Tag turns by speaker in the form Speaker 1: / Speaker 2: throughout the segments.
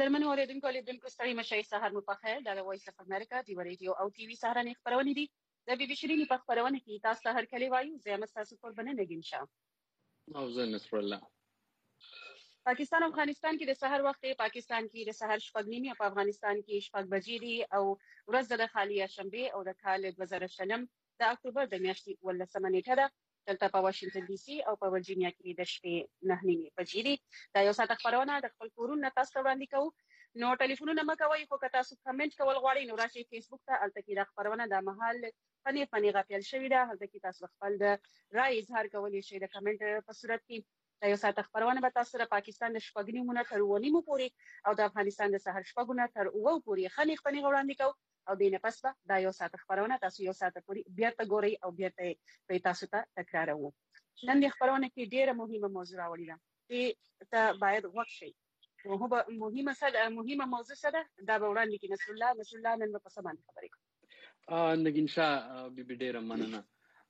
Speaker 1: قدرمنو اوریدونکو ستړي مشئ، سهار مو پخیر. دا د وایس اف امریکا د ریډیو او ټي وي سهارنۍ خپرونې دي. د بي بي شيرینی په خپرونه کې تاسو ته هرکلی وایو. زه یم تاسو قربانه نګین شاه
Speaker 2: او زه نصر الله.
Speaker 1: پاکستان او افغانستان کې د سحر وخت دی. پاکستان کې د سحر 6:30 او په افغانستان کې 6 بجې دي او ورځ د خالیه شنبه او د کال 2020 د اکتوبر د میاشتې 18 نیټه ده. دلته په واشنگټن ډي سي او په ورجینیا کې د شپې 9 بجې دي. دا یو ساعت خبرونه د خپل کورونه تاسو ته وړاندې کوو. نو ټلیفونونه مکوئ، خو که تاسو کمنټ کول غواړئ نو راشئ فیسبوک ته. البته کې دا خبرونه د مهال فني غاپیل شوې ده. هلته کې تاسو خپل د رائے اظهار کولی شئ د کمنټ په صورت کې. دا یو ساعت خبرونه به تاسو سره پاکستان د 6:30 تر 9:30 پورې او د افغانستان د سحر 6 تر 9 پورې خني وړاندې کوو. او دینه پس به دا یو ساعت خبرونه تاسو یو ساعت پورې بیرته ګورئ او بیرته تاسو ته تکراروو. نن د خبرونه کې ډیره مهمه موضوع راوړې ده چې ته باید وخت شي. مهمه موضوع ده دا به وړاندې کې نصر الله نن په سبا خبرې کوي.
Speaker 2: نګین شاه بي ډیره مننه.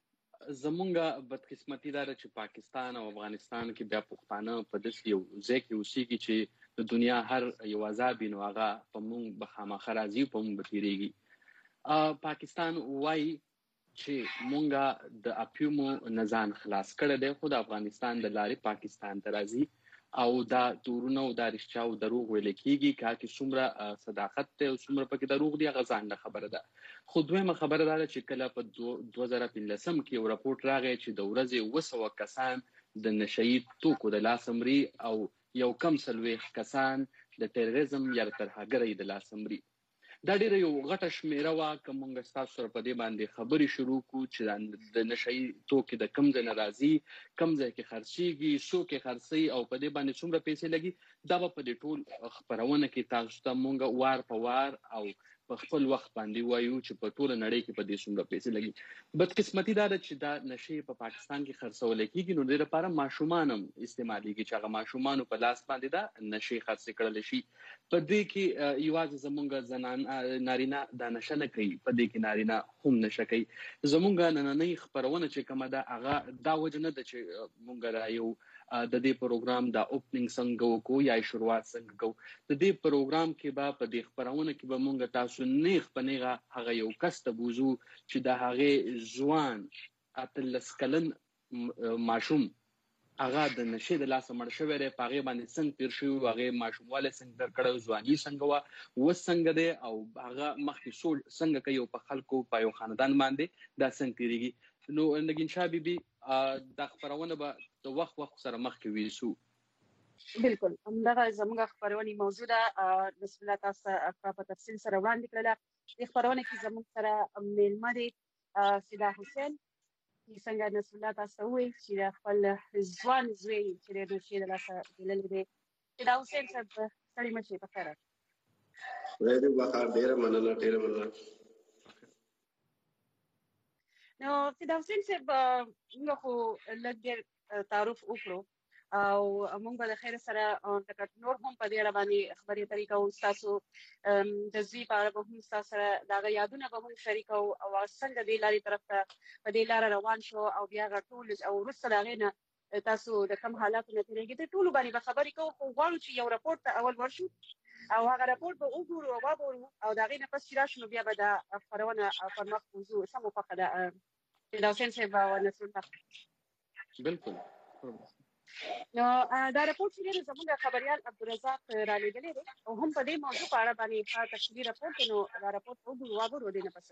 Speaker 2: زمونږه بدقسمتي ده چې پاکستان او افغانستان کې بیا پښتانه په داسې یو ځای کې اوسېږي چې د دنیا هر یو عذاب نو هغه په مونږ به خامخا راځي، په مونږ به تیریږي. پاکستان وایي چې مونږه د اپیومو نزان خلاص کړی دی، خو د افغانستان د لارې پاکستان ته راځي او دا تورونه او دا رښتیا او دروغ ویل کېږي. که څومره صداقت دی او څومره پکې دروغ دی هغه ځانله خبره ده. خو دویمه خبره دا ده چې کله په 2015 کې یو راپورټ راغی چې د ورځې 200 کسان د نشهیي توکو د لاس مري او یو کم 40 کسان د تروریزم یا ترهګرۍ د لاس مري. دا ډیره یو غټه شمیره وه. که موږ ستاسو سره په دې باندې خبرې شروع کړو چې د نشهیي توکو د کم ځای نه راځي، کم ځای کې خرڅېږي، څوک یې خرڅوي او په دې باندې څومره پیسې لګي، دا به په دې ټول خپرونه کې تاسو ته موږ وار په وار او په خپل وخت باندې وایو چې په ټوله نړۍ کې په دې څومره پیسې لګي. بدقسمتي دا ده چې دا نشې په پاکستان کې خرڅول کېږي، نو دې لپاره ماشومان هم استعمالېږي چې هغه ماشومانو په لاس باندې دا نشې خرڅې کړلی شي. په دې کې یوازې زمونږ نارینه دا نشه نه کوي، په دې کې نارینه هم نشه کوي. زمونږ نننۍ خپرونه چې کومه ده هغه دا وجه نه ده چې مونږ را یو د دې پروګرام دا اوپننګ څنګه وکړو یا شروعات څنګه کوو. د دې پروګرام کې به په دې خپرونه کې به مونږ تاسو نیغ په نیغه هغه یو کس ته بوزو چې د هغې ځوان 18 کلن ماشوم هغه د نشې د لاسه مړ شوی دی، په هغې باندې څنګه تېر شوي، هغې ماشوموالی څنګه تېر کړی، ځواني څنګه وه، اوس څنګه دی او هغه مخکې سوچ څنګه کوي او په خلکو په یو خاندان باندې دا څنګه تېرېږي. نو نګین شاه بیبي دا خپرونه به د وخت سره مخکې ویسو.
Speaker 1: بالکل همدغه زموږ خپرونې موضوع ده. بسم الله تاسو په تفصیل سره وړاندې کړله. د خپرونه کې زموږ سره میلمه دی فدا حسین چې څنګه نصر الله تاسو وایي چې خپل ځوان زوی چې د نشې د لاسه تللی دی. فدا حسین صاحب ستړي مشئ، په خیر
Speaker 3: راځي. بخار ډیره مننه.
Speaker 1: نو فدا حسین صاحب موږ خو لږ ډېر تعارف وکړو او موږ به د خیر سره نور هم په دې اړه باندې خبرې اترې کوو. ستاسو د زوی په اړه به هم ستاسو سره د هغه یادونه به هم شریکوو او څنګه دې لارې طرف ته په دې لاره روان شو او بیا هغه ټول او وروسته د هغې نه تاسو د کوم حالاتو نه تېرېږي د ټولو باندې به خبرې کوو. خو غواړو چې یو راپورټ ته اول ورشو او هغه راپورټ به وګورو او وګورو او د هغې نه پس چې راشو نو بیا به دا خپرونه پر مخ وځو. سمو خوښه ده فدا حسین صاحب او نصر الله.
Speaker 2: بالکل.
Speaker 1: نو دا راپورټ چې زموږ خبريال عبدالرزاق را لېږلی دی او هم په دې موضوع په اړه باندې ښه تفصیلي راپورټ دی. نو دا راپورټ وګورو دې نه پس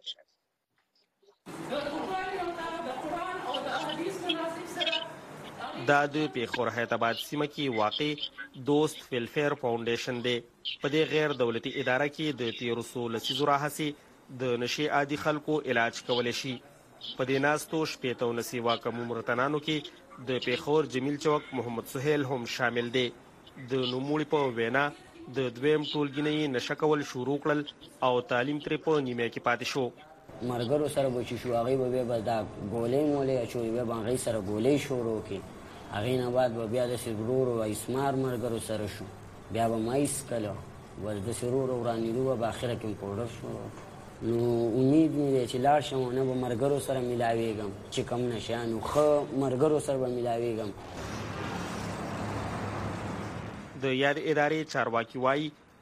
Speaker 4: دا د پیښور حیدرآباد سیمه کې واقع دوست ویلفیر فاونډیشن دی. په دې غیر دولتي اداره کې د تیرو څو لسیزو راهیسې د نشې عادي خلکو علاج کولی شي. په دې ناستو 18 واکمو مرتنانو کې د پیښور جمیل چوک محمد سهیل هم شامل دی. د نوموړي په وینا د دویم ټولګي نشه کول شروع کړل او تعلیم ترې په نیمه کې پاتې شو.
Speaker 5: مرګرو سره به چې شو هغې به بیا دا ګولۍ مولۍ اچولې، بیا به هغې سره ګولۍ شروع کړي. هغې نه بعد به بیا داسې ورو ورو ایسمار مرګرو سره شو، بیا به مایس کله بس داسې ورو ورو ورانېدو به په اخره کې پوډر شو. نو امید مې دی چې لاړ شم او نه به مرګرو سره ملاویږم چې کم نشیانو ښه مرګرو سره به ملاویږم.
Speaker 4: د یاد ادارې چارواکي وایي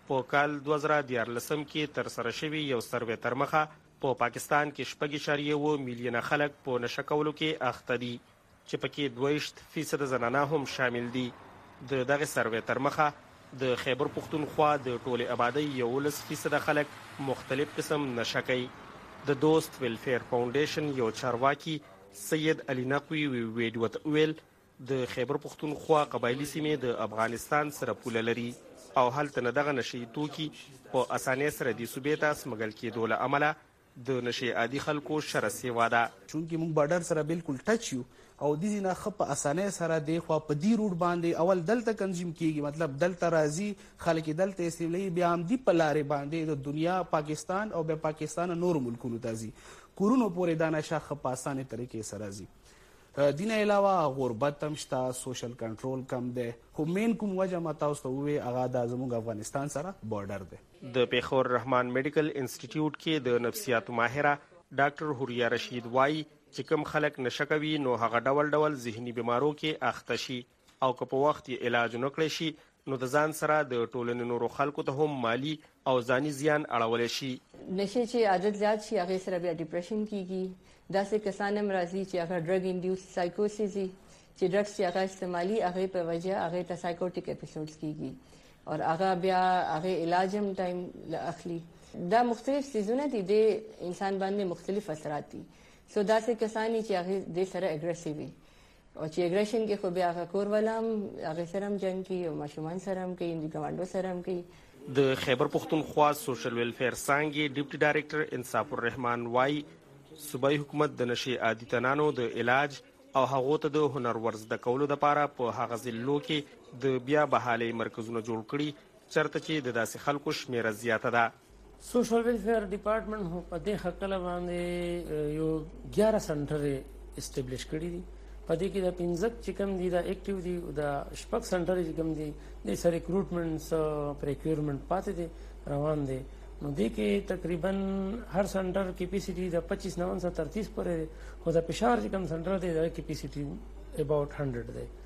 Speaker 4: په کال 2014 کې ترسره شوي یو سروې تر مخه په پاکستان کې 6.1 میلیونه خلک په نشه کولو کې اخته دي چې پکې 22% زنانه هم شامل دي. د دغه سروې تر مخه د خیبر پختونخوا د ټولې آبادۍ 11% خلک مختلف قسم نشه کوي. د دوست ویلفیر فاونډیشن یو چارواکي سید علي نقوي ویډیو ته ویل د خیبر پختونخوا قبایلي سیمې د افغانستان سره پوله لري او هلته نه دغه نشي توکي په اسانۍ سره د صوبې ته سمګل کېدو له امله د نشي عادي خلکو شر سیوا ده.
Speaker 6: چونکې موږ بارډر سره بالکل ټچ یو او د دې نه ښه په اسانۍ سره د خوا په دې روډ باندې اول دلته کنزوم کیږي، مطلب دلته راځي خلک دلته استعمالوي، بیا هم دی په لارې باندې د دنیا پاکستان او بیا پاکستان نور ملکونو ته ځي. کورونو پورې دا نشه ښه په اسانه طریقې سره ځي. دین علاوه غربت هم شته، سوشل کنټرول کم دی، خو مین کوم وجه ما تاسو ته ووایي هغه د زموږ افغانستان سره بارډر دی.
Speaker 4: د پیښور رحمان میډیکل انسټیټیوټ کې د نفسیاتو ماهره ډاکټر هوریا رشید وایي چې کوم خلک نشه کوي نو هغه ډول ډول ذهني بیمارو کې اخته شي او که په وخت یې علاج ونه کړی شي نو د ځان سره د ټولنې نورو خلکو ته هم مالی او ځاني زیان اړولی شي.
Speaker 7: نشې چې عادت زیات شي هغې سره بیا ډیپریشن کیږي. داسې کسان هم راځي چې هغه ډرګ انډیوس سایکوسیس وي چې ډرګس چې هغه استعمالي هغې په وجه هغې ته سایکوټیک اپیسوډز کیږي او هغه بیا هغې علاج هم ټایم اخلي. دا مختلف څیزونه دي، د انسان باندې مختلف اثرات دي. سو داسې کسان چې هغې دې سره اګریسیو وي او چې اګریشن کې خو بیا هغه کور والا هم هغې سره هم جنګ کوي او ماشومان سره هم کوي، د ګاونډو سره هم کوي.
Speaker 4: د خیبر پختونخوا سوشل ویلفیر څانګې ډیپټي ډایرکټر انصاف الرحمن وایي صوبایي حکومت د نشي عادي تنانو د علاج او هغو ته د هنر ورزده کولو دپاره په هغه ضلعو کې د بیا بحالۍ مرکزونه جوړ کړي چېرته چې د داسې خلکو شمیره زیاته ده.
Speaker 8: سوشل ویلفیر ډپارټمنټ هم په دې هکله باندې یو 11 سنټرې اسټابلیش کړي دي. په دې کې د 15 چې کوم دي دا اکټیو دي، د 6 سنټرې چې کوم دي د سره ریکروټمنټ پریکیورمنټ پاتې دي روان دي. نو دې کې تقریبا هر سنټر کیپیسټي د 25 نه 30 پورې، خو د پېښور چې کوم سنټر دی د کیپیسټي اباوټ 100 دی.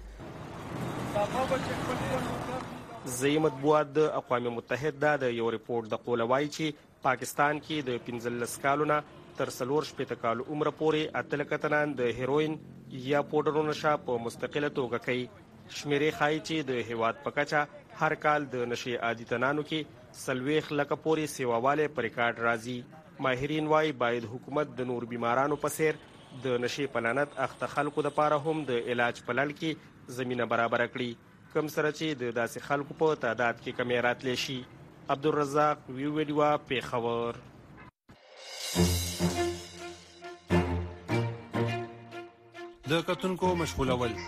Speaker 4: ځایي مطبوعات د اقوام متحده د یو ریپورت د قوله وایي چې پاکستان کې د 15 کالو نه تر 4 کالو عمره پورې 8 کتنان د هیروین یا پوډرو نشه په مستقله توګه کوي. شمیرې ښایي چې د هیواد په کچه هر کال د نشې عادي تنانو کې 40 لکه پورې سیواوالی په ریکارډ راځي. ماهرین وایي باید حکومت د نور بیمارانو په څیر د نشې په لعنت اخته خلکو دپاره هم د علاج په لړ کې زمینه برابره کړي، کوم سره چې د داسې خلکو په تعداد کې کمی راتلی شي. عبدالرزاق ویډیو پیښور.
Speaker 9: د کتونکو مشغولول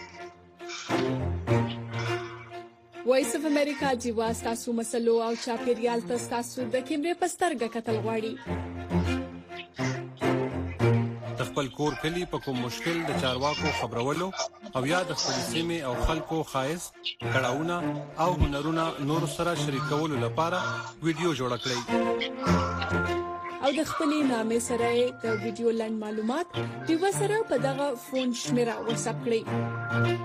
Speaker 10: وایس اف امریکا جیوا ستاسو مسلو او چاپیریال ته ستاسو د کیمرې په سترګه کتل غواړي.
Speaker 9: د خپل کور کلی په کوم مشکل د چارواکو خبرولو او یا د خپل سیمې او خلکو خایس کړهونه او هنرونه نور سره شریکولو لپاره ویډیو جوړ کړئ
Speaker 10: او د خپلې نامې سره د ویډیو لاند معلومات دیو سره په دغه فون شمیره واتساپ کړئ.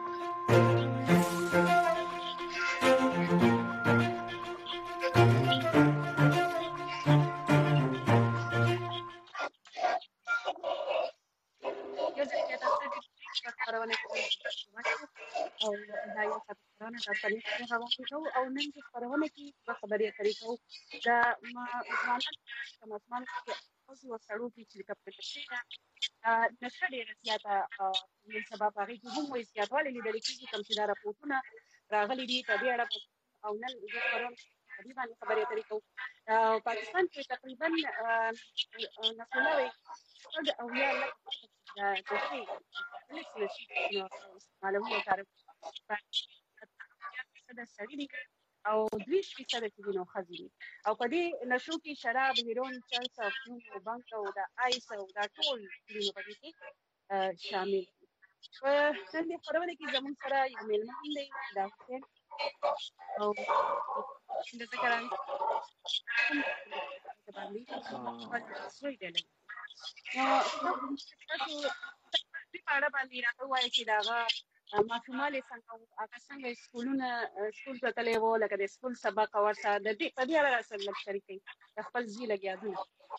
Speaker 1: او دا یو خبرونه د پنځه هغه او نن د خبرونه کې په خبري طریقو دا ځوانان چې وسړو چې کپټ شي نشه ډیره زیاته د سبب هغه کې هم وایي زیاتوالی لیدل کېږي کوم چې دا راپورټونه راغلي دي په دې اړه او نن د خبرونه په خبري طریقو پاکستان کې تقریبا نسلوي او یا د شي معلومه کار د سړي او 2% کې نو خزي او په دې نشو کې شراب، هیروین، چرس او فیوم، بانک او د آیس او د ټول نو په دې کې شامل دي. په دې خبرونه کې زموږ سره یو مېلمه هم دی دا او د ذکران باندې سوي دی نو په اړه باندې راځي چې دا ماشومان څنګه سکول ته تللی وو لکه د سکول سبق او ورسره د دې په دې اړه سره لږ شریکې خپل ځي لګ یادونه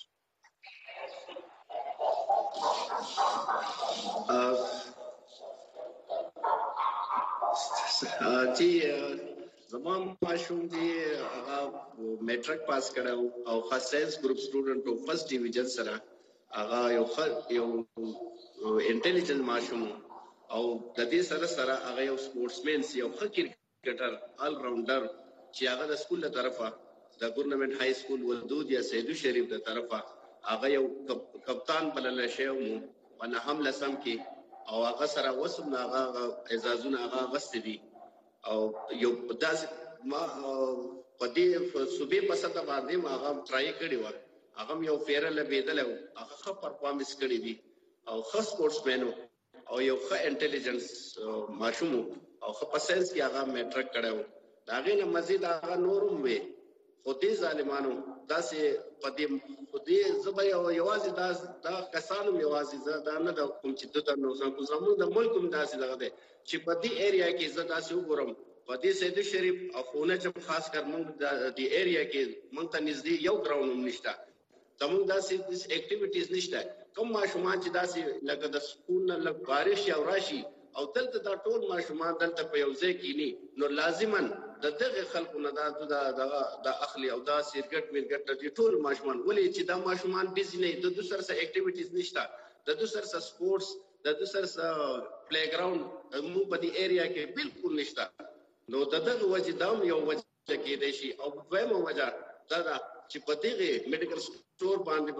Speaker 3: زمان ماشوم دی هغه میټرک پاس کړو او خاص ساينس ګروپ سټوډنټ او فرست ډیویژن سره هغه یو انټيليجنت ماشوم او د دې سره هغه یو سپورټسمن یو ښه کرکټر آل راونډر چې هغه د سکول له طرفه د ګورنمنت های سکول ولدود یا سیدو شریف د طرفه هغه یو کپتان بلل شوی مو په نهم لسم کې او هغه سره وسم هغه اعزازونه هغه غست دي او یو داس ما په دې صوبې په سطح باندې ما هغه ټرای کړی و هغه یو فیرل بدل هغه ښه پرفارمنس کړی دي او ښه سپورټسمن او یو ښه انټيليجنس ماشوم او ښه پسنس کې هغه میټرک کړو دا غینه مزید هغه نورم وي خو دې ظالمانو داسې پدې زبې او یوازې دا کسانو یوازې دا نه د کوم چې د نو زموږ د ملک هم داسې دغه دی چې په دې ایریا کې زه داسې وګورم په دې سید شریف او خونه چې خاص کر موږ د دې ایریا کې موږ ته نږدې یو ګراوند هم نشته زموږ داسې اکټیویټیز نشته کوم ماشومان چې داسې لکه د سکول نه لږ بارش یا راشي او دلته دا ټول ماشومان دلته په یو ځای کې ني نو لازما د دغه خلکو نه دا اخلي او دا سیرګټ ویرګټ د ټول ماشومان ولې چې دا ماشومان بیزی نه د دوسر سره اکټیویټیز نشته د دوسر سره سپورتس د دوسر سره پلی ګراوند مو په دې ایریا کې بالکل نشته نو دغه وجه دا یو وجه کې دی شي او دویمه وجه دا چې په دغه میډیکل سٹور باندې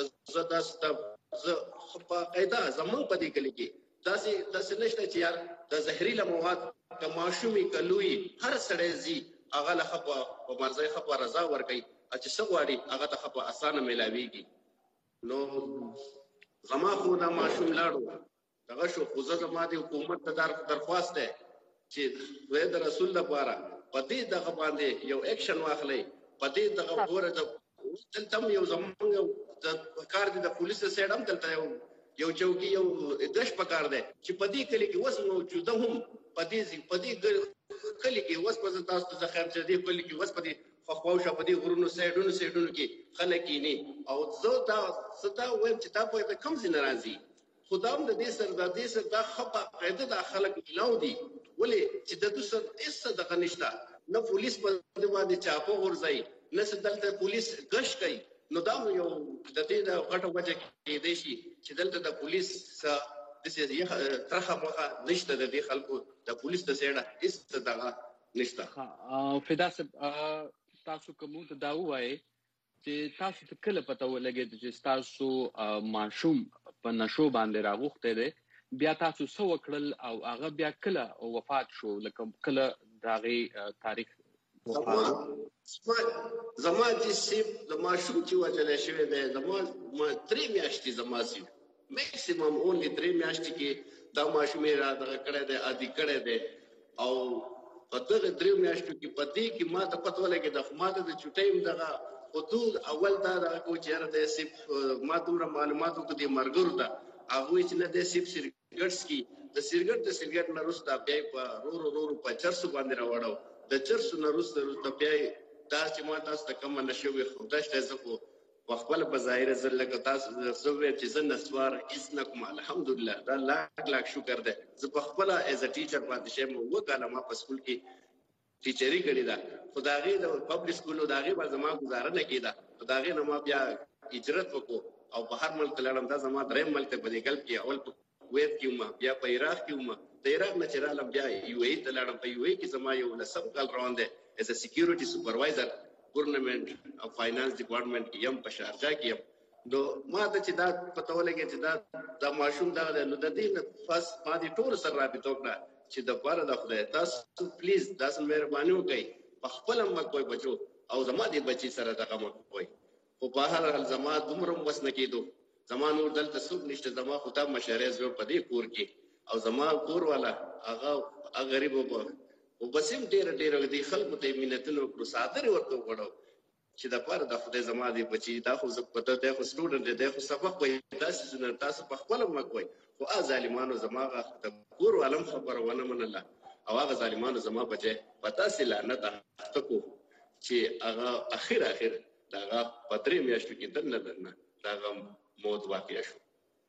Speaker 3: په قاعده زمون په دې کلی کې داسې نشته چې یار د زهريله مواد د ماشومي کلوي هر سړی زی هغه له خپه په مرزي خپه رضا ورکي چې سغواړي هغه ته خپه اسانه ملاويږي نو زما خو دا ماشوم لاړو دغه شو خو زما د حکومت ته درخواست ده چې د رسول لپاره په دې دغه باندې یو اکشن واخلي په دې دغه غوړه دلته یو زمونږ د کار د پولیس سره دلته یو چوکي یو دش پکار ده چې په دې کلی کې وس موجوده هم په دې کلی کې وس په تاسو ته خیر چې دې کلی کې وس په دې خواوشه په دې غرونو سایډونو کې خلک نه او زه دا ستا ویم چې تا په کم ځای ناراضي خدام د دې سر دا خپه قاعده د خلک ملاو دي ولې چې د دوسر هیڅ دغه نشته نه پولیس په دې باندې چاپو ورځي نه دلته پولیس غش کوي نو دا یو د دې د غټو وجه کې دی چې دلته د پولیس د سې ترخه مخه نشته د دې خلکو د پولیس د سیړه هیڅ دغه نشته
Speaker 2: فدا تاسو کوم ته دا وایي چې تاسو ته کله پته ولګي چې تاسو ماشوم په نشو باندې راغوخته دي بیا تاسو سو وکړل او هغه بیا کله وفات شو لکه کله داغي تاریخ
Speaker 3: زما چې سیب د ماشوم چې وجل شوی دی زما 3 میاشتې زما سیب میکسیمم اونلی 3 میاشتې کې دا ماشوم را دغه کړه دی عادي کړه دی او په دغه 3 میاشتو کې پدې کې ما ته پته ولګي د خماته د چټیم دغه حدود اول دا کو چیرې د سیب ما دومره معلوماتو ته د مرګرو دا هغه چې نه د سیب سرګټس کې د سرګټ نه روستا بیا په رو په چرسو باندې راوړو د چرسو نه روستا بیا دا چې ما تاسو ته کوم نشوي خدای ته زکو وخپل په ظاهر زل لکه تاسو زوې چې زنه سوار اسنکم الحمدلله دا لاک شکر ده زه په خپل ایز ا ټیچر باندې شم وکاله ما په سکول کې ټیچری کړی دا خدای د پبلک سکول داغه به زما گزاره نه کیدا داغه نه ما بیا اجرت وکړو او په هر ملک لړم دا زما درې ملک په دې کل کې اول کویت کې ما بیا په عراق کې ما د عراق نه چرالم بیا یو ای ته لړم په یو ای کې زما یو لسب کال روان ده ایز ا سکیورټي سپروایزر ګورنمنت او فاینانس ډپارټمنټ کې یم په شارجه کې نو ما ته چې دا پته ولګي چې دا ماشوم دا نو د دې فاس ما دي ټول سره رابطه وکړه چې د پاره د خدای تاسو پلیز تاسو مهرباني وکړئ په خپل مکه کوئی بچو او زما دي بچي سره دغه مکه کوئی او په هر حال زما دومره وس نه کېدو زما نور دلته څوک نشته زما خدای مشارې زو په دې کور کې او زما کور والا هغه غریب او بسیم ډېر دې خلکو ته مينتونو کړو صادره ورته وړو چې د پاره د خدای زما دی بچي دا خو زه په د خو سټوډنټ دی خو سبق وایي تاسو نه تاسو په خپل مکوي خو ظالمانو زماغه د کور علم خبره ونه منله او هغه ظالمانو زما بچي پتا سي لعنت تکو چې هغه اخر دا پدری میاشتو کې دنه دا موت واقع شو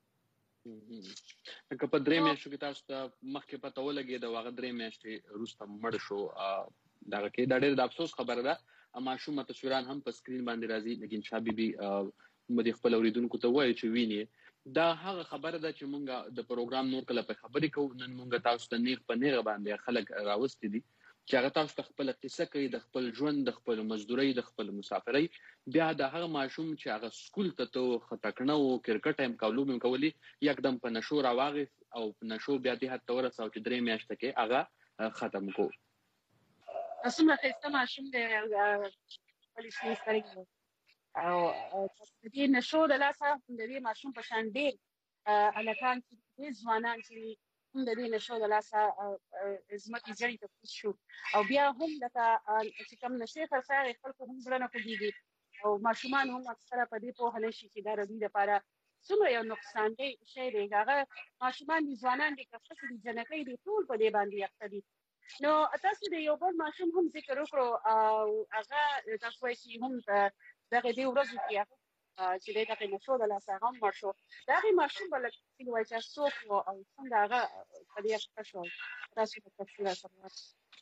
Speaker 2: که په درې میاشتو کې تاسو ته مخکې پته ولګېده او هغه درې میاشتې وروسته مړ شو دغه کې دا ډېر د افسوس خبره ده ماشومه تصویران هم په سکرین باندې راځي لیکن شاه بیبي مدي خپل اوریدونکو ته وایي چې ویني دا هغه خبره ده چې مونږ د پروګرام نور کله په خبرې کوو نن مونږ تاسو ته نیغ په نیغه باندې خلک راوستي دي چې هغه تاسو ته خپل قصه کوي د خپل ژوند د خپل مزدورۍ د خپل مسافرۍ بیا د هغه ماشوم چې هغه سکول ته خټکنه او کرکټ هم کولو کولي یکدم په نشو راواغ او په نشو بیا د هټ تور ساو چې درې میاشتې کې هغه ختم کو
Speaker 1: اسمه خسته ماشوم د پولیسي سترګو او د دې نشو د لاسه د دې ماشوم په شان ډېر الکان چې ځوانان چې هم د دې نشو د لاسه زمکي ځای ته کوز شو او بیا هم لکه چې کوم نشي خرڅاغي خلکو هم زړه نه کوي او ماشومان هم اکثره په دې پوهه نشي چې دا ردی لپاره څومره یو نقصان دی شی دی هغه ماشومان دي ځوانان دي کفته دي جنکۍ دي ټول په دې باندې یقتدي نو تاسو د یو بل ماشوم هم ذکر وکړو او هغه تاسو وایي چې هم دغه دې ورځو کې چې دغه نشو د لاسه هم مرشو دغه ماشوم بل چې وایي چې څوک او څنګه هغه په دې اړه شو تاسو په تفصیل سره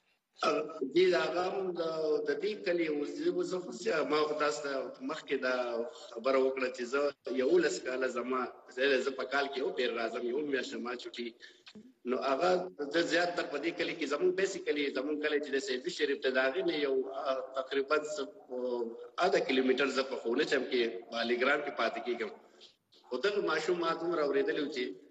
Speaker 3: دې هغه د دې کلی وزو خو ما تاسو مخکې دا خبره وکړه چې زه یو لس کاله زه په کال کې یو پیر راځم یو میاشت ما چټي نو هغه د زیات تر په دې کلی کې زمون بیسیکلی زمون کلی چې د سیدی شریف ته داغه نه یو تقریبا 0.5 کیلومتر ز په خونه چم کې بالیګرام کې پاتې کېږم خو دغه ماشوم ما دومره اورېدل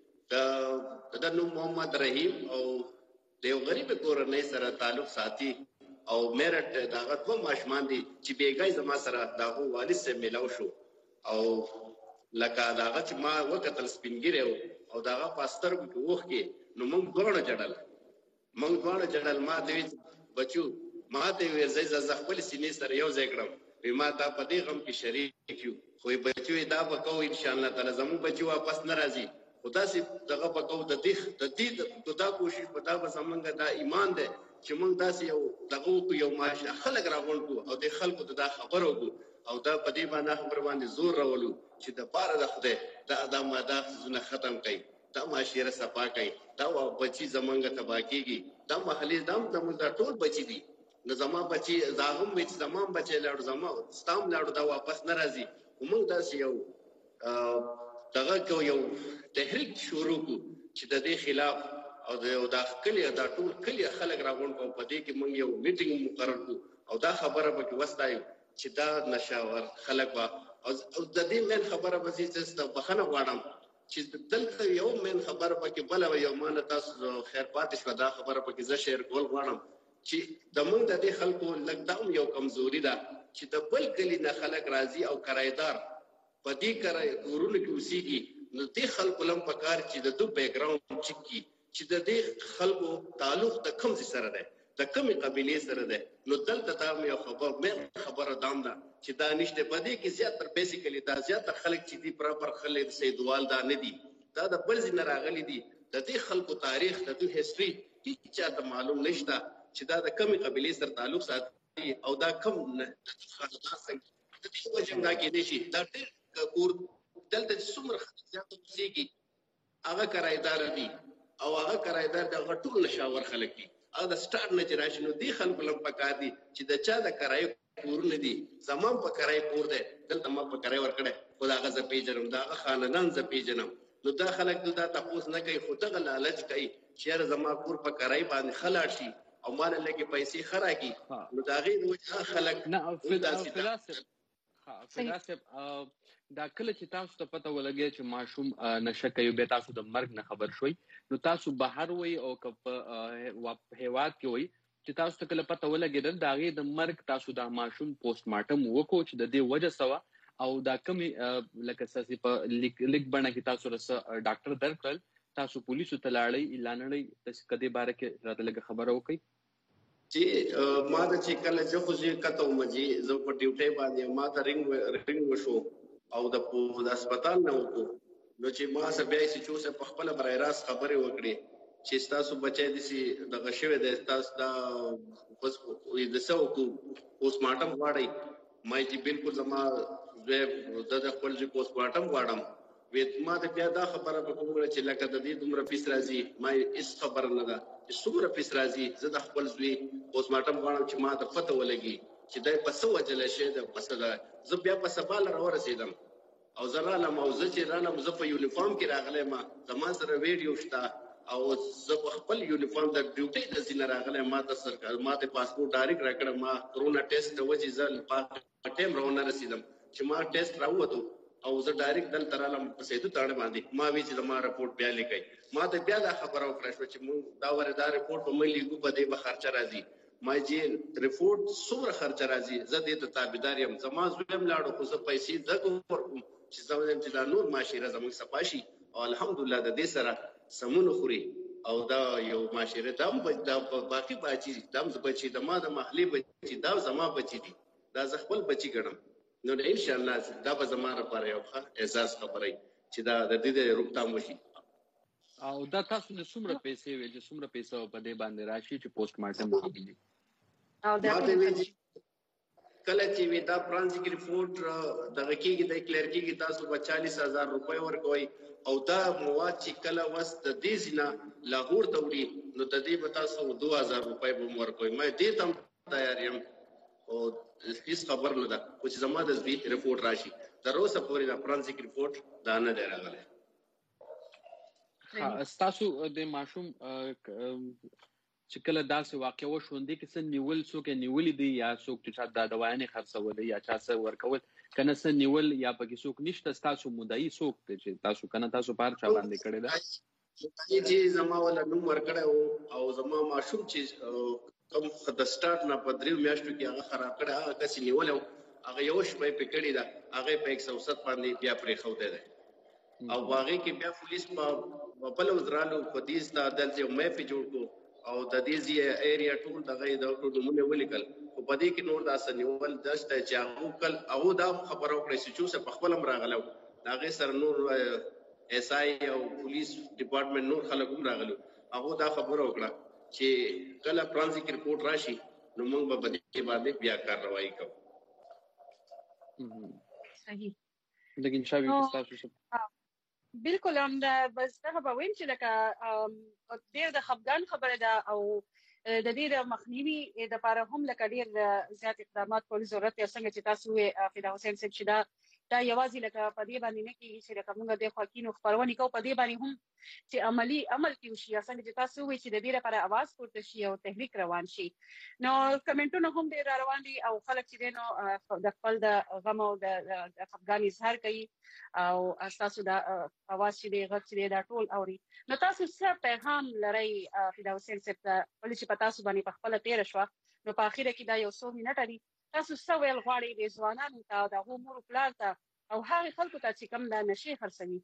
Speaker 3: چې د نوم محمد رحیم او د یو غریب کورنۍ سره تعلق ساتي او میرټ داغه دوه ماشومان دي چې بیګای زما سره داغه والد سره ملاو شو او لکه داغه چې ما وکتل سپینګیره او داغه پاستر کې وښ کې نو موږ دوه جړل ما دوی بچو ما ته وې زې خپل سینې سره یو ځای کړم ما ته په دې غم کې شریک یو خو بچو دا وکاو ان شاء الله تعالی زمو بچو واپس نه راځي خدا سي دغه پکاو د دې دا کوشش په دا زمونږ دا ایمان ده چې موږ داسې یو دغه یو ماشه خلک راغون کو او د خلکو ته دا خبرو کو او دا په دې باندې خبر باندې زور راولو چې د پاره د خدای دا ماده زونه ختم کړي دا معاشره صفا کړي دا بچي زمونږ تباکیږي دا محلي دام د ټول بچي دي نو زما بچي زاغم وچ زمام بچي لاړ زما ستام لاړ دا واپس ناراضي موږ داسې یو دغه کو یو تحریک شروع کو چې د دې خلاف او د کلی دا ټول کلی خلک راغون په دې کې موږ یو میټینګ مقرر کو او دا خبره به وستایو چې دا نشاور خلک وا او د دې من خبره به چې بخنه غواړم چې دلته یو من خبره به کې بل یو مان تاسو خیر پاتې شو دا خبره به کې زه شیر کول غواړم چې د موږ د دې خلکو لګداوم یو کمزوري ده چې د بل کلی نه خلک راضي او کرایدار په دې کرای کورونه کې اوسېږي نو دې خلکو لم پکار چې د دوه بیک ګراوند چکی چې د دې خلکو تعلق د کوم سره ده د کومې قبيله سره ده نو دلته دا مې خبره دام ده چې دا نشته په دې کې زیاتره بیسیکلی دا زیاتره خلک چې دي پراپر خلک سیدوال دا نه دي دا د بل ځای نه راغلي دي د دې خلکو تاریخ د دوی هیستوري هیڅ چاته معلوم نشته چې دا د کومې قبيله سره تعلق ساتي او دا کوم نه خاصه څنګه د دې وجه دا کې نشي دا ډېر کور دلته څومره زیات اوسېږي هغه کرایدار دي او هغه کرایدار د غټول نشاور خلک دي هغه د سٹارټ نه چې راشي نو دې خلکو لم پکا دي چې د چا د کرای کورونه دي زمام په کرای کور ده دلته ما په کرای ورکړه خدا هغه ز پیژنم دا خاندان ز پیژنم نو دا خلک دا تاسو نه کوي خو ته لالچ کوي چې زما کور په کرای باندې خلاړ شي او مال لګي پیسې خراکي نو دا غي نو خلک
Speaker 2: نه فلسفه دا کله چې تاسو ته پته ولګي چې ماشوم نشه کوي به تاسو د مرګ نه خبر شوي نو تاسو بهر وي او کپ هیواد کې وي چې تاسو ته کله پته ولګي دا غي د مرګ تاسو د ماشوم پوسټ مارټم وکړو چې د دې وجه سوا او دا کمی لکه ساسي په لیک باندې کې تاسو رس ډاکټر درکل تاسو پولیسو ته لاړی اعلان لري تاسو کدي باره کې راته لګه خبره وکړي
Speaker 3: چې ما د چې کله چې خو زه کته ومجي زه په ډیوټي باندې ما ته رنګ وشو او د هسپتال نه وکړو نو چې ما سره بیا چې چوسه په خپل برای راست خبرې وکړي چې تاسو بچی دي د غشوي د تاسو دا بس د څو کو پوسټ مارټم غواړي ما چې بالکل زما د خپل چې پوسټ مارټم غواړم وې ما ته بیا دا خبره وکړه چې لکه د دې دومره فیس راځي ما هیڅ خبر نه ده چې څومره فیس راځي زه د خپل زوی پوسټ مارټم غواړم چې ما ته پته ولګي چې دای په څه وجه شي د پسله زه بیا په سبال راورسېدم او زراله موزه چې رانه زه په یونیفارم کې راغلی ما زما سره ویډیو شته او زه په خپل یونیفارم د ډیوټي د ځینې راغلی ما ته سرکار ما ته پاسپورت ډایرکټ راکړه ما کرونا ټیسټ د وجې زه په ټایم راونه رسېدم چې ما ټیسټ راووتو او زه ډایرکټ دلته رالم په سیدو تاړه باندې ما وی چې زما رپورټ بیا لیکئ ما ته بیا دا خبره وکړه شوه چې موږ دا ورې دا رپورټ په موږ لیکو په دې به خرچه راځي ما چې رپورټ څومره خرچه راځي زه دې ته تابعدار یم زما زوی هم لاړو خو زه پیسې دغه ورکوم چې زه وایم چې دا نور معاشره زموږ صفا شي او الحمدلله د دې سره سمون خوري او دا یو معاشره دام دا باقي بچي دام بچي د ما د محلي بچي دا زما بچي دي دا ز خپل بچي ګڼم نو ان شاء الله دا به زما لپاره یو احساس خبري چې دا د دې روکتام وشي
Speaker 2: او دا تاسو د څومره پیسې وې چې څومره پیسې په دې باندې راشي چې پوسټ مارټم وکړي
Speaker 3: او دا کله چې وی دا فرانسیک ریپورت دغه کېږي د کلیر کېږي تاسو په 40000 روپۍ ورکوي او دا مواد چې کله وس د دې ځنا لاهور ته وړي نو د دې به تاسو 2000 روپۍ به ورکوي مې دې تم تیار یم او هیڅ خبر نه ده چې زما د دې ریپورت راشي تر اوسه پورې دا فرانسیک ریپورت دا نه دی راغلی
Speaker 2: تاسو د ماشوم چې کله داسې واقع وشوندې کې څه نیول څوک نیولې دي یا څوک چې دا دوايانې خرڅول یا چا څه ورکول کنه څه نیول یا پکې څوک نشته تاسو مدعي څوک ته چې تاسو کنه تاسو پار چا باندې کړی دا
Speaker 3: چې زما ولا نوم ورکړی او زما ماشوم چې کوم د سٹارټ نه په 3 میاشتو کې هغه خراب کړی هغه کس نیول هغه یو شپه په کړی دا هغه په 107 باندې بیا پرې خو دی او هغه کې بیا پولیس په بل وزرالو په دې ستادل چې مې په جوړ کو او د دې ځای ایریا ټول دغه د ټولونه ولیکل په پدې کې نور داسې نیول دشته چې هغه کل هغه دا خبر او کړی چې په خپل راغلو هغه سره نور اس آی او پولیس ډپارټمنټ نور خلک هم راغلو هغه دا خبر او کړه چې کله فرانسیک ریپورت راشي نو موږ به دې باندې بیا کاروایی کوو
Speaker 1: صحیح
Speaker 2: لیکن شاوی تاسو
Speaker 1: بالکل هم دا بس دا به ویم چې لکه ډېر د خپګان خبره ده او د دې د مخنیوي د لپاره هم لکه ډېر زیات اقدامات کول ضرورت دی څنګه چې تاسو فدا حسین صاحب چې دا یوازې لکه په دې باندې نه کېږي چې لکه موږ د خواکینو خبرونه کوو په دې باندې هم چې عمل کې شي څنګه چې تاسو وایي چې د دې لپاره आवाज پورته شي او تحریک روان شي نو کمنټونه هم ډېر روان دي او خلک چې نو د خپل د غم او د خپګان اظهار کوي او تاسو د आवाज چې دی غږ چې دا ټول اوري نو تاسو څه پیغام لرئ فدا حسین صاحب ته ولې چې تاسو باندې په خپل تیر شو نو په اخر کې دا یو څو منټه دی تاسو څه ویل غواړئ د ځوانانو ته د عمر پلان ته او هغه خلکو ته چې کوم دا نشي خرڅوي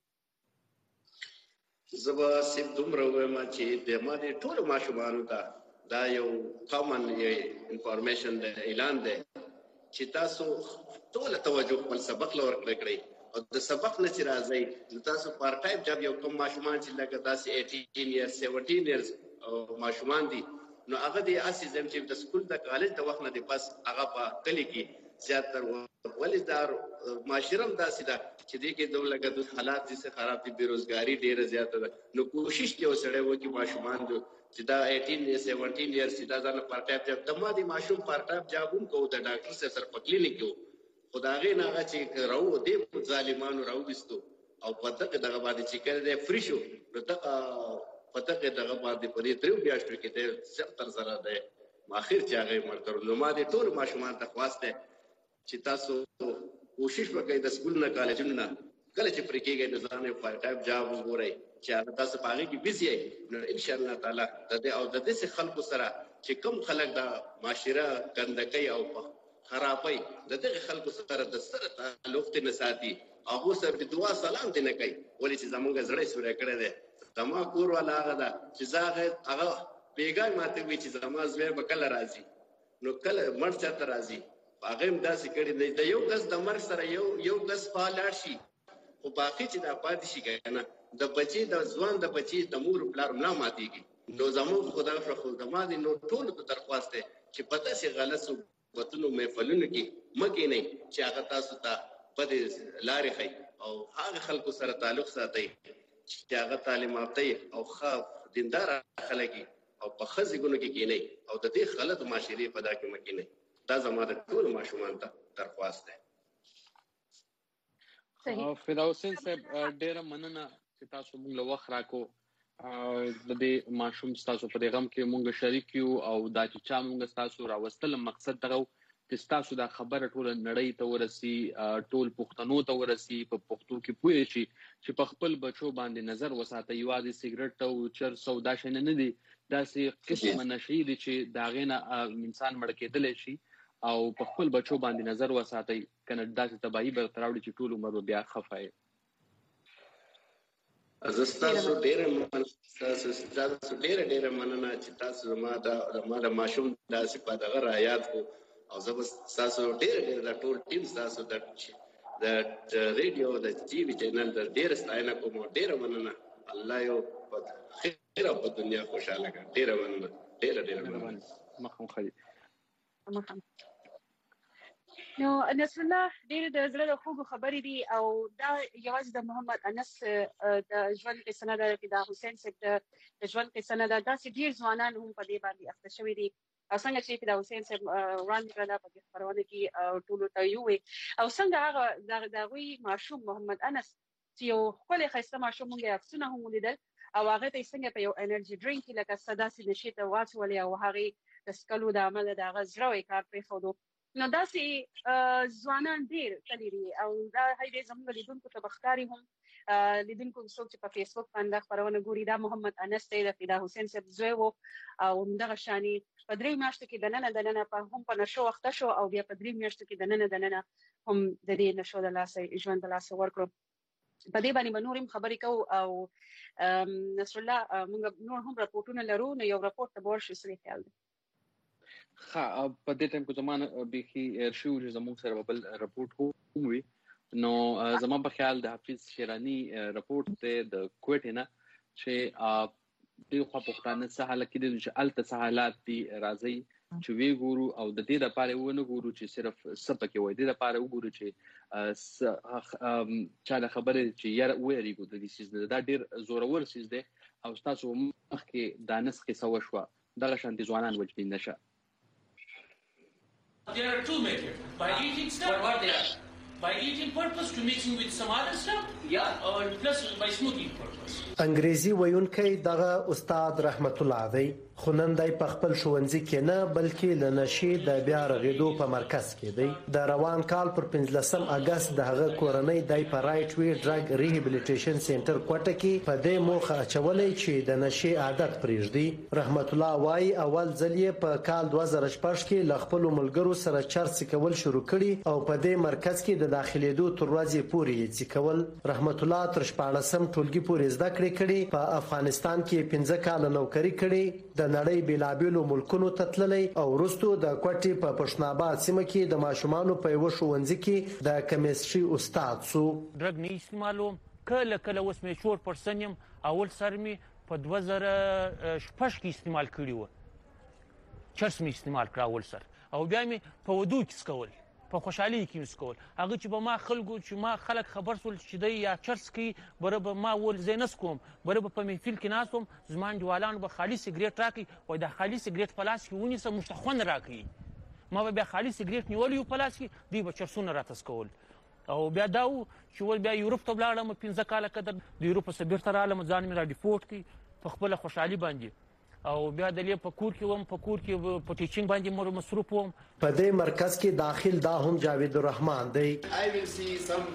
Speaker 3: زبا سیب دومره وایم چې د ما دې ټول ماشومانو ته دا یو کامن انفارمیشن د اعلان دی چې تاسو ټول توجه خپل سبق لور کړئ او د سبق نه چې راځي تاسو پارت ټایم جاب یو کم ماشومان چې لکه تاسو 18 ایرز 17 ایرز ماشومان دي نو هغه د اسی زم چې د سکول د کالج د وخت نه دی پس هغه په کلی کې زیاتره ولدار معاشرم داسې ده چې دې کې د لګد حالات دي خراب دي بیروزګاری ډیره زیاته ده نو کوشش کوي سره وکي ماشومان چې دا 18 17 ایرز دا ځان پارت ټایم جاب د ما دي ماشوم پارت ټایم جاب هم کوو د ډاکټر سره په کلینیک کې خدای نه هغه چې راو دې ظالمانو راو دستو او پته دغه باندې چې کړه فری شو نو دغه پته دغه باندې په دې 3 میاشتو کې د 70 زره ده ماخیر چې هغه مرتر نو ما دې ټول ماشومان ته خواسته چې تاسو کوشش وکړئ د سکول نه کالجونو نه کله چې پرې کېږئ نو ځان یې پارت ټایم جاب وګورئ چې تاسو په هغه کې بيزي نو ان شاء الله تعالی د دې او د دې خلکو سره چې کوم خلک دا معاشره ګندګي او خرابای د دې خلکو سره د سره تعلق ته نساتي هغه سره د دعا سلام دې نه کوي ولې چې زمونږ زړه سره کړه ده تما کور والا هغه دا چې هغه بیګای ماته وی چې زما زوی به کله راځي نو کله مړ چاته راځي هغه هم داسې کړي د یو کس د مرګ سره یو کس فعال شي خو باقي چې دا پاتې شي کنه د بچي د ځوان د بچي د مور پلار ملا ماتيږي نو زموږ خدای خو زما دي نو ټول ته درخواست ده چې پته سي غلط وطنو محفلونو کې مکه نه چې هغه تاسو ته په لارې خي او هغه خلکو سره تعلق ساتي چې هغه تعلیم یافته او خاص دیندار خلک او په خزګونو کې کینی او د دې غلط معاشري په دا کې مکینی دا زموږ ټول ماشومان ته درخواست ده
Speaker 2: فداوسین صاحب ډېر مننه چې تاسو موږ له وخت راکو د دې ماشوم تاسو په دې غم کې موږ شریک یو او دا چې چا موږ تاسو راوستل مقصد دغه چې تاسو دا خبره ټول نړۍ ته ورسي ټول پښتنو ته ورسي په پښتو کې پوهې شي چې په خپل بچو باندې نظر وساتي یوازې سیګریټ او چرس او دا شنه نه دي داسې قسم نشي دي چې دا غینه انسان مړ کېدل شي او په خپل بچو باندې نظر وساتي کنه داسې تباہي به تراوړي چې ټول عمر بیا خفای
Speaker 3: تاسو ډېر مننه چې تاسو زما د ماشوم داسې په دغه رعایت کو او زه تاسو ډېر د ټول ټیم تاسو د ریډیو د ټي وي چینل د ډېر ستاینه کوم ډېر مننه الله یو خیر په دنیا خوشاله کړي ډېر مننه ډېر مننه
Speaker 2: مخم خالي
Speaker 1: نو انس الله ډېر د زړه د خوږو خبرې دي او دا یوازې د محمد انس د ژوند قصه نه ده چې دا حسین صاحب د ژوند قصه نه ده داسې ډېر ځوانان هم په دې باندې اخته شوي دي او څنګه چې دا حسین صاحب وړاندې کړه په خبرونه کې ټولو ته یوې او څنګه هغه د غوي ماشوم محمد انس چې یو خپل خسته ماشوم موږ عکسونه هم ولیدل او هغه ته څنګه په یو انرژي ډرینک لکه صداسي نشي ته واچولې او هغه د سکلو د عمل د غزروي کار پرې خودو نو داسې ځوانان ډېر تللی دي او دا هیله زموږ لیدونکو ته بختاري هم لیدونکو څوک چې په فیسبوک باندې خبرونه ګوري دا محمد انس دی د فدا حسین صاحب زوی وو او دغه شانی په 3 میاشتو کې دننه په هم په نشو وخت شو او بیا په 3 میاشتو کې دننه هم د دې نشو د لاسه ژوند د لاسه ورکړو په دې باندې نورم خبرې کو او نصر الله موږ نور هم راپورټونه لرو نو یو راپورټ ته ورشو سړي خیال دی
Speaker 2: په دې ټیم کې زمانه بيخي ارشیو چې زموږ سره بل رپورټ کوي نو زموږ په خیال د حافظ شیرانی رپورټ ته د کوټ نه چې د خو پښتانه سهاله کې د الته سهالات دي راځي چې وی ګورو او د دې لپاره ونه ګورو چې صرف سپکه وای د لپاره وګورو چې چا خبره چې یار وېری ګو د دې سیز دا ډیر زورور سیز ده او تاسو مخکې دانس کې سو شو دغه شان دي ځوانان وجبین نشه
Speaker 11: There are two methods. By eating stuff. What they are? By eating purpose to mixing with some other stuff. Yeah. Or plus by smoking purpose.
Speaker 12: انګریزي ویونکی دغه استاد رحمت الله دی خنندای په خپل ښوونځي کې نه بلکې د نشي د بیا رغېدو په مرکز کې دی د روان کال پر 15 اگست دغه کورنۍ د رائټ وی ډرګ ریهابلیټیشن سنټر کوټه کې په دې موخه اچولې چې د نشي عادت پرېږدي رحمت الله وايي اول ځل یې په کال 2014 کې ل خپل ملګرو سره چرس کول شروع کړي او په دې مرکز کې د داخليدو تر ورځې پورې یې کول رحمت الله تر 14 ټولګي پورې زده کړې په افغانستان کې 15 کال نوکری کړې د نړۍ بیلابیلو ملکونو ته تللی او وروسته د کوټې په پښتناباد سیمه کې د ماشومانو په یو ښوونځي کې د کیمستري استاد سو
Speaker 11: ډرګ نه استعمالوم کله اوس مې 4% اول سر مې په 2016 کې استعمال کړی و چرس مې استعمال کړ اول سر او بیا مې په ودو کې سکول په خوشحالي کې مسکول هغه چې به ما خلکو چې ما خلک خبر سول چې دی یا چرس کې برابر ما ول زینس کوم برابر په محفل کې ناسوم زمان جوالان به خالي سیګریټ راکې او د خالي سیګریټ پلاس کې ونی سم مستخون راکې ما به خالي سیګریټ نیول یو پلاس کې دی به چرسونه راتس کول او بیا دا چې ول بیا یورپ ته بلاړم 15 کال کده د یورپ سبیر تر عالم ځان مې را ډیپورت کی په خپل خوشحالي باندې او بیا د لې په کور کې په ټیچینګ باندې مصروف وم
Speaker 12: په دې مرکز کې داخل دا هم جاوید الرحمن دی
Speaker 13: I will see some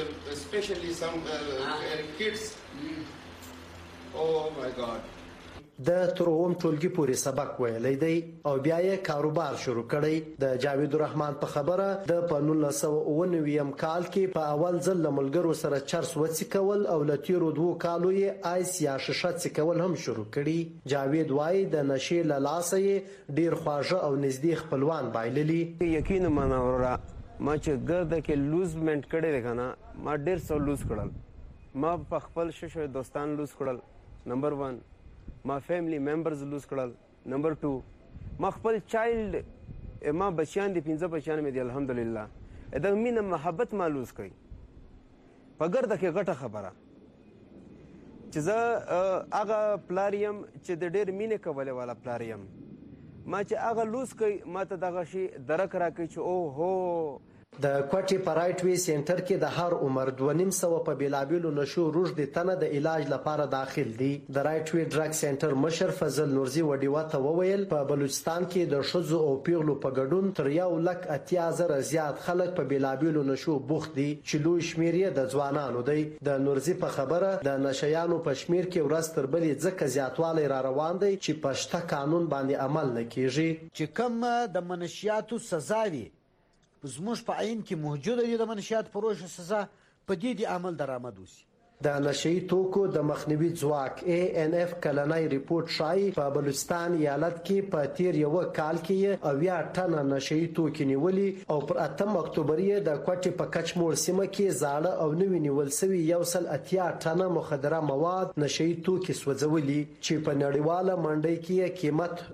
Speaker 13: especially some kids oh my god
Speaker 12: د تر اووم ټولګي پورې سبق ویلی دی او بیا یې کاروبار شروع کړی. د جاوید الرحمن په خبره د په 1999 کال کې په اول ځل له ملګرو سره چرس وڅکول او له تیرو 2 کالو یې آیس یا شیشه څکول هم شروع کړي. جاوید وایي د نشې له لاسه یې ډیر خواږه او نږدې خپلوان بایللي.
Speaker 13: یقینا منوره ما چې ګرده کې لوزمنټ کړی دی کنه ما ډیر څه لوز کړل. ما په خپل شش دوستان لوز کړل. نمبر 1 ما فیملی ممبرز لوز کړل. نمبر 2 ما خپل چایلډ ما بچیان دي 15 بچیان مې دي الحمدلله. دا مینه محبت ما لوز کړي په ګرده کې غټه خبره چې زه هغه پلاریم چې د ډېر مینې کولې والا پلاریم ما چې هغه لوز کړي ما ته دغه شي درک راکړي چې او هو.
Speaker 12: د کوټې په رایټ وی سنټر کې د هر عمر 2.5 په بیلابیلو نشو روږدي تنه د علاج لپاره داخل دي. د رایټ وی ډرګ سنټر مشر فضل نورزي وډیوا ته وویل په بلوچستان کې د ښځو او پیغلو په ګډون تر 1,80,000 زیات خلک په بیلابیلو نشو بوخت دي چې لوی شمیر یې د ځوانانو دی. د نورزي په خبره د نشیانو په شمیر کې ورځ تر بلې ځکه زیاتوالی را روان دی چې په شته قانون باندې عمل نه کیږي.
Speaker 14: چې کوم د منشیاتو سزا وي زموږ په عین کې موجوده دي د منشیات پروژه سزا په دې د عمل درآمد وشي.
Speaker 12: د نشئی توکو د مخنیوي ځواک ANF کلنۍ ریپورت ښایي په بلوچستان ایالت کې په تیر یو کال کې 80 ټنه نشئی توکي نیولي او پر 8 اکتوبر یې د کوټې په کچموړ سیمه کې زاړه او نوي نیول سوي 180 ټنه مخدره مواد نشئی توکي سوځولي چې په نړیواله منډۍ کې قیمت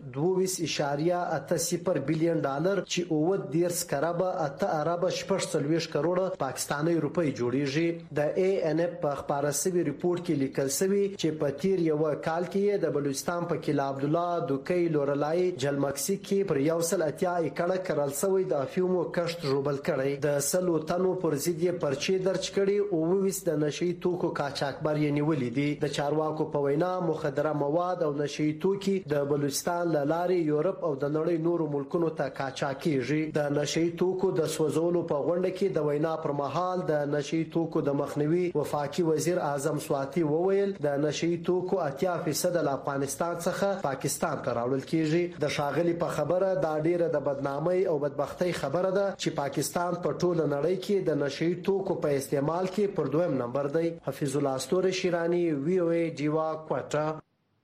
Speaker 12: 22.80 بلین ډالر چې 90 کربه 8 اربه 46 کروڑه پاکستاني روپۍ جوړیږي. د ANF په رسمي ریپورت کې لیکل شوی چې په تیر یو کال کې د بلوچستان په کلا عبدالله دوکۍ لورلای جلمکسي کې پر 180 ایکړه کرل شوی د افیومو کښت ژوبل کړی. د 100 تنو پر ضد یې پرچې درج کړي او 20 د نشئی توکو قاچاقبر یې نیولې دي. د چارواکو په وینا مخدره مواد او نشئی توکي د بلوچستان له لارې یورپ او د نړۍ نورو ملکونو ته قاچاق کیږي. د نشئی توکو د سوځولو په غونډه کې د وینا پر مهال د نشئی توکو د مخنیوي وفاقي وزیر اعظم سواتی وویل د نشئی توکو 80% له افغانستان څخه پاکستان ته راوړل کیږي. د شاغلی په خبره دا ډیره د بدنامۍ او بدبختی خبره ده چې پاکستان په ټوله نړۍ کې د نشئی توکو په استعمال کې پر 2م نمبر دی. حفیظ الله استور شیرانی VOA جیوا کوټه.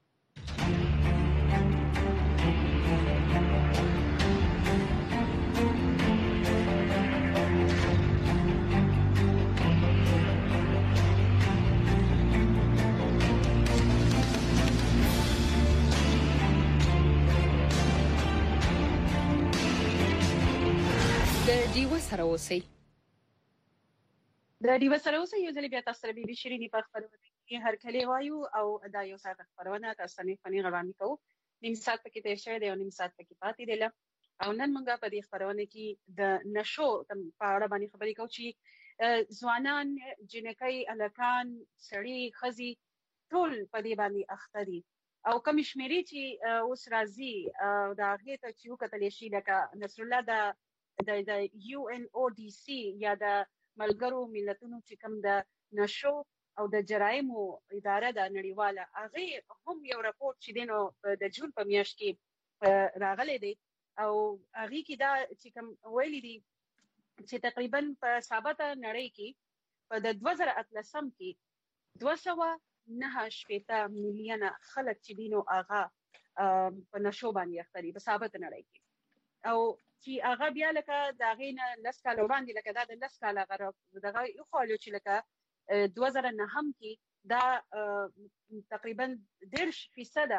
Speaker 1: د ډیوه سره اوسئ. یو ځل بیا تاسو سره بي بي شیرینی په خبرونه کې هر کله وایو او دا یو ساعت خبرونه تاسو نه فني غواړم کوو. نیم ساعت پکې تیر شوی دی او نیم ساعت پکې پاتې دی. او نن موږ په دې خبرونه کې د نشو په اړه باندې خبرې کوو چې ځوانان جنکۍ الکان سړي خزي ټول په دې باندې اخته دي او کوم شمیرې چې اوس راځي دا هغه ته چې وکتل شي لکه نصر الله د UNODC یا د ملګرو ملتونو چې کوم د نشو او د جرایمو اداره د نړیواله هغه هم یو راپورټ چې دینو د جون په میاشت کې راغلی دی او هغه کې دا چې کوم ویلي دي چې تقریبا په ثابته نړۍ کې په د 2013 کې 209 میلیونه خلک چې دینو هغه په نشو باندې اخته دي په ثابته نړۍ کې او چې هغه بیا لکه دا غینه لس کال وړاندې لکه دا د لس کال هغه دغه یو خالو چې لکه 2009 کې دا تقریبا 10%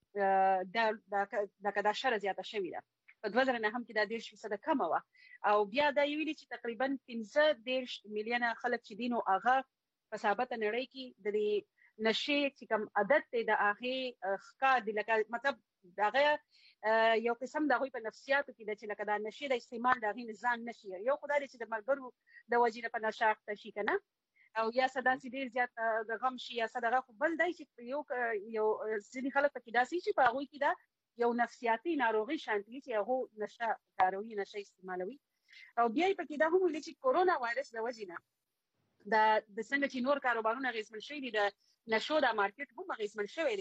Speaker 1: دا شر زیاته شوې ده. په 2009 کې دا 10% کم و او بیا دا ویلي چې تقریبا 15 میلیونه خلک چې دینو هغه په ثابته نړۍ کې د نشي چې کوم عادت دی د هغه ښکار دی لکه مطلب دغه یو قسم د غوي په نفسیاتو کې د چې لکه د نشي د استعمال د غي نزان نشي یو خدای چې د مرګرو د وجینه په نشاخ تشي کنه او یا صدا سي ډیر زیات د غم شي یا صدغه خو بل دی چې یو ځینې خلک په داسي چې په غوي کې دا یو نفسیاتي ناروغي شانتي چې هغه نشه کاروي نشه استعمالوي او بیا په کې دا هم ولې چې کورونا وایرس د وجینه د څنګه چې نور کاروبارونه غیزمن شوی دي د نشو د مارکیټ هم غیزمن شوی دی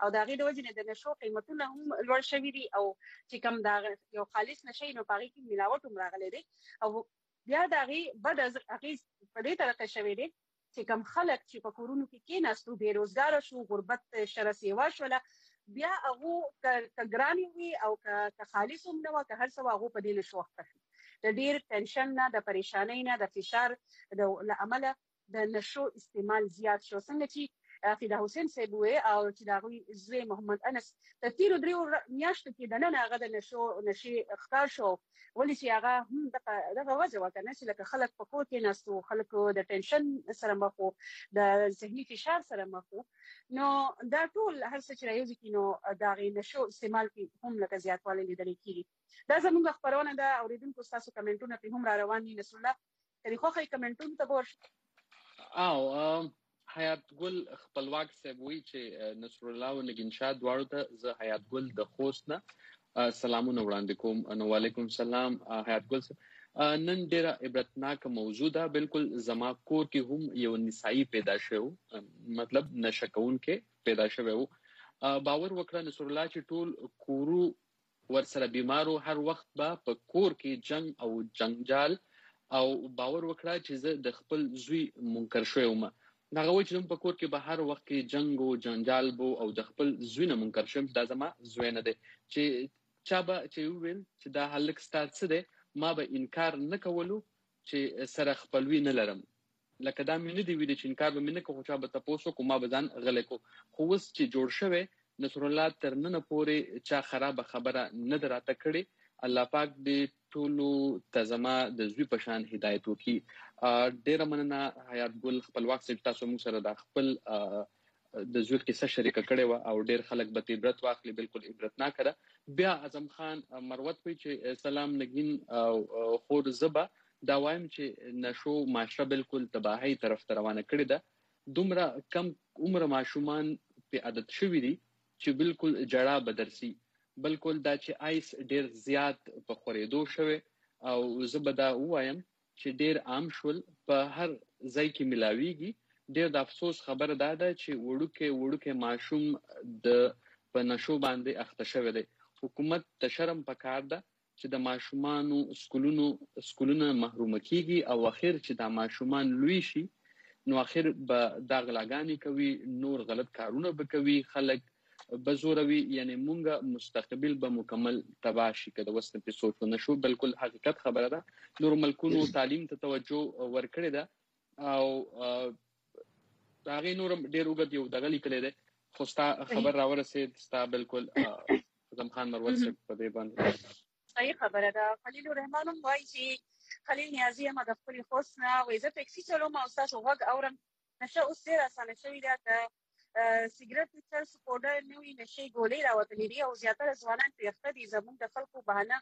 Speaker 1: او د هغې د وجې نه د نشو قیمتونه هم لوړ شوي دي او چې کوم دا یو خالص نشی نو په هغې کې ملاوټ هم راغلی دی او بیا د هغې بد اغېز په دې طریقه شوی دی چې کوم خلک چې په کورونو کې کېناستو بېروزګاره شو غربت شره سیوا شوله بیا هغو که ګرانې وي او که خالص هم نه وه که هر څه وه هغو په دې نشو اخته شو د ډېر ټینشن نه د پریشانۍ نه د فشار له امله د نشو استعمال زیات شو څنګه چې فدا حسین صاحب وې او چې د هغوی زوی محمد انس د تېرو 3 میاشتو کې دننه هغه د نشې ښکار شو ولې چې هغه هم دغه وجه وه که نه چې لکه خلک په کور کې ناستو خلکو د ټینشن سره مخ وو د ذهني فشار سره مخ وو نو دا ټول هر څه چې رايوځي کې نو د هغې نشو استعمال کې هم لکه زیاتوالی لیدلی کېږي دا زموږ خپرونه ده اورېدونکو ستاسو کمنټونه پرې هم را روان دي نصر الله که دې خوښوي کمنټونو ته به ورشو
Speaker 2: او حیات ګل خپلواک صاحب وایي چې نصر الله او نگین شاه دواړو ته زه حیات ګل د خوست نه سلامونه وړاندې کوم نو وعلیکم السلام حیات ګل صاحب نن ډیره عبرتناک موضوع ده بالکل زما کور کې هم یو نسائی پیدا شو مطلب نشه کوونکې پیدا شوی وو باور وکړه نصر الله چې ټول کورو ورسره بیمارو هر وخت به په کور کې جنگ او جنجال او باور وکړه چې زه د خپل زوی منکر شوی وم هغه وایي چې په کور کې به هر وخت کې جنگ او جنجال بو او د خپل زوی نه منکر شم دا زما زوی نه دی چې چا به چې ویل چې دا هلک ستا څه دی ما به انکار نه کولو چې سره خپلوي نه لرم لکه دا مې نه دی ویلي چې انکار به مې نه کوو چا به تپوس وکړو ما به ځان غلی کو خو اوس چې جوړ شوی نصر الله تر ننه پورې چا خرابه خبره نه ده راته کړې الله پاک دې ټولو ته زما د زوی په شان هدایت وکړي ډېره مننه حیات ګل خپلواک صاحب تاسو موږ سره د خپل د زوی قصه شریکه کړې وه او ډېر خلک به عبرت واخلي بالکل عبرتناکه ده بیا اعظم خان مروت وایي چې سلام نگین او خور زبه دا وایم چې نشو معاشره بالکل تباهۍ طرف ته روانه کړې ده دومره کم عمر ماشومان په عادت شوي دي چې بالکل جړه بدرسي بالکل دا چې آیس ډیر زیات په خورېدو شوی او زه به دا ووایم چې ډیر عام شول په هر ځای کې ملاویږي ډیر د افسوس خبره دا ده چې وړوکی ماشوم د په نشو باندې اخته شوی دی حکومت ته شرم پکار ده چې د ماشومانو سکولونه محرومه کیږي او اخر چې دا ماشومان لوی شي نو اخر به دا غلاګانې کوي نور غلط کارونه به کوي خلک بزوروي یعنی مونږه مستقبل به مکمل تباه شي که د وسنه په سوچ نه شو بالکل حقیقت خبره ده نور ملکونو تعلیم ته توجه ورکړي ده او هغه نور ډیر وګد یو دغه لیکل دي خو ستا خبر راورسید ستا بالکل اعظم خان مروت صاحب په دې باندې
Speaker 1: صحیح خبره ده خلیل الرحمن هم وایي چې خلیل نیازي هم د خپل خوست نه وایي زه ټیکسي چلوم او ستاسو غږ اورم نشه اوس ډېره اسانه شوې ده که سیګریټ چرس پوډر نوې نشي ګولۍ راوتلې دي او زیاتره ځوانان پرې اخته دي زموږ د خلکو بهانه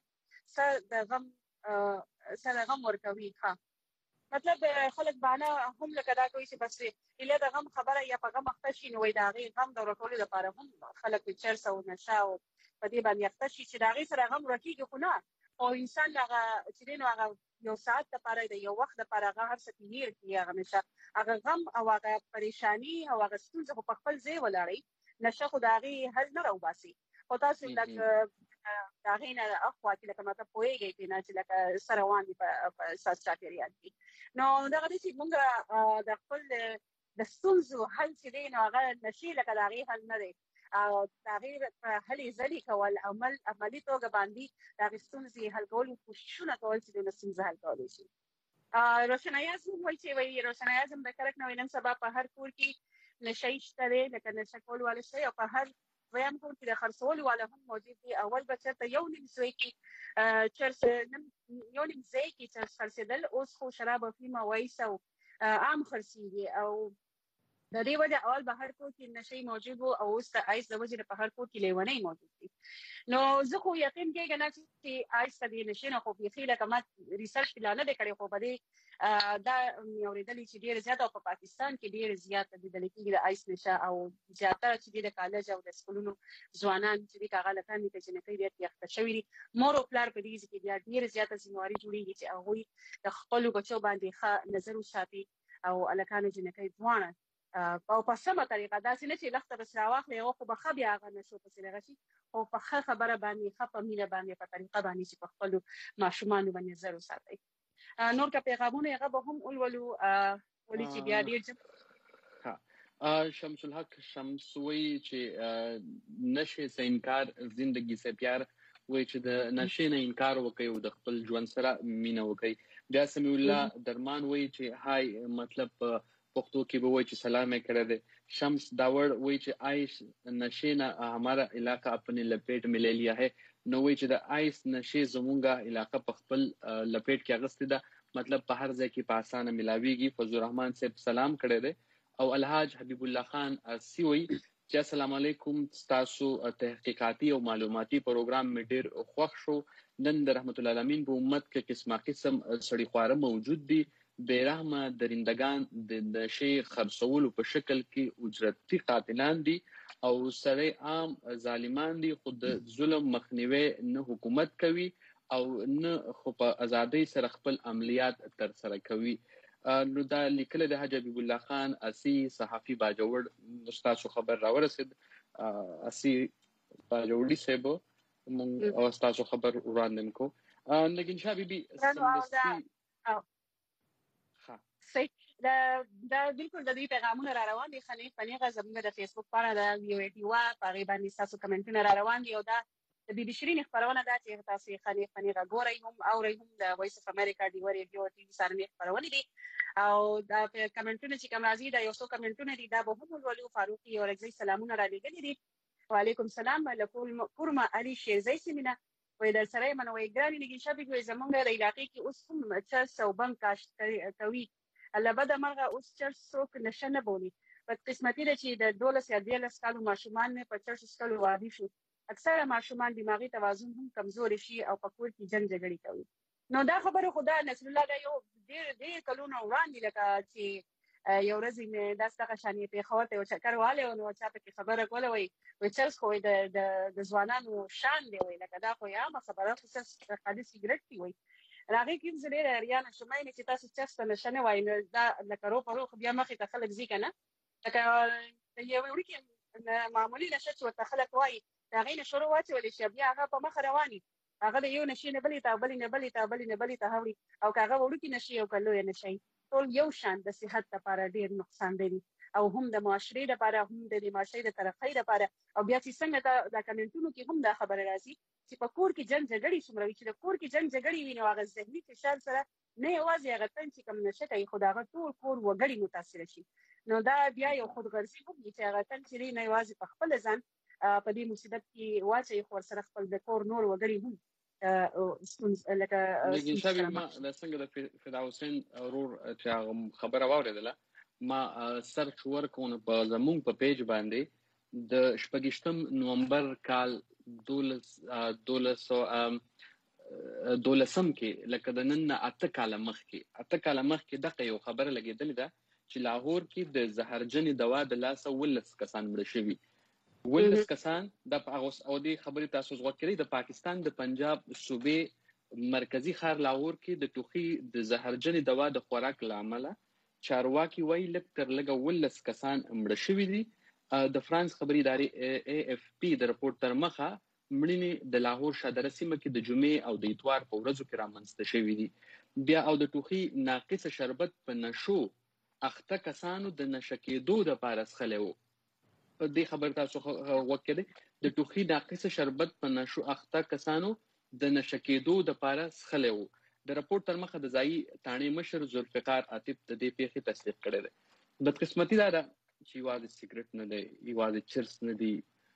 Speaker 1: سر د غم ورکوي ښه مطلب خلک بهانه هم لکه دا کوي چې بس ایله د غم خبره یا په غم اخته شي نو وایي د هغې غم د ورکولو لپاره هم خلک چرس او نشه او په دې باندې اخته شي چې د هغې سره غم ورکېږي خو نه او انسان هغه چې دی نو هغه یو ساعت لپاره د یو وخت لپاره هغه هر څه کې هیر کړي هغه نشه هغه غم او هغه پریشاني او هغه ستونزه خو په خپل ځای ولاړئ نشه خو د هغې حل نه راوباسي خو تاسو لکه د هغې نه اخوا کې لکه مطلب پوهېږئ پرې نه چې لکه سره روان دي په ستاسو چاپېریال کې نو دغه دی چې موږ د خپل د ستونزو حل چې دی نو هغه نشي لکه د هغې حل نه دی او د هغې په هلې ځلې کول عملي توګه باندې د هغې ستونزې حل کولو کوششونه کول چې د ستونزه حل کولی شي روشنایاز هم وایي چې روشنایاز هم د کرک نه وایي نن سبا په هر کور کې نشه شته دی لکه نشه کول والا شته او په هر دویم کور کې د خرڅولو والا هم موجود دي اول به چېرته یو نیم ځای کې چرس یو نیم ځای کې چرس خرڅېدل اوس خو شراب افیم او ایس او عام خرڅېږي او د دې وجه اول به هر کور کې نشي موجود وو او اوس د آیس د وجې په هر کور کې لیونۍ موجود دي نو زه خو یقین کېږم چې آیس د دې نشي نه خو بیخي لکه ما ریسرچ پلا نه دی کړی خو په دې دا مې اورېدلي چې ډېر زیات او په پاکستان کې ډېر زیات لیدل کېږي د آیس نشه او زیاتره چې د کالج او د سکولونو ځوانان چې دي هغه لکان دي چې جنکۍ ډېر اخته شوي دي مور او پلار په دې کې بیا ډېر زیاته ذمہواري جوړېږي چې هغوی د خپلو بچو باندې ښه نظر وساتي او الکانو جنکۍ ځوانه او په سمه طریقه داسې نه چې لخته بس راواخلې او خو به ښه بیا هغه نشو پسې دغه شي او په ښه خبره باندې ښه په مینه باندې په طریقه باندې چې په خپلو ماشومانو باندې نظر وساتئ. نور که پیغامونه هغه به هم ولولو ولې چې بیا ډېر
Speaker 2: شمس الحق شمسوي چې نشه سے انکار زندگی سے پیار وای چې د نشه نه انکار وکي او د خپل ژوند سره مینه وکي. بیا سمیع الله درمان وای چې هاي مطلب پښتو کې به وای چې سلام یې کړی دی. شمس داور وای چې آئس نشه نه हमारा इलाका अपने लपेट में ले लिया है. نو وای چې د آئس نشه زمونږه علاقه په خپل لپیټ کې اغستې ده، مطلب په هر ځای کې په اسانه ملاويږي. فضل الرحمن صاحب سلام کړی دی. او الحاج حبیب الله خان سیوی چې السلام علیکم، تاسو تحقیقاتي او معلوماتي پروګرام می ډیر خوښ شو. نن د رحمت الله العالمین په امت کې قسمه قسم سړي خواره موجود دي، بیرحمه درندگان د شی خرڅولو په شکل کې اجرتي قاتلان دي او سړي عام ظالمان دي. خود ظلم مخنیوي نه حکومت کوي او نه خو په ازادۍ سره خپل عملیات تر سره کوي. نو دا لیکل د حاج حبیب الله خان اسی صحافي باجوړ استاد خبر راورسید. اسی باجوړي صاحب مونږ او استاد خبر وړاندې کو. لیکن شابي
Speaker 1: دا بالکل د دې پیغامونه را روان دي. خنې فنیغه زموږ د فیسبوک پاڼه د یو ای ټي وا په غیبانی تاسو کمنټونه را روان دي او دا د بي بي شيرين خبرونه دا چې تاسو خنې فنیغه ګورئ هم او هم د وایس اف امریکا دی ریډیو ټي وي سره خبرونه دي او دا کمنټونه چې کوم راځي دا یو څو کمنټونه دي دا به هم ولولو. فاروقي او رضی سلامونه را لګلي دي. وعلیکم السلام لکل کورما علي شیرزی سیمینه وې در سره منوي ګرانی نګین شابه کوي زمونږ د علاقې کې اوس هم چرس او بم کاشت کوي. الله بده مرغه اوس چرس څوک نشه نه بولي. په قسمتي ده چې د 12 یا 13 کالو ماشومان نه په چرس سکلو وادي شو. اکثره ماشومان دماغي توازن هم کمزوري شي او په کور کې جنگ جګړې کوي. نو دا خبره خدا نصر الله دا یو ډېر کلونه وړاندې لکه چې یو ورځ مې دا ستغه شانې په خوته او چکر والے او نو چا په خبره کوله وي چرس خو د ځوانانو شان دی وي لکه دا خو یا خبره خو څه خالي سیګریټ دی وي راغی کوم زلیر ریانه شمای نه چې تاسو چرس ته نشنه وای نو دا لکه رو پرو خو بیا مخې ته خلک ځي کنه لکه یو وړي معمولی نشه چې ورته خلک وای دا غینه شروع واچي ولې چې بیا هغه په مخ رواني هغه د یو نشي نه بلی ته هوري او هغه وړي نشي او کلو یې نشي ټول یو شان د صحت لپاره ډیر نقصان دی او هم د معاشري لپاره هم د معاشري د ترقۍ لپاره او بیا چې څنګه دا کمنټونو کې هم دا خبره راځي چې په کور کې جنگ جګړې څومره چې د کور کې جنگ جګړې ویني هغه ذهني فشار سره نه یوازې هغه تن چې کوم نشه کوي خو دا ټول کور وګړي متاثر شي. نو دا بیا یو خودغرضي هم چې هغه تن چې نه یوازې په خپل ځان په دې مصیبت کې واچي خو سره خپل د کور نور وګړي هم لکه
Speaker 2: شابه ما د څنګه د فدا حسین ورور چې خبره واوریدله ما سرچ ورکونه په زموږ په پیج باندې د 28 نومبر کال 1200 کې لکه د نن 8 کال مخکې دغه یو خبره لګیدل ده چې لاهور کې د زهرجن دوا د لاسه ولس کسان مړ شوي. ولس کسان د او د خبرې تاسو زغوت کړی د پاکستان د پنجاب صوبې مرکزی ښار لاهور کې د ټوخي د زهرجن دوا د خوراک لامل چارواکي وایي لکتر لګه ولس کسان مړ شوي دي. د فرانس خبري ادارې AFP د رپورت تر مخه مړینې د لاهور شادره سیمه کې د جمعې او د اتوار په ورځو کې رامنځته شوي دي. بیا او د ټوخي ناقص شربت په نشو اخته کسانو د نشه کېدو لپاره څښلی وو. د خبر تاسو وکړه د ټوخي ناقص شربت په نشو اخته کسانو د نشه کېدو لپاره څښلی وو. د رپورت تر مخه د ځایي تاڼې مشر ذوالفقار عاطف د دې پیښې تصدیق کړی دی. بدقسمتي دا ده چې یوازې سیګریټ نه دی یوازې چرس نه دی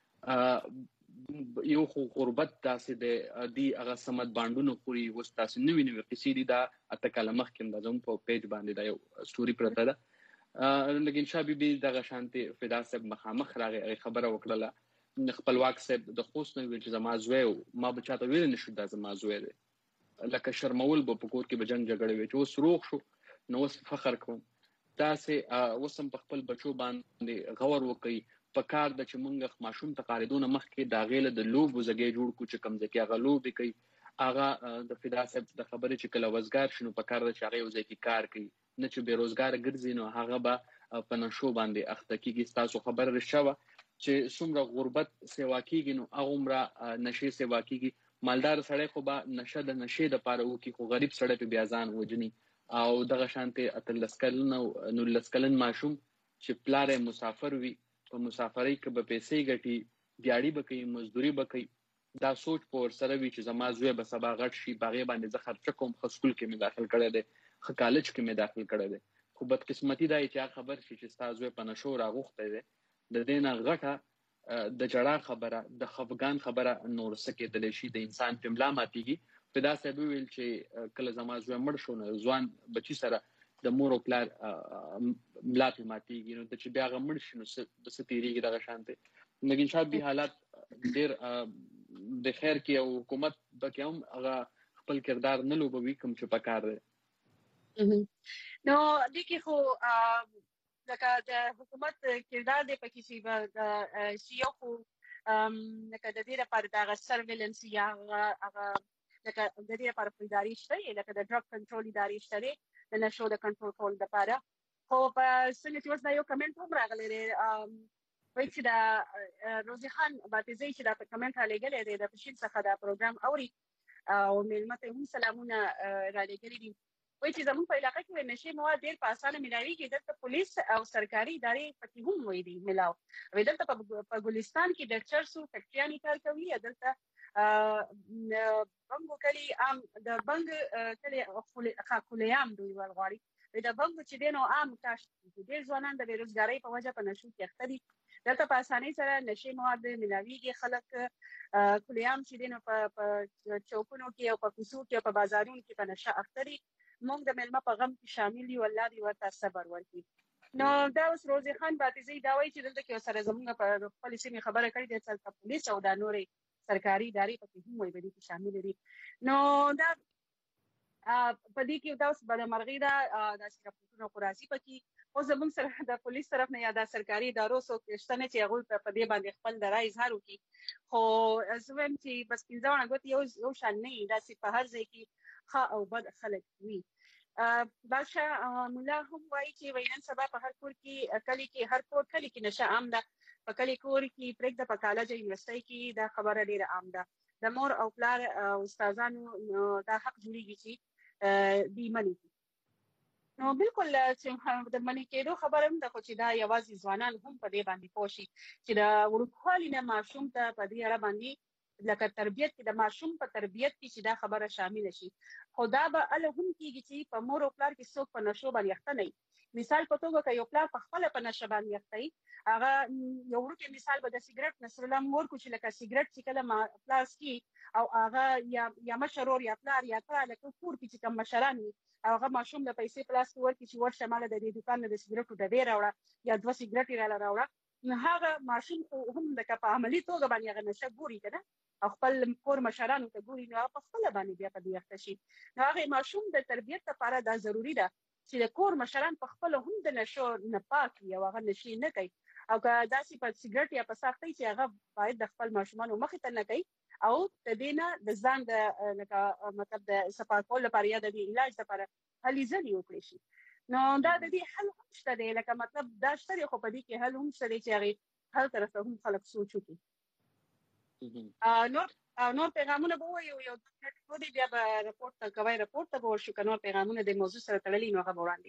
Speaker 2: یو خو غربت داسې دی هغه سمت باندونو خوري اوس تاسو نوې قصې دي دا اته کاله مخکې د زموږ په پیج باندې دا یو سټوري پرته ده. لیکن شابه دغه شانتي فدا صاحب مخامخ راغی خبره وکړه خپلواک صاحب د خوست نه ویل چې زما زوی ما بچاته ویل نشو دا زما زوی دی لکه شرمول به په کور کې به جنگ جګړې وي چې اوس روغ شو نو اوس فخر کوم داسې وسم په خپل بچو باندې غور وکړي په کار د چې مونږ ماشوم تقاریدونه مخکې دا غیله د لوب وزګي جوړ کو چې کم ځکه هغه لوب کوي هغه د فدا صاحب د خبرې چې کله وزګار شنو په کار د چاغي وزګي کار کوي نه چې بیروزګار ګرځي نو هغه به په نشو باندې اخته کیږي. تاسو خبر رښتیا چې څومره غربت سیوا کیږي نو هغه عمره نشي سیوا کیږي. مالدار سړی خو به نشه د نشې د پاره وکي خو غریب سړی په بیا ځان وجني. او دغه شانته 13 کلن او 19 کلن ماشوم چې پلار مسافر وي په مسافرۍ کې به پیسې ګټي دیاړي به کوي مزدوري به کوي. دا سوچ په ورسره وي چې زما زوی به سبا غټ شي باغې باندې زه خرچه کوم خو سکول کې مې داخل کړی دی خو کالج کې مې داخل کړی دی. خو بدقسمتي دا چې خبر شي چې ستا زوی په نشو راغوښتی دی د دې نه غټه د جړا خبره د خفګان خبره نور څه کېدلی شي د انسان په ملا ماتېږي. په داسې به ویل چې کله زما زوی مړ شو نو ځوان بچي سره د مور او پلار ملا پې ماتېږي نو چې بیا هغه مړ شي نو د څه تېرېږي دغه شانتې. لیکن شاید به حالات ډېر د خیر کې او حکومت پکې هم هغه خپل کردار نه لوبوي کوم چې پکار دی.
Speaker 1: نو دې کې خو لکه د حکومت کردار دی پکې چې یو خو لکه د دې لپاره د سرویلنس یا هغه لکه د دې لپاره ادارې شته لکه د ډرګ کنټرول ادارې شته د نشو د کنټرول کول لپاره. خو په څنګه چې اوس دا یو کمنټ هم راغلی دی وایي چې د روزي خان باتیزی چې دا کمنټ را لېږلی دی د پشین څخه دا پروګرام اوري او میلمه ته هم سلامونه را لېږلي دي. وایي چې زموږ په علاقه کې نشي مواد ډېر په اسانه ملاویږي. دلته پولیس او سرکاري ادارې پکې هم وایي دي ملاو. دلته په ګلستان کې د چرسو فیکټریانې کار کوي. دلته بنګو کلي عام د بنګ کلي خاکولیام دوی ورغواړي د بنګو چې دی نو عام کار کوي. ډېر ځوانان د بېروزګارۍ په وجه په نشو کې اخته دي. دلته په اسانۍ سره نشي مواد ملاویږي. خلک کلیام چې دی نو په چوکونو کې او په کوڅو کې او په بازارونو کې په نشه اخته دي. موږ د مېلمه په غم کې شامل یو الله دې ورته صبر ورکړي. نو دا اوس روزي خان باتیزی دا وایي چې دلته کې سره زموږ په خپل سیمې خبره کړې ده چې پولیس او د نورې سرکاري ادارې پکې هم وایي په دې کې شامل دي. نو دا په دې کې دا اوس بدمرغي ده داسې راپورټونه خو راځي پکې. اوس زموږ سره د پولیس طرف نه یا د سرکاري ادارو څوک شته نه چې هغوی په دې باندې خپل د رایې اظهار وکړي. خو زه وایم چې بس 15 ګوتې یو شان نه وي. داسې په هر ځای کې ښه او بد خلک وي. بادشاه مولا هم وایي چې نن سبا په هر کور کې کلي کې هر کور کلي کې نشه عام ده. په کلي کور کې پرېږده په کالج یونیورسټۍ کې دا خبره ډېره عام ده. د مور او پلار او استادانو دا حق جوړېږي چې دوی منې کړي. نو بالکل چې د منې کېدو خبره هم ده خو چې دا یوازې ځوانان هم په دې باندې پوه شي چې د وړوکوالي نه ماشوم ته په دې اړه باندې لکه تربیت کې د ماشوم په تربیت کې چې دا خبره شامل شي. خو دا به هله هم کېږي چې په مور او پلار کې څوک په نشو باندې اخته نه وي. مثال په توګه که یو پلار په خپله په نشه باندې اخته وي هغه یو وړوکی مثال به د سګرټ نصرالله موږ ورکړو چې لکه سګرټ چې کله پلاس کې او هغه یا مشر ورور یا پلار یا تا لکه کور کې چې کوم مشران وي هغه ماشوم له پیسې پلاس کې ورکړي چې ورشه ماله د دې دوکان نه د سګرټو ډبې راوړه یا 2 سګرټې راله راوړه. نو هغه ماشوم خو هم لکه په عملي توګه باندې هغه نشه ګوري که نه او خپل کور مشرانو ته ګوري نو هغه په خپله باندې بیا په دې اخته شي. نو هغې ماشوم د تربیت لپاره دا ضروري ده چې د کور مشران په خپله هم د نشو نه پاک وي او هغه نشې نه کوي. او که داسې په سګرټ یا په ساختۍ چې هغه باید د خپل ماشومانو مخې ته نه کوي او د دې نه د ځان د لکه مطلب د صفا کولو لپاره یا د دې علاج لپاره هلې ځلې وکړی شي. نو دا د دې حل هم شته دی لکه مطلب دا شته دی خو په دې کې حل هم شته دی چې هغې هر طرف ته هم خلک سوچ وکړي. نور پیغامونه به ووایو یو 2 منټ دی بیا به رپورټ ته کوئ رپورټ ته به ورشو که نور پیغامونه د موضوع سره تړلي نو هغه به وړاندې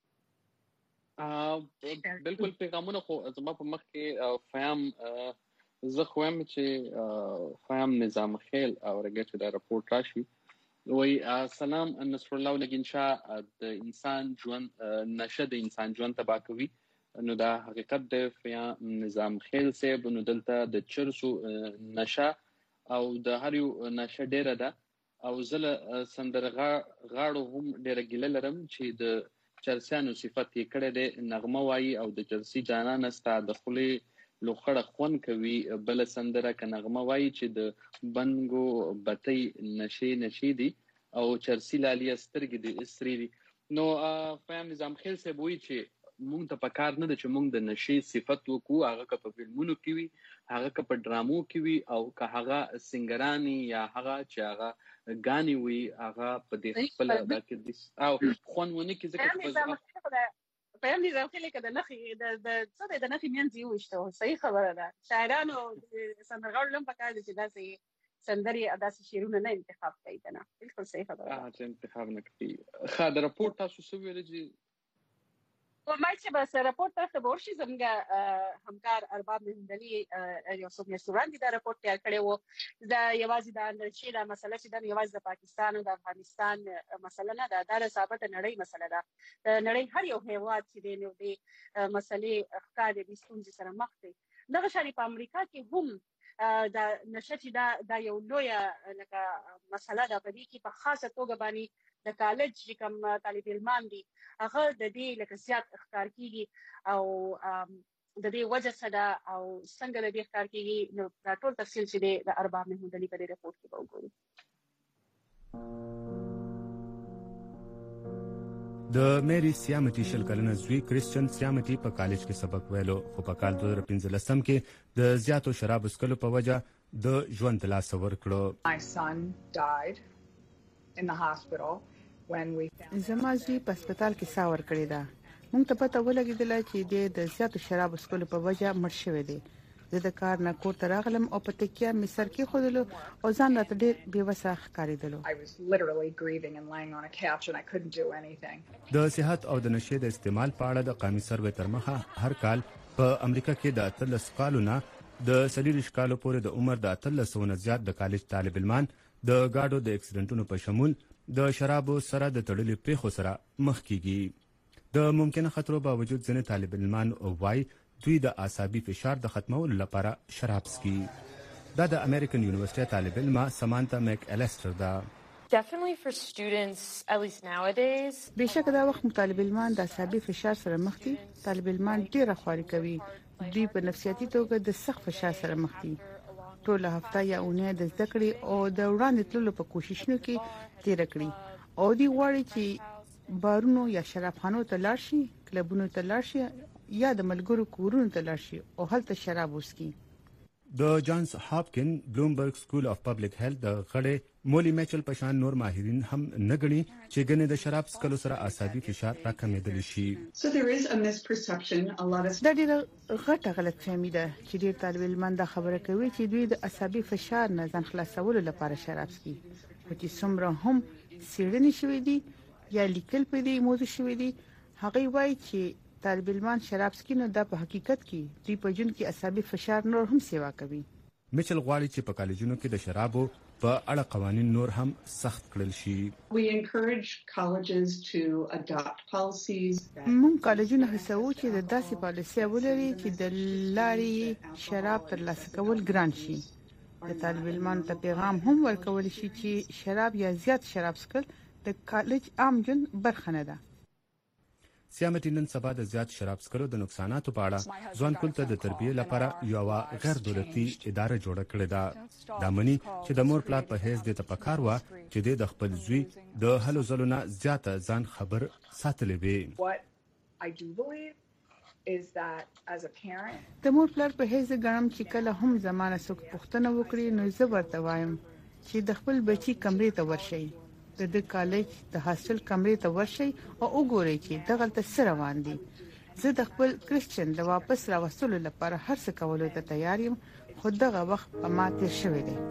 Speaker 1: کړو.
Speaker 2: بالکل پیغامونه خو زما په مخ کې فیام زه خو وایم چې فیام نظام خیل اورګه چې دا رپورټ راشي وای سلام نصر الله لګین شاه د انسان ژوند نشه د انسان ژوند تباہ کوي. نو دا حقیقت د فیام نظام خیل صاحب نو دلته د چرسو نشه او د هر یو نشه ډیره ده او زله سندرغاړو هم ډیره ګیله لرم چې د چرسیانو صفت یې کړی دی نغمه وایي او د چرسي جانانه ستا د خولې لوخړه خوند کوي بله سندره که نغمه وایي چې د بنګو بتۍ نشې دي او چرسي لالیه سترګې دي سرې دي. نو فیام نظام خیل صاحب وایي چې مونږ ته پکار نه ده چې مونږ د نشې صفت وکړو هغه که په فلمونو کې وي هغه که په ډرامو کې وي او که هغه سنګرانې یا هغه چې هغه ګانې وي هغه په دې خپله دا کې او خوند ونه کړي ځکه
Speaker 1: په هم دي ځوخلې کده نخي د څه د نخي مینځي وشته صحیح خبره ده شاعرانو سندرغاړو لم پکاره چې داسې سندري داسې شعرونه نه انتخاب کوي کنه بالکل صحیح خبره ده
Speaker 2: چې انتخاب نه کوي خا د راپور تاسو څه ویل چې
Speaker 1: او ما چې بس راپور تاسو ورشي زموږ همکار ارباب مهندلي یو څو میاشتې وړاندې دا راپور تیار کړی و دا یوازې دا نشي دا مسله چې دا یوازې د پاکستان او د افغانستان مسله نه ده دا ثابت نړۍ مسله ده نړۍ هر یو هیواد چې دی نو د مسلې ښکار د ستونزې سره مخ دی دغه شری په امریکا کې هم دا نشه چې دا یو لوی لکه مسله ده په دې کې په خاصه توګه باندې د کالج چې کوم طالب علمان دي هغه د دې لکه زیات ښکار کیږي او د دې وجه څه او څنګه د دې ښکار کیږي نو دا ټول تفصیل چې د ارباب مهندلي په دې رپورت کې وګورو
Speaker 15: د میری سیامتی شل کلنه زوی کریسچن سیامتی په کالج کې سبق ویلو خو په کال 2015 کې د زیاتو شراب څښلو په وجه د ژوند له لاسه ورکړو.
Speaker 16: My son died in the hospital when we
Speaker 17: زما زوی په هسپتال کې ساه ورکړې ده. موږ ته پته ولګېدله چې د زیاتو شراب څښلو په وجه مړ شوی دی. زه د کار نه کور ته راغلم او په تکیه مې سر کېښودلو او ځان راته ډېر بېوسه ښکارېدلو.
Speaker 16: I was literally grieving and laying on a couch and I couldn't do anything.
Speaker 15: د صحت او د نشې د استعمال په اړه د قومي سروې تر مخه هر کال په امریکا کې د 13 کالونو د 40 کالو پورې د عمر د 13 نه زیات د کالج طالب علمان د گاډو د اکسیډنټونو په شمول د شرابو سره د تړلې پیښو سره مخ کیږي. د ممکنه خطرو باوجود ځینې طالب علمان وایي دوی د اعصابي فشار د ختمولو لپاره شراب څښي. دا د امریکن یونیورسيټي طالب علمه سمانتا میک الیسټر ده.
Speaker 18: Definitely for students, at least nowadays.
Speaker 17: بېشکه دا وخت طالب علمان د اعصابي فشار سره مخ دي. طالب علمان ډېره خواري کوي. دوی په نفسیاتي توګه د سخت فشار سره مخ دي. ټول هفته یا اونۍ د زده کړې او د وړاندې تللو په کوششونو کې تیر کړي او دوی غواړي چې بارونو یا شرابخانو ته لاړ شي، کلبونو ته لاړ شي یا د ملګرو کورونو ته لاړ شي او هلته شراب وڅښي.
Speaker 15: د جانز هاپکن بلومبرګ سکول اف پبلک هیلث د غړې مولی میچل په شان نور ماهرین هم نه ګڼي چې ګنې د شراب څښلو سره اعصابي فشار راکمېدلی شي.
Speaker 17: دا ډېره غټه غلطفهمي ده چې ډېر طالب علمان دا خبره کوي چې دوی د اعصابي فشار نه ځان خلاصولو لپاره شراب څښي. خو چې څومره هم څېړنې شوې دي یا لیکل په دې موضوع شوې دي هغوی وایي چې طالب علمان شراب څښي نو دا په حقیقت کې دوی په ژوند کې اعصابي فشار نور هم سیوا کوي.
Speaker 15: میچل غواړي چې په کالجونو کې د شرابو په اړه قوانین نور هم سخت کړل شي.
Speaker 16: We encourage colleges to adopt policies.
Speaker 17: موږ کالجونه هڅوو چې د داسې پالیسي ولري چې د لارې شراب ترلاسه کول ګران شي. د طالب علمانو ته پیغام هم ورکول شي چې شراب یا زیات شراب څښل د کالج عام ژوند برخه نه ده.
Speaker 15: سیامتی نن سبا د زیات شراب څښلو د نقصاناتو په اړه ځوانکول ته د تربیې لپاره یو غیر دولتي اداره جوړه کړې ده. دا مني چې د مور پلار په هیڅ د تپکار و چې د خپل زوی د هلو ځلو نه زیاته ځان خبر ساتلې وي.
Speaker 17: د مور پلار په هیڅ غنم چې کله هم زمانه څوک پوښتنه وکړي نو زه ورته وایم چې د خپل بچي کمرې ته ورشي، د کالج د هاستل کمرې ته ورشي او وګورئ چې دغلته څه روان دي. زه د خپل کریسچن د واپس راوستلو لپاره هر څه کولو ته تیار یم خو دغه وخت په ما تیر شوی دی.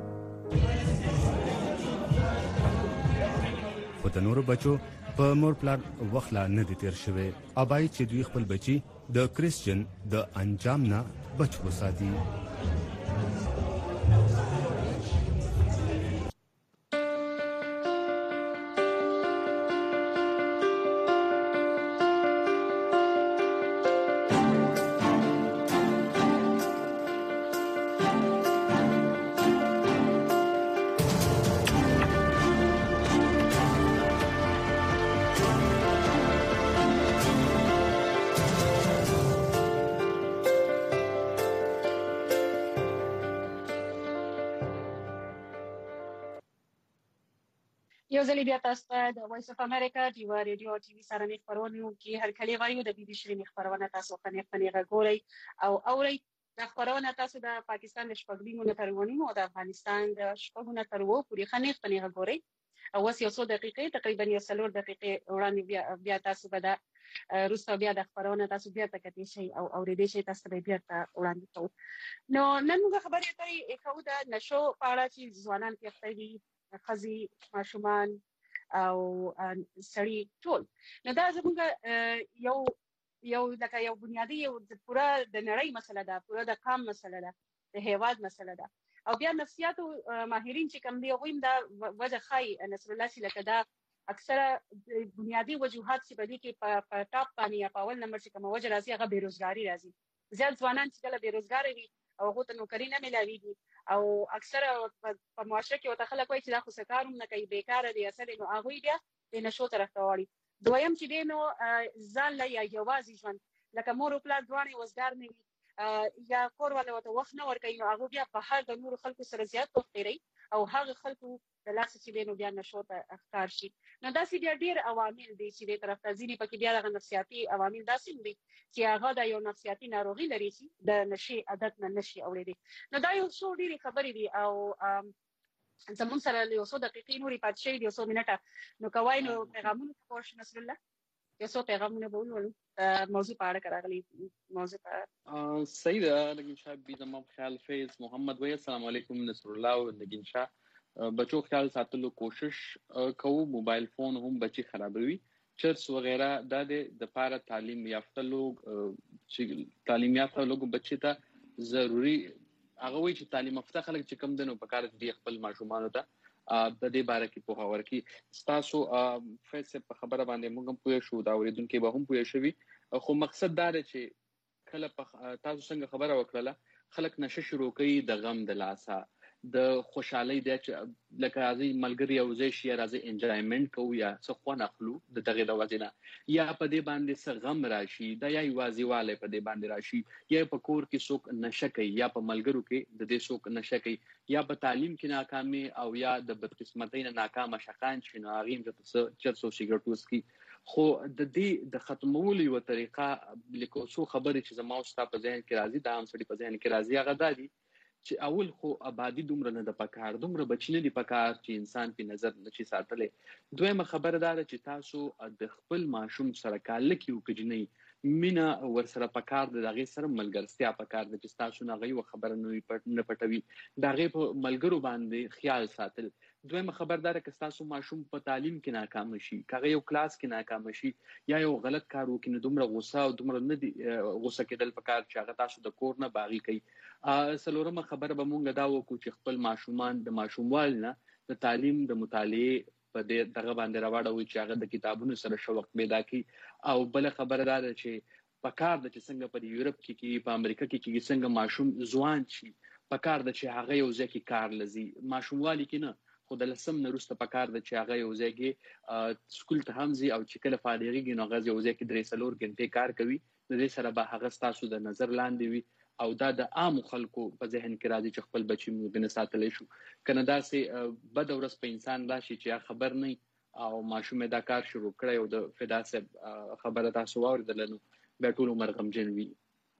Speaker 15: خو د نورو بچو په مور پلار وخت لا نه دی تیر شوی او باید چې دوی خپل بچي د کریسچن د انجام نه بچ وساتي.
Speaker 1: یو ځل بیا تاسو ته د وایس اف امریکا د رادیو او ټي وي سره نه خبرونه کې هر کله وایو د بي بي شری خبرونه تاسو خنه غوړی او اوري د خبرونه تاسو د پاکستان د شپږمو ترونی او د افغانستان د شپږمو ترو پوری خنه غوړی او اوس یو څو دقیقې تقریبا 3 دقیقې وړاندې بیا تاسو به دا روسته بیا د خبرونه تاسو بیا تکتی شي او اورېدې شي تاسو به بیا وړاندې کوو. نو نن موږ خبرې اترې کوو د نشو په اړه چې ځوانان کې اخته خزي ماشومان او سړي ټول. نو دا زموږ یو لکه یو بنیادی یو پوره د نړۍ مسله ده، پوره د قام مسله ده، د هیواد مسله ده. او بیا نفسیاتو ماهرین چې کوم دی هغوی دا وجه ښایي نصر الله چې لکه دا اکثره بنیادی وجوهات چې په دې کې په ټاپ باندې یا په اول نمبر چې کومه وجه راځي هغه بیروزګاري راځي. زیات ځوانان چې کله بیروزګاره وي او هغو ته نوکري نه میلاویږي او اکثره په معاشره کې ورته خلک وایي چې دا خو څه کار هم نه کوي، بیکاره دی اصل، نو هغوی بیا د نشو طرف ته واړي. دویم چې دی نو ځان له یا یوازې ژوند لکه مور او پلار دواړه وزګار نه وي یا کور والا ورته وخت نه ورکوي، نو هغوی بیا بهر د نورو خلکو سره زیات وخت تېروي او هغه خلکو د لاسه چې دی نو بیا نشو ته ښکار شي. نو داسې بیا ډېر عوامل دي چې دې طرف ته ځینې پکې بیا دغه نفسیاتي عوامل داسې هم دي چې هغه د یو نفسیاتي ناروغي لري چې د نشې عادت نه نشي اورېدی. نو دا یو څو ډېرې خبرې دي او زموږ سره یو څو دقیقې نورې پاتې شوي دي، یو څو منټه. نو کوای نو پیغامونه ته پوه شو نصر الله، یو څو پیغامونه به ولولو موضوع په اړه که راغلي موضوع په اړه.
Speaker 2: صحیح ده نگین شاه بي زما په خیال فیض محمد وایي السلام علیکم نصر الله او نگین شاه. بچو خیال ساتلو کوشش کوو، موبایل فون هم بچي خرابوي، چرس وغیرہ دا د پاره تعلیم یافته لوګ چې تعلیم یافته لوګ بچي ته ضروری هغه وایي چې تعلیم یافته خلک چې کم دنو په کار دي خپل ماشومان ته د دې باره کې په خبر کې تاسو فیض په خبره باندې موږ هم پوه شو دا اوریدونکو به هم پوه شوي. خو مقصد دا دی چې کله تاسو څنګه خبره وکړه خلک نشه شروع کوي د غم د لاسه د خوشحالۍ د لکه راځي ملګری او ځای شي راځي انجوایمنت کوو یا څه خوند اخلو د دغه د وجه نه یا په دې باندې څه غم راشي دا یا یوازیواله په دې باندې راشي یا په کور کې څوک نشه کوي یا په ملګرو کې د دې څوک نشه کوي یا په تعلیم کې ناکامي او یا د بدقسمتۍ نه ناکامه شقان شي نو هغه د چرس او سیګریټ وسکي. خو د دې د ختمولو یو طریقه لیکو څو خبرې چې زما او ستا په ذهن کې راځي دا هم سړي په ذهن کې راځي هغه دا دي چې اول خو آبادی دومره نه د پکار دومره بچی نه دی پکار چې انسان په نظر نشي ساتلې. دویمه خبره دا ده چې تاسو د خپل ماشوم سره کال کیو کجنې مینا ور سره پکار د دغه سره ملګرتیا پکار د چې تاسو نه غي خبره نه پټوي دغه په ملګرو باندې خیال ساتل. دویمه خبردار که تاسو ماشوم په تعلیم کې ناکام شي کغه یو کلاس کې ناکام شي یا یو غلط کار وکړي نو دومره غوسه او دومره نه دی غوسه کېدل پکار چې هغه تاسو د کور نه باغی کوي. سلورمه خبره به مونږ دا وکړو چې خپل ماشومان د ماشوموال نه د تعلیم د مطالعه په دغه باندې راوړو چې هغه د کتابونو سره شوق پیدا کړي او بل خبره دا ده چې پکار د چې څنګه په یورپ کې په امریکا کې څنګه ماشوم ځوان شي پکار د چې هغه یو ځکه کار لذي ماشوموالي کې نه خو د لسم نه وروسته پکار د چې هغه یو ځای سکول ته هم ځي او چې کله فارغېږي نو هغه یو ځای کې 3 غنټې کار کوي د دې سره به هغه ستاسو د نظر لاندې وي او دا د عام خلکو په ذهن کې راځي چې خپل بچي موږ نه ساتلی شو کنه داسې بد ورځ په انسان راشي چې خبر نه او ماشوم دا کار شروع کړی او د فدا صاحب خبره تاسو واوریدل نو بیا ټول عمر غمجن وي.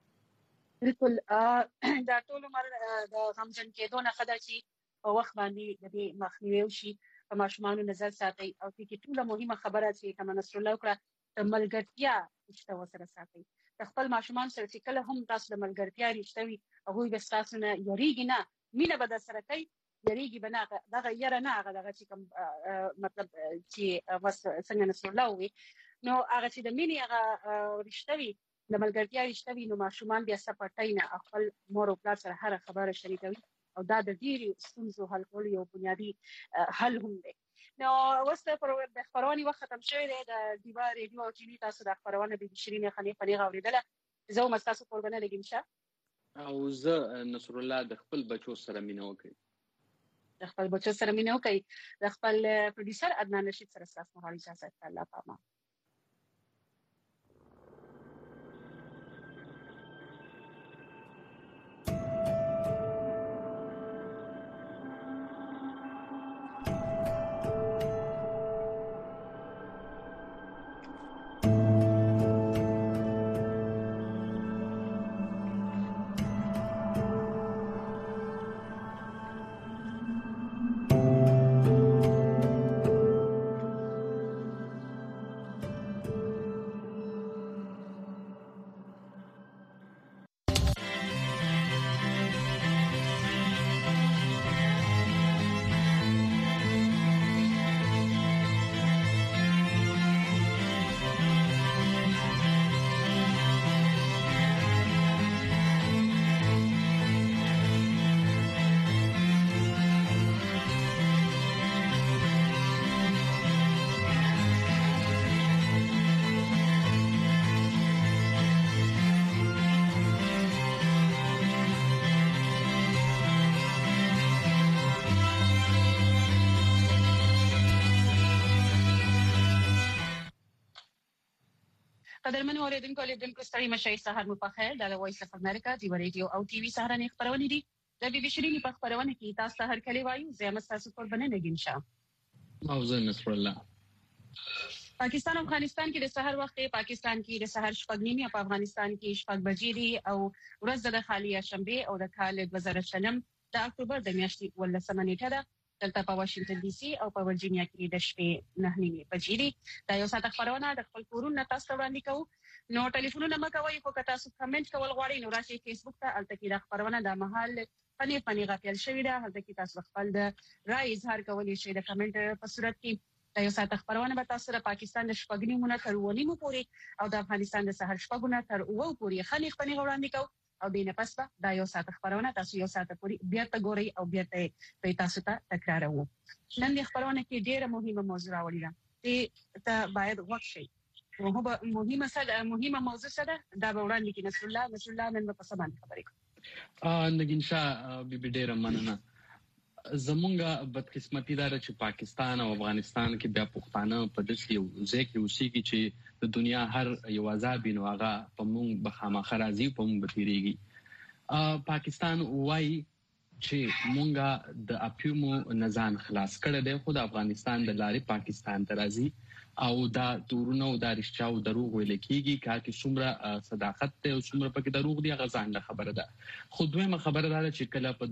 Speaker 1: بالکل دا ټول عمر د غمجن کېدو نه خدا چې په وخت باندې د دې مخنیوي وشي په ماشومانو نظر ساتي او کې ټوله مهمه خبره چې کوم نصر الله وکړه د ملګرتیا رشته وسره ساتي. د خپل ماشومان سره چې کله هم تاسو د ملګرتیا رشته وي هغوی به ستاسو نه یریږي نه مینه به درسره کوي یریږي به نه دغه یره نه هغه دغه چې کوم مطلب چې څنګه نصر الله وي نو هغه چې د مینې هغه رشته وي د ملګرتیا رشته وي نو ماشومان بیا سپټای نه خپل مور او پلار سره هر خبره شریکوي او دا د ډېرې ستونزو حل کولو یو بنیادي حل هم دی. نو اوس د خپرونې وخت ختم شوی دی د دیوا ریډیو او ټي وي تاسو د خپرونه بي بي شیرین خانې په نیغه اورېدله زه هم ستاسو قربانه نګین شاه
Speaker 2: او زه نصر الله د خپل بچو سره مینه وکړي
Speaker 1: د خپل بچو سره مینه وکړي د خپل پروډوسر عدنان رشید سره ستاسو مهال اجازه الله پاما. قدرمنو اوریدونکو لیدونکو ستړي مشئ سهار مو په خیر د وایس اف امریکا دی ریډیو او ټي وي سهارنې خبرونه دي د بي بي شيرين په خبرونه کې تاسو ته هر کلی وایو زه تاسو قربانه نگین شم
Speaker 2: موضوع نصر الله
Speaker 1: پاکستان او افغانستان کې د سحر وخت پاکستان کې د سحر شپږ نیمه په افغانستان کې شپږ بجې دي او ورځ د خالیه شنبه او د کال 2020 د اکتوبر د میاشتې 18 نیټه ده دلته په واشنگټن ډي سي او په ورجینیا کې د شپې 9 بجې دي دا یو ساعت خبرونه د خپل کورونه تاسو وړاندې کوو نو ټلیفونونه مکوئ خو که تاسو کمنټ کول غواړئ نو راشئ فیسبوک ته الته کې د خبرونه د محل پنی غفل شوی ده هلته کې تاسو خپل د رائے اظهار کولی شئ د کمنټ په صورت کې دا یو ساعت خبرونه به تاسو د پاکستان د شپږ نیمونه تر 9 نیمو پورې او د افغانستان د سحر شپږونه تر 9 پورې خني وړاندې کوو او دینه پس به دا یو ساعت خبرونه تاسو یو ساعت پورې بیا ته ګورئ او بیا ته تاسو ته تکراروو نن د خبرونه کې ډیره مهمه موضوع راوړی ده چې باید وخت شي مهمه موضوع سره دا وړاندې کې نصر الله نن په سبا خبرې کوي
Speaker 2: نگین شاه بي ډیره مننه زمونږه بدقسمتي دا چې پاکستان او افغانستان کې بیا پښتانه په داسې یو ځای کې اوسېږي چې د دنیا هر یو عذاب نو هغه په مونږ به خامخا راځي په مونږ به تیریږي پاکستان وایي چې مونږه د اپیومو نزان خلاص کړی دی خو د افغانستان د لارې پاکستان ته راځي او دا تورونه او دا رښتیا او دروغ ویل کېږي چې څومره صداقت ته او څومره پکې دروغ دی هغه ځان له خبره ده خو دویمه خبره ده چې کله په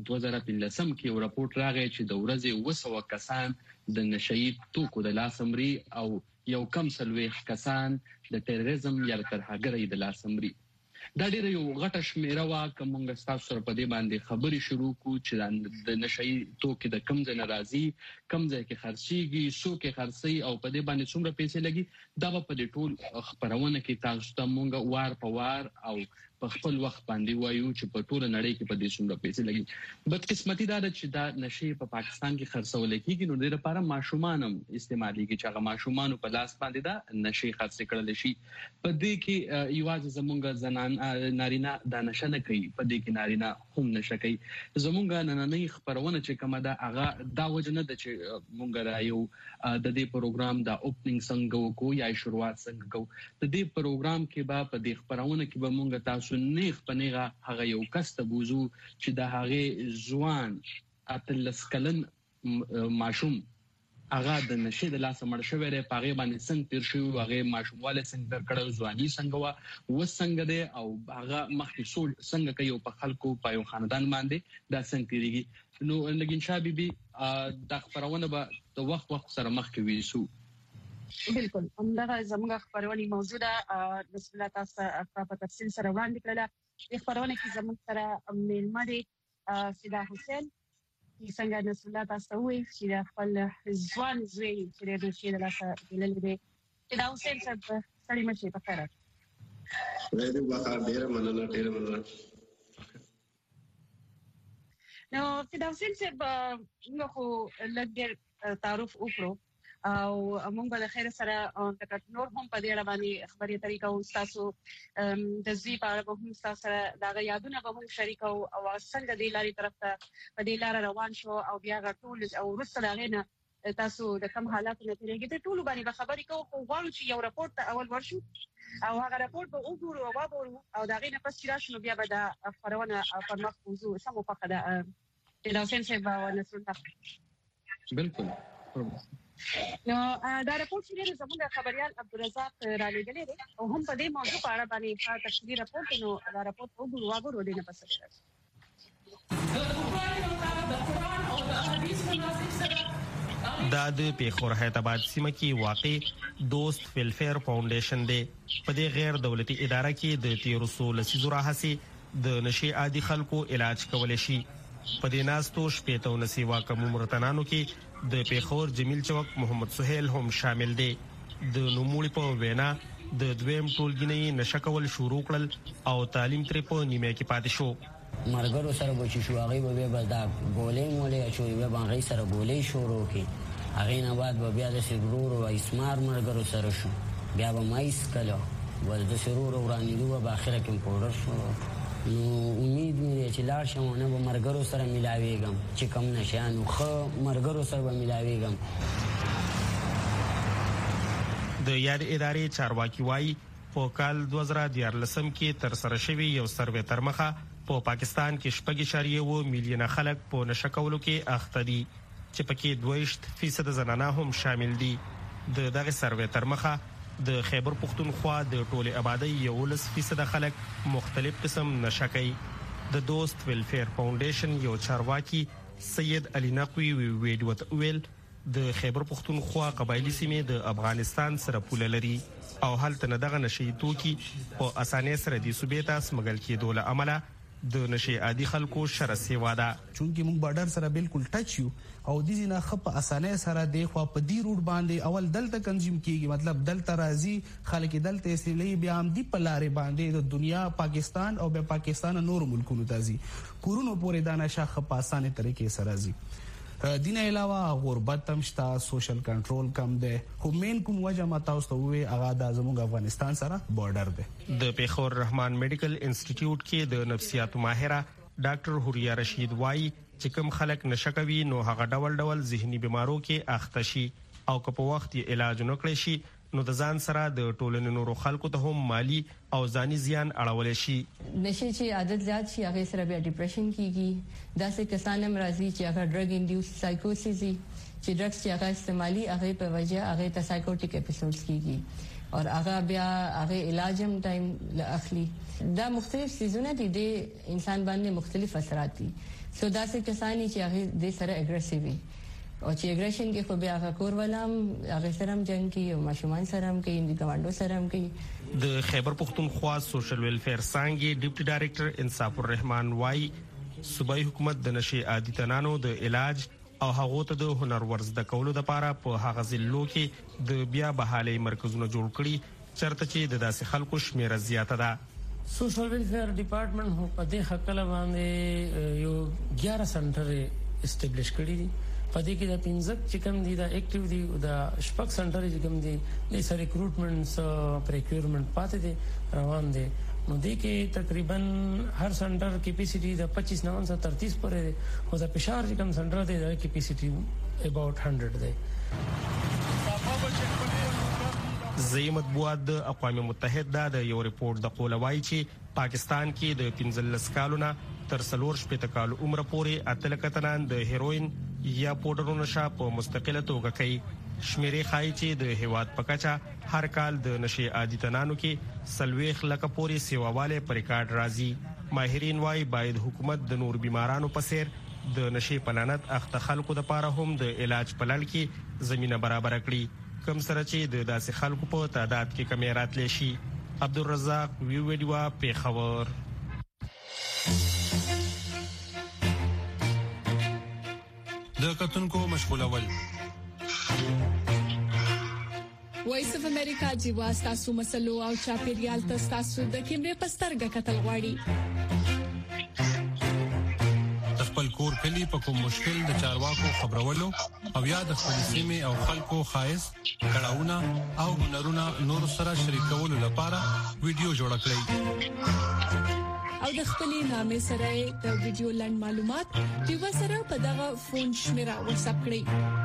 Speaker 2: 2015 کې یو راپورټ راغی چې د ورځې 200 کسان د نشئی توکو د لاسمري او یو کم سلويخ کسان د تروریزم یا ترهګرۍ د لاسمري دا ډیره یو غټه شمیره وا کومه تاسو سره په دې باندې خبري شروع کو چې د نشئی توکو د کم ځای ناراضي کم ځای کې خرڅيږي سو کې خرڅي او په دې باندې څومره پیسې لګي دا په دې ټول خبرونه کې تاسو ته مونږ وار په وار او په خپل وخت باندې وایو چې په ټول نړۍ کې په دې څومره پیسې لګي بدقسمتي دا چې دا نشئی په پاکستان کې خرڅول کېږي نو د لپاره ماشومان هم استعماليږي چې هغه ماشومان په لاس باندې دا نشئی خرڅ کړل شي په دې کې یوازې زمونږ زنان نارینه دا نشه نه کوي په دې کې نارینه هم نشه کوي زمونږ نننۍ خبرونه چې کومه ده هغه دا وجه نه ده چې مونږ رايو د دې پروګرام د اوپننګ څنګه وکړو یا شروعات څنګه کوو د دې پروګرام کې به په دې خبرونه کې به مونږ تاسو نیغ پنیغه هغه یو کس ته بوزو چې د هغه ځوان اتلس کلن ماشوم هغه د نشي د لاس مړ شوی دی پاغه باندې څنګه تیر شو هغه ماشومواله څنګه کړو ځواني څنګه و څنګه دی او هغه مخکې سول څنګه کوي په خلکو په یو خاندان باندې دا څنګه تیریږي نو لګین شابي د خبرونه به د وخت سره مخکې ویسو
Speaker 1: بالکل همدغه زموږ خبرونه موضوع ده بسم الله تاسو په تفصیل سره وړاندې کړل د خبرونه کې زموږ سره میلمه دي سیدا حسین څنګه نصر الله تاسو وایي چې خپل ځوان زوی چې د شي د لاسه دلل دي سیدا حسین صاحب سړی مشي په خیرات
Speaker 3: ډېر بخار ډېر مننه
Speaker 1: نو سیدا حسین صاحب نو خو لږ تعارف وکړو او موږ به د خیر سره د نور هم په دې اړه باندې خبرې طریقه او تاسو د زی په اړه هم تاسو سره دا یادونه به هم شریکو او څنګه د لارې طرف ته په دې لار روان شو او بیا غټول او رسل غینه تاسو د کوم حالاتو نه تیریږي ته ټول باندې به خبرې کوو خو غواړو چې یو راپورټ ته اول ورشو او هغه راپورټ به وګورو او وګورو او دا غینه پس چې راشنو بیا به د خبرونه پر مخ موضوع سمو پخه ده د حسین صاحب او نصر الله
Speaker 2: بالکل
Speaker 1: نو دا راپورټ چې زموږ خبريال عبدالرزاق را لګلې دي او هم په دې موضوع په اړه باندې تفصیلي راپورټ نو دا راپورټ وګورو دې نه پسې
Speaker 4: دا د پیښور حیدرآباد سیمه کې واقع دوست ویلفیر فاونډیشن دی په دې غیر دولتي اداره کې د 1300 راهسي د نشي عادي خلکو علاج کول شي په دې ناستو شپېته نسیوا کوم مرتنانو کې د پیښور جمیل چوک محمد سہیل هم شامل دي د نوموړي په وینا د دویم ټولګینې نشکول شروع کړل او تعلیم ترې په نیمه کې پاتې شو
Speaker 5: مرګرو سره بچی شو هغه به دا ګولې مولې اچوي به باندې سره ګولې شروع کی هغه نه بعد بیا د سرور او اسمار مرګرو سره شو بیا به مایس کلو ول د سرور ورانی دوه په اخره کې پاوډر شو نو امید مې چې لاړ شم نه به مرګرو سره ملاويږم چې کم نشانو خو مرګرو سره به ملاويږم
Speaker 4: د یاد ادارې چارواکي وایي په کال 2014 کې تر سره شوی یو سروې تر مخه په پاکستان کې 6.1 میلیونه خلک په نشه کولو کې اخته دي چې پکې 22% زنانه هم شامل دي. د دغه سروې تر مخه د خیبر پختونخوا د ټولې آبادی 11% خلک مختلف قسم نشه کوي. د دوست ویلفیر فاونډیشن یو چارواکي سید علي نقوي ویل د خیبر پختونخوا قبایلی سیمې د افغانستان سره پوله لري او هلته نه دغه نشي توکي په اسانۍ سره د صوبې ته سمګل کېدو له امله د نشي عادي خلکو شر سیوا ده.
Speaker 6: چونکې موږ بارډر سره بالکل ټچ یو او د دې نه خپ اسانۍ سره د خو په دی روډ باندې اول دلته کنزوم کیږي، مطلب دلته راځي خلک دلته استعمالي بیا هم دی په لارې باندې د دنیا پاکستان او بیا پاکستان نور ملکونو ته ځي. کورونو پورې دا نشه خپ اسانه طریقې سره ځي. دین علاوه غربت هم شته، سوشل کنټرول کم دی، خو مین کوم وجه ما تاسو ته وې هغه د زموږ افغانستان سره بارډر دی.
Speaker 4: د پیښور رحمان میډیکل انسټیټیوټ کې د نفسیاتو ماهره ډاکټر هوریا رشید وایي چې کوم خلک نشه کوي نو هغه ډول ذهني بیمارو کې اخته شي او که په وخت یې علاج نه کړی شي نو د ځان سره د ټولنې نورو خلکو ته هم مالی او ځاني زیان اړولی شي.
Speaker 7: نشي چې عادت زیات شي هغه سره بیا ډیپریشن کیږي. داسې کسان هم راځي چې هغه ډرګ انډیوس سایکوسیس چې ډرګز چې هغه استعمالي هغه په وجه هغه ته سایکوټیک اپیسوډز کیږي او هغه بیا هغه علاج هم ټایم اخلي. دا مختلف سيزونه دي د انسان باندې مختلف اثرات دي. سو داسې کسان چې هغه د سره اګریسیو او چې اګریشن کې خو بیا هغه کور ولام هغه سره هم جنگ کوي او ماشومان سره هم کوي، د ګوانډو سره هم کوي.
Speaker 4: د خیبر پختونخوا سوشل ویلفیر څانګې ډیپټي ډایریکټر انصاف الرحمن وایي صوبایي حکومت د نشي عادي تنانو د علاج او هغه ته د هنر ورزده کولو لپاره په هغه ځلو کې د بیا بحالي مرکزونه جوړ کړي چرته چې د داسې خلکو شمیره زیاته ده.
Speaker 8: سوشل ویلفیر ډپارټمنټ هو په دې حقله باندې یو 11 سنټر اسټابلیش کړی دي. په دې کې د 15 چې کوم دي دا اکټیو دي او د شپږ سنټر چې کوم دي د سره ریکروټمنټس پریکیورمنټ پاتې دي روان دي. نو دې کې تقریبا هر سنټر کیپیسټي د 25-39 پورې او د پېښور چې کوم سنټر دی د کیپیسټي اباوت 100 دی.
Speaker 4: ځایي مطبوعات د اقوام متحده د یو ریپورت د قولوي چې پاکستان کې د 15 کالونو تر 4 کالو عمر پورې اتل کتنان د هیروین یا پودرو نشه په مستقله توګه کوي. شمیرې ښایي چې د هیواد په کچه هر کال د نشي عادي تنانو کې 40 لکه پورې سیواواله پر ریکارډ راځي. ماهرین وايي باید حکومت د نور بیمارانو په څیر د نشي پلانت اخته خلکو لپاره هم د علاج پلان کې زمينه برابر کړي کوم سره چې د داسې خلکو په تعداد کې کمی راتلی شي. عبدالرزاق ویډیو پیښور.
Speaker 9: د کتونکو مشغولول
Speaker 10: وایس اف امریکا جیوا تاسو مسلو او چاپیریال تاسو د کیمرې پسترګه کتل غواړي.
Speaker 9: خپل کور کلی په کوم مشکل د چارواکو خبرولو او یا د خپل سیمې او خلکو خایس کړهونه او هنرونه نور سره شریکولو لپاره ویډیو جوړ کړئ
Speaker 10: او د خپلې نامې سره د ویډیو لنډ معلومات د وسره په دغه فون شمیره واتساپ کړئ.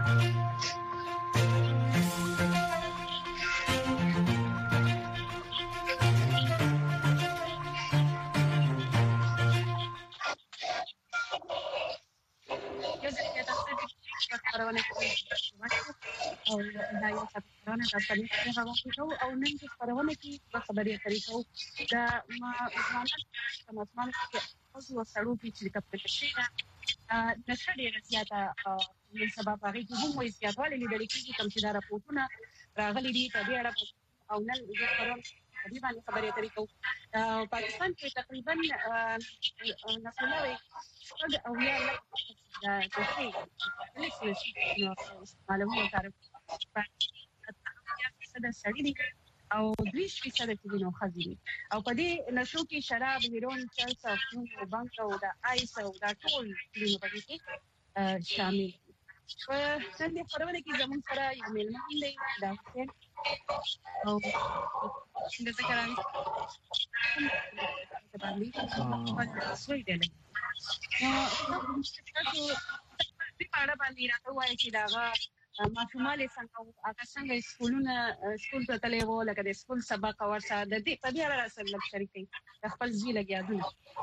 Speaker 1: او دا یو څه پرونه د پنځه هغه او نن چې پرونه کې خبرې کوي دا ما ځوانان سماسمان کې اوسو سړو په چې کپټ شي دا نشه ډیره زیاته نن سبا هغه کې هم وایي زیاتواله لیدل کېږي کوم چې دا راپورټونه راغلي دي په دې اړه او نن د پرونه دې باندې خبرې کوي پاکستان کې تقریبا نسلوي او یا دا څه معلومه کارو دا سړی دی او 2% کې نو خزي او په دې نشو کې شراب، هیروین، چرس او بانک او دا آیس او دا ټول په دې کې شامل په څنګه خبرونه کې زموږ سره یو ملمن دی دا او څنګه ذکر راځي دا باندې سوي دی نو تاسو په اړه باندې راته وایي چې دا ماشومان څنګه هغه څنګه سکول ته تللی وو لکه د سکول سبق او ورسره د دې په دې اړه سره لږ شریک کړئ د خپل ځای لګیادونه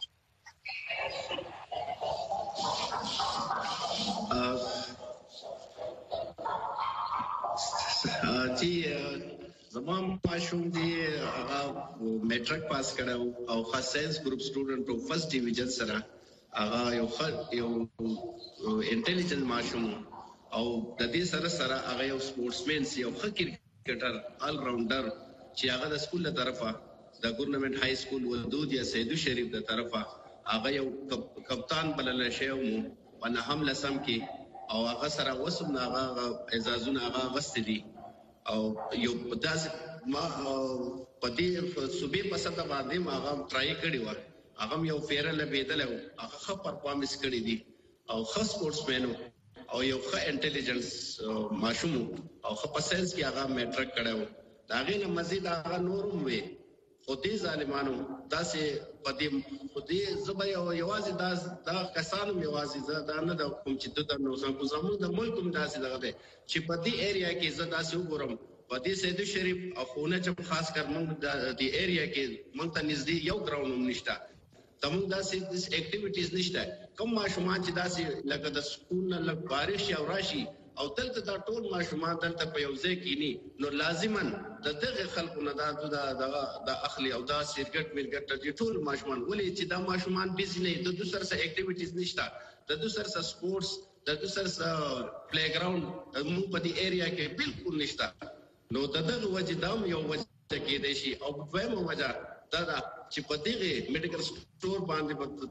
Speaker 3: زما ماشوم دی هغه میټرک پاس کړو او خاص ساينس ګروپ سټوډنټ او فرست ډیویژن سره هغه یو انټيليجنت ماشوم او د دې سره هغه یو سپورټسمن یو ښه کرکټر آل راونډر چې هغه د سکول له طرفه د ګورنمنت های سکول ودود یا سیدو شریف د طرفه هغه یو کپتان بلل شوی مو په نهم لسم کې او هغه سره وسم هغه اعزازونه هغه غستدي او یو داس ما پدې صوبې په سطح باندې ما هغه ټرای کړی و هغه یو فیر لبیدل هغه ښه پرفارمنس کړی دي او ښه سپورټسمن او یو ښه انټيليجنس ماشوم او ښه په ساينس کې هغه میټرک کړو دا غي نه مزید هغه نورم وي خو دې ظالمانو داسې پدې خودي زبې او یوازې دا کسانو یوازې دا نه د کوم چې د نو زموږ د ملک هم داسې دغه دی چې په دې ایریا کې زه داسې وګورم په دې سید شریف او خونه چې خاص کر موږ د دې ایریا کې موږ ته نږدې یو ګراوند هم نشته زموږ داسې اکټیویټیز نشته کوم ماشومان چې داسې لکه د سکول نه لږ بارش یا راشي او دلته دا ټول ماشومان دلته په یو ځای کې ني نو لازما د دغه خلکو نه دا اخلي او دا سیرګټ ملګټ د ټول ماشومان ولې چې دا ماشومان بیزی نه د دوسر سره اکټیویټیز نشته د دوسر سره سپورتس د دوسر سره پلی ګراوند موږ په دې ایریا کې بالکل نشته نو دغه وجه دا یو وجه کې دی شي او دویمه وجه دا چې په دغه میډیکل سٹور باندې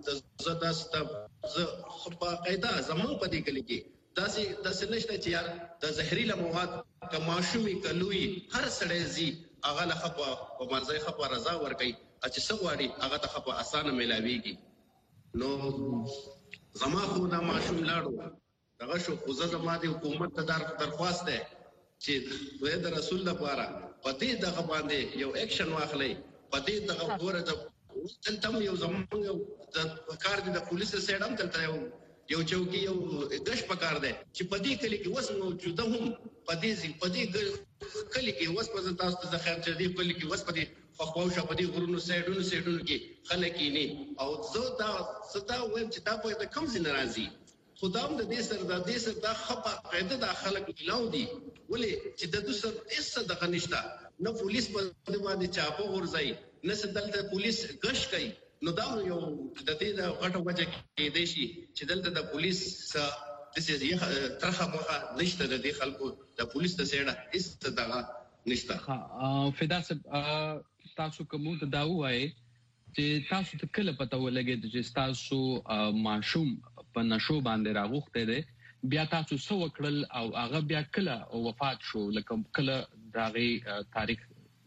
Speaker 3: زه په قاعده زمون په دې کلی کې داسې نشته چې یار د زهريله مواد کماشومي کلوي هر سړی زی هغه له خپه په مرزي خپه رضا ورکي چې سغواړي هغه ته خپه اسانه ملاويږي نو زما خو دا ماشوم لاړو دغه شو خو زما د حکومت ته درخواست ده چې د رسول لپاره پدې دغه باندې یو اکشن واخلي پدې دغه ګوره د تم یو زمون یو د کار د پولیس سره هم تلته یو چوکي یو غش پکار دی چې پدې کلی کې وس موجوده هم پدې کلی کې وس په تاسو ته خیر چې دې کلی کې وس پدې خو پدې غرونو سایډونو کې خلک نه او زه دا وایم چې دا په کوم ځای ناراضي خدام د دې سره دا خپه قاعده د خلک ملاو دي ولې چې د دوسر هیڅ دغه نشته نه پولیس په دې باندې چاپو ورځي نه دلته پولیس غش کوي نو دا یو د دې د غټه وجه کې دی شي چې دلته د پولیس د څه ترخه مخه نشته د دې خلکو د پولیس ته سیړه هیڅ دغه نشته
Speaker 2: فدا تاسو کوم ته دا وایي چې تاسو ته کله پته ولګي چې تاسو ماشوم په نشو باندې راغوخته دي بیا تاسو سو وکړل او هغه بیا کله وفات شو لکه کله داغي تاریخ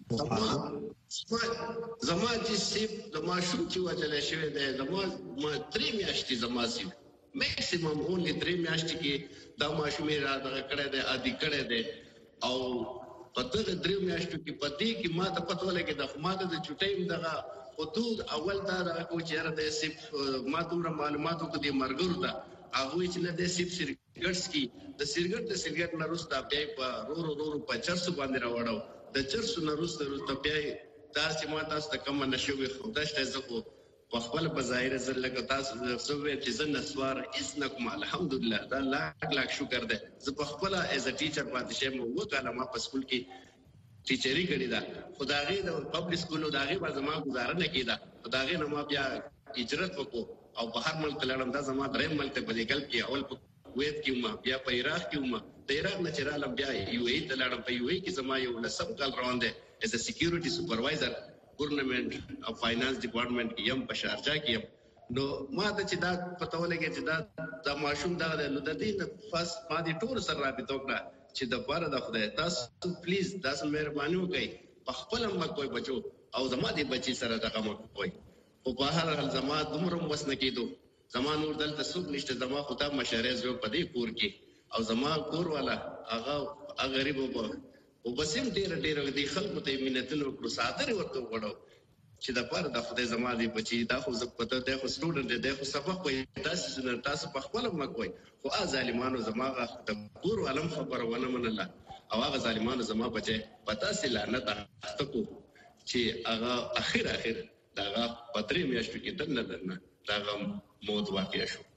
Speaker 3: زما چې سیب د ماشوم چې وجل شوی دی زما 3 میاشتې زما سیب میکسیمم اونلی 3 میاشتې کې دا ماشوم را دغه کړه دی عادي کړه دی او په دغه 3 میاشتو کې پدې کې ما ته پته ولګي د خماده د چټیم دغه حدود اول دا کو چیرې د سیب ما دومره معلوماتو کې د مرګرو دا هغه چې نه د سیب سرګټس کې د سرګټ نه روسته بیا په رو په چرسو باندې راوړو د چرسو نه روسته بیا دا چې ما تاسو ته کوم نشوي خو دا شته زه په خپل بظاهر زل لکه تاسو سوې چې زه نسوار اس نکم الحمدلله دا لاک شکر ده زه په خپل ایز ا ټیچر پاتې شم وکاله ما په سکول کې ټیچري کړی دا خدای د پبلک سکولو داغه په زما گزاره نه کیدا خدای نه ما بیا هجرت وکړو او په هر ملک لاړم دا زما درې ملک په لیګل کې اول په کویت کې ما بیا په عراق کې ما د عراق نه چرالم بیا یو ای ته لاړم په یو ای کې زما یو لسم کال روان دي as a security supervisor ګورنمنت او فاینانس ډپارټمنټ کې یم په شارجه کې یم نو ما ته چې دا پته ولګي چې دا ماشوم دا نو د دې فرست ما دي ټول سره رابطه وکړه چې د بار د خدای تاسو پلیز تاسو مهرباني وکړئ په خپل ما کوئی بچو او زما دي بچي سره دغه مو کوي او په هر حال زما دومره وسنه کېدو زما نور دلته څوک نشته زما خدای مشره زو په دې کور کې او زما کور والا هغه غریب او بسیم ډیر د خلکو ته مينتونو کړو صادره ورته وړو چې د پاره د خدای زما دی بچي دا خو زه پته ده خو سټوډنټ دی خو سبق وایي تاسو په خپل مکوئ خو ظالمانو زما د پور علم خبره ونه منله او هغه ظالمانو زما بچي پتا سي لعنت تکو چې هغه اخر دا پتري میاشتو کې دنه دا موت واقع شو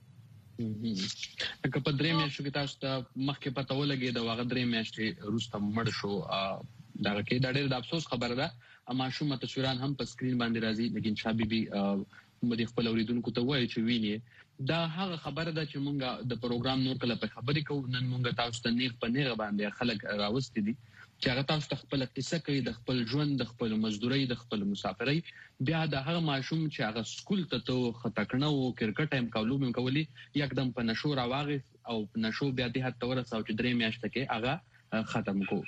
Speaker 2: که په درې میاشتو کې تاسو ته مخکې پته ولګي دا هغه درې میاشتې وروسته مړ شو دا کې دا ډېر د افسوس خبره ده ماشوم تصویران هم په سکرین باندې راځي لیکن شابيبي مدي خپل اوریدونکو ته وایي چې ویني دا هغه خبره ده چې مونږ د پروګرام نور کله په خبرې کوو نن مونږ تاسو ته نیغ په نیغ باندې خلک راوستي دي چې هغه تاسو ته خپل قصه کوي د خپل ژوند د خپل مزدوري د خپل مسافرۍ بیا د هغه ماشوم چې هغه سکول ته خطکړنه او کرکټ ټایم کولو مې کولی یکدم په نشو راواغ او په نشو بیا د هټ تور ساو چې درې میاشتې کې هغه ختم کو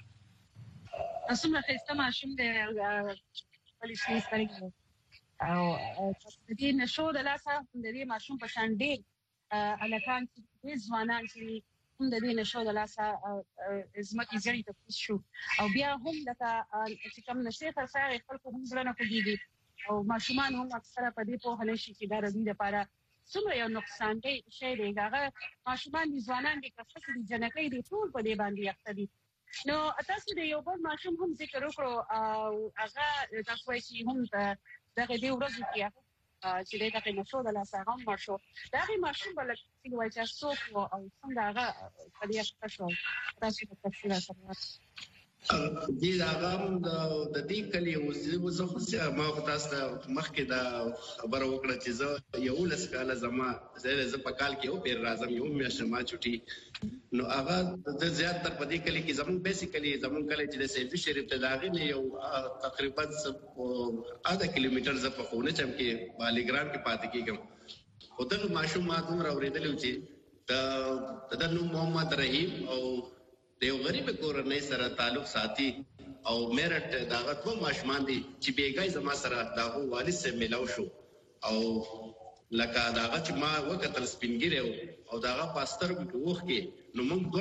Speaker 1: اسمه خسته ماشوم د پولیسي سترګو او د دې نشو د لاسه د دې ماشوم په شان ډېر الکان چې ځوانان چې هم د دې نشو د لاسه زمکه زری ته شو او بیا هم لکه چې کوم نشي خساره خلکو هم ځلنه کوي او ماشومان هم اکثره په دې په هله شي چې دا ردی لپاره څومره یو نقصان دی شي دی هغه ماشومان دي ځوانان دي کڅ دي جنکې دي ټول په دې باندې اخته دي نو تاسو د یو بل ماشوم هم ذکر وکړو او هغه تاسو یې هم دغه دی ورځ کې چې دا کې نشو د لاسه هم ماشو دا غي ماشوم بل چې وایي چې څوک او څنګه هغه په دې اخته شو تاسو په تفصیل سره
Speaker 3: دې هغه د دې کلی او زه خو ما تاسو مخکې دا خبر وکړه چې زه یو لسکاله زه په کال کې یو پیر راځم یو میاشت ما چټي نو هغه د زیات تر په دې کلی کې زمون بیسیکلی زمون کلی چې د سیفي شریف ته داغي نه یو تقریبا 0.5 کیلومتر ز په خونه چم کې بالیګرام کې پاتې کېږم خو دغه ماشوم ما دومره اورېدل چې د نو محمد رحیم او د یو غریب کورنۍ سره تعلق ساتي او میرټ داغه ټول ماشومان دي چې بیګای زما سره داغه والد سره ملاو شو او لکه داغه چې ما وکتل سپینګیره او داغه پاستر په وخت کې نو موږ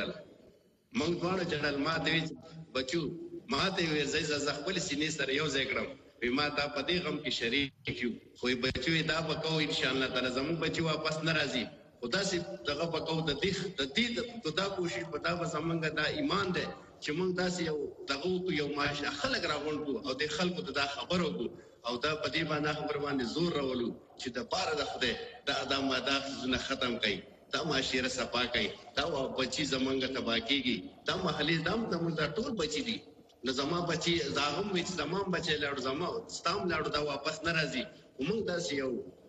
Speaker 3: دوه جړل ما دې بچو ما ته وې زې خپل سینې سره یو ځای کړم ما دا په دې غم کې شریک یو خو بچو دا وکاو ان شاء الله تعالی زموږ بچو واپس نه راځي خدا سي دغه پکاو د دې دا کوشش پتا و زمونږ دا ایمان ده چې موږ داسې یو دغه یو ماشه خلک راغونډو او د خلکو ته دا خبرو او دا په دې باندې خبر باندې زور راولو چې د پاره د خدای دا ماده نه ختم کړي دا معاشره صفا کړي دا بچي زمونږ تبا کیږي دا محلي دام د ټول بچي دي نظام بچي زاغم وي زمام بچي لاړو زما ستام لاړو دا واپس نه راځي موږ داسې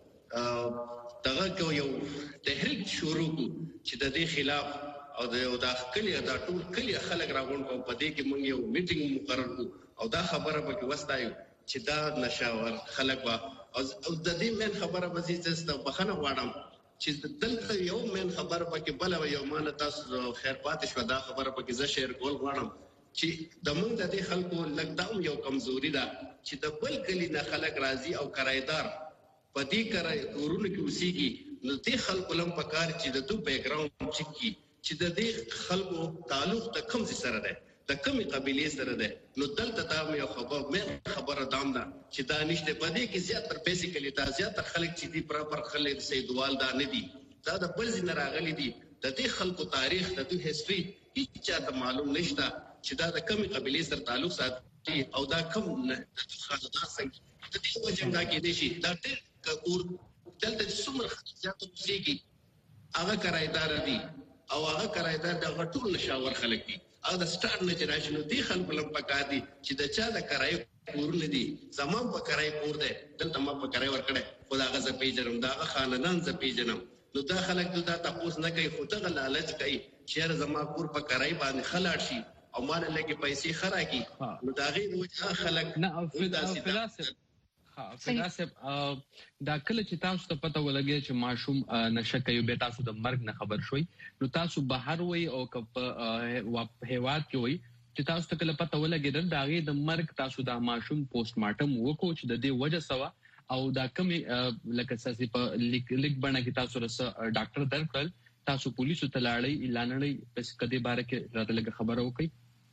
Speaker 3: یو دغه کو یو تحریک شروع کو چې د دې خلاف او د کلی دا ټول کلی خلک راغون کو په دې کې موږ یو میټینګ مقرر کو او دا خبره به وستایو چې دا نشاور خلک وا او د دې من خبره به چې بخنه غواړم چې دلته یو من خبره به بل یو مان تاسو خیر پاتې شو دا خبره به زه شیر کول غواړم چې د موږ د خلکو لګداوم یو کمزوري ده چې د بل کلی نه خلک راضي او کرایدار پدې کرای کورونه کې اوسېږي نو دې خلکو لم پکار چې د دوه بیک ګراوند چې د دې خلکو تعلق د کوم سره ده د کومې قبيله سره ده نو دلته دا یو خبره دام ده چې دا نشته پدې کې زیات تر بیسیکلی دا زیات تر خلک چې دي پراپر خلک سیدوال دا نه دي دا د بل ځای نه راغلي دي د دې خلکو تاریخ د دوی هیستوري هیڅ چاته معلوم نشته چې دا د کومې قبيله سره تعلق ساتي او دا کوم خاصه څنګه د دې وجه دا کې دي چې دا کور دلته څومره زیات اوسېږي هغه کرایدار دي او هغه کرایدار د غټول نشاور خلک دي او د سٹارټ نه راشنو دي خلکو لم پکا دي چې د چا د کرای کورونه دي زمام په کرای کور ده دلته ما په کرای ورکړه خو دا غزه پیجرم دا خاندان ز پیجنم نو دا خلک دا تاسو نه کوي خو ته لالچ کوي چې زما کور په کرای باندې خلاړ شي او مال لګي پیسې خراږي نو دا غي وجه خلک نه
Speaker 2: فلسف دا کله چې تاسو ته پته ولګي چې ماشوم نشه کوي به تاسو د مرګ نه خبر شوي نو تاسو بهر وي او په هیواد کې وي چې تاسو ته کله پته ولګي دا غي د مرګ تاسو د ماشوم پوسټ مارټم وکړو چې د دې وجه سوا او دا کوم لکه ساسي په لیک باندې کې تاسو رس ډاکټر درکړل تاسو پولیسو ته لاړی اعلان لري پس کدي باره کې راته لګ خبره وکړي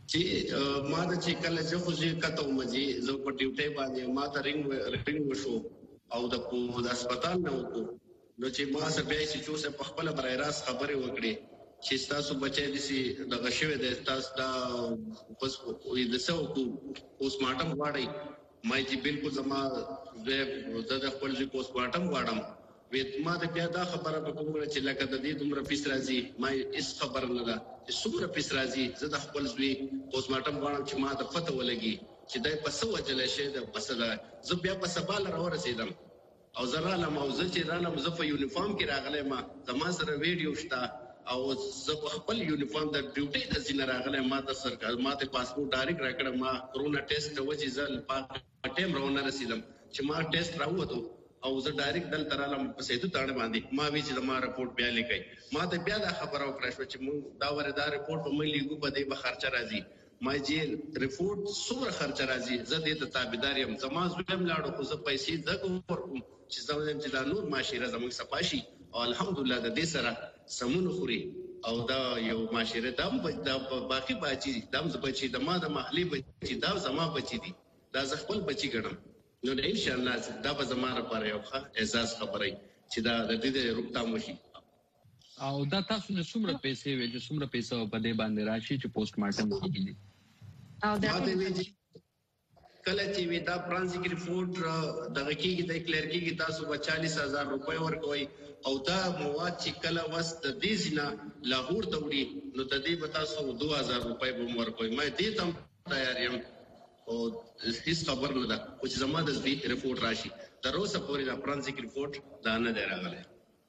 Speaker 3: چې ما د چې کله چې خو زه کته مجي زه په ډیوټي باندې ما ته رنګ وشو او د هسپتال نه وکړو نو چې ما سره بیا چې چوسه په خپل برای راست خبرې وکړې چې تاسو بچی دي د غشوي د تاسو دا بس د څو کو اوس ماټم واړی مې چې بالکل زما د خپل ځکه اوس ماټم واړم وې ما د بیا دا خبره په کومه چې لکه د دې دومره پیس راځي مې اس خبر نه ده چې څومره پیس راځي زه د خپل ځوی اوس ماټم واړم چې ما د پته ولګي چې دای په سو وجل شي د پسله زه بیا په سبال را ورسېدم او زراله موزه چې رانه مزه په یونیفارم کې راغله ما زما سره ویډیو شته او زه په خپل یونیفارم د ډیوټي د ځین راغله ما د سرکار ما ته پاسپورت ډایرکټ راکړم ما کرونا ټیسټ وځي ځل په ټیم راونه رسیدم چې ما ټیسټ راووتو او زه ډایرکټ دل ترالم په سیدو تاړه باندې ما وی چې ما رپورټ بیا لیکای ما ته بیا دا خبره وکړه چې مونږ دا وردا رپورټ په ملي ګو په دې به خرچه راځي ما چې رپورټ څومره خرچه راځي زه دې ته تابعدار یم زما زویم لاړو خو زه پیسې دغه ورکوم چې زموږ چې دا نور معاشره زموږ صفاشي او الحمدلله د دې سره سمون خوري او دا یو معاشره دا باقي بچي دا بچي د ما د محلي بچي دا زما بچي دي دا ز خپل بچي ګڼم نو ان شاء الله دا به زماره پر یو ښه احساس خبري چې دا د دې روکتام وشي
Speaker 2: او دا تاسو نه څومره پیسې وي چې څومره پیسې په دې باندې راشي چې پوسټ مارټم کیږي
Speaker 3: او دا کله چې وی دا فرانسیک ریپورت دغه کېږي د کلیر کېږي تاسو به 40000 روپۍ ورکوي او دا مواد چې کله وست د دې ځنا لاهور ته وړي نو د دې به تاسو 2000 روپۍ به ورکوي مې دې ته تیار یم او هیڅ خبر نه ده چې زما د دې ریپورت راشي تر اوسه پورې دا فرانسیک ریپورت دا نه دی راغلی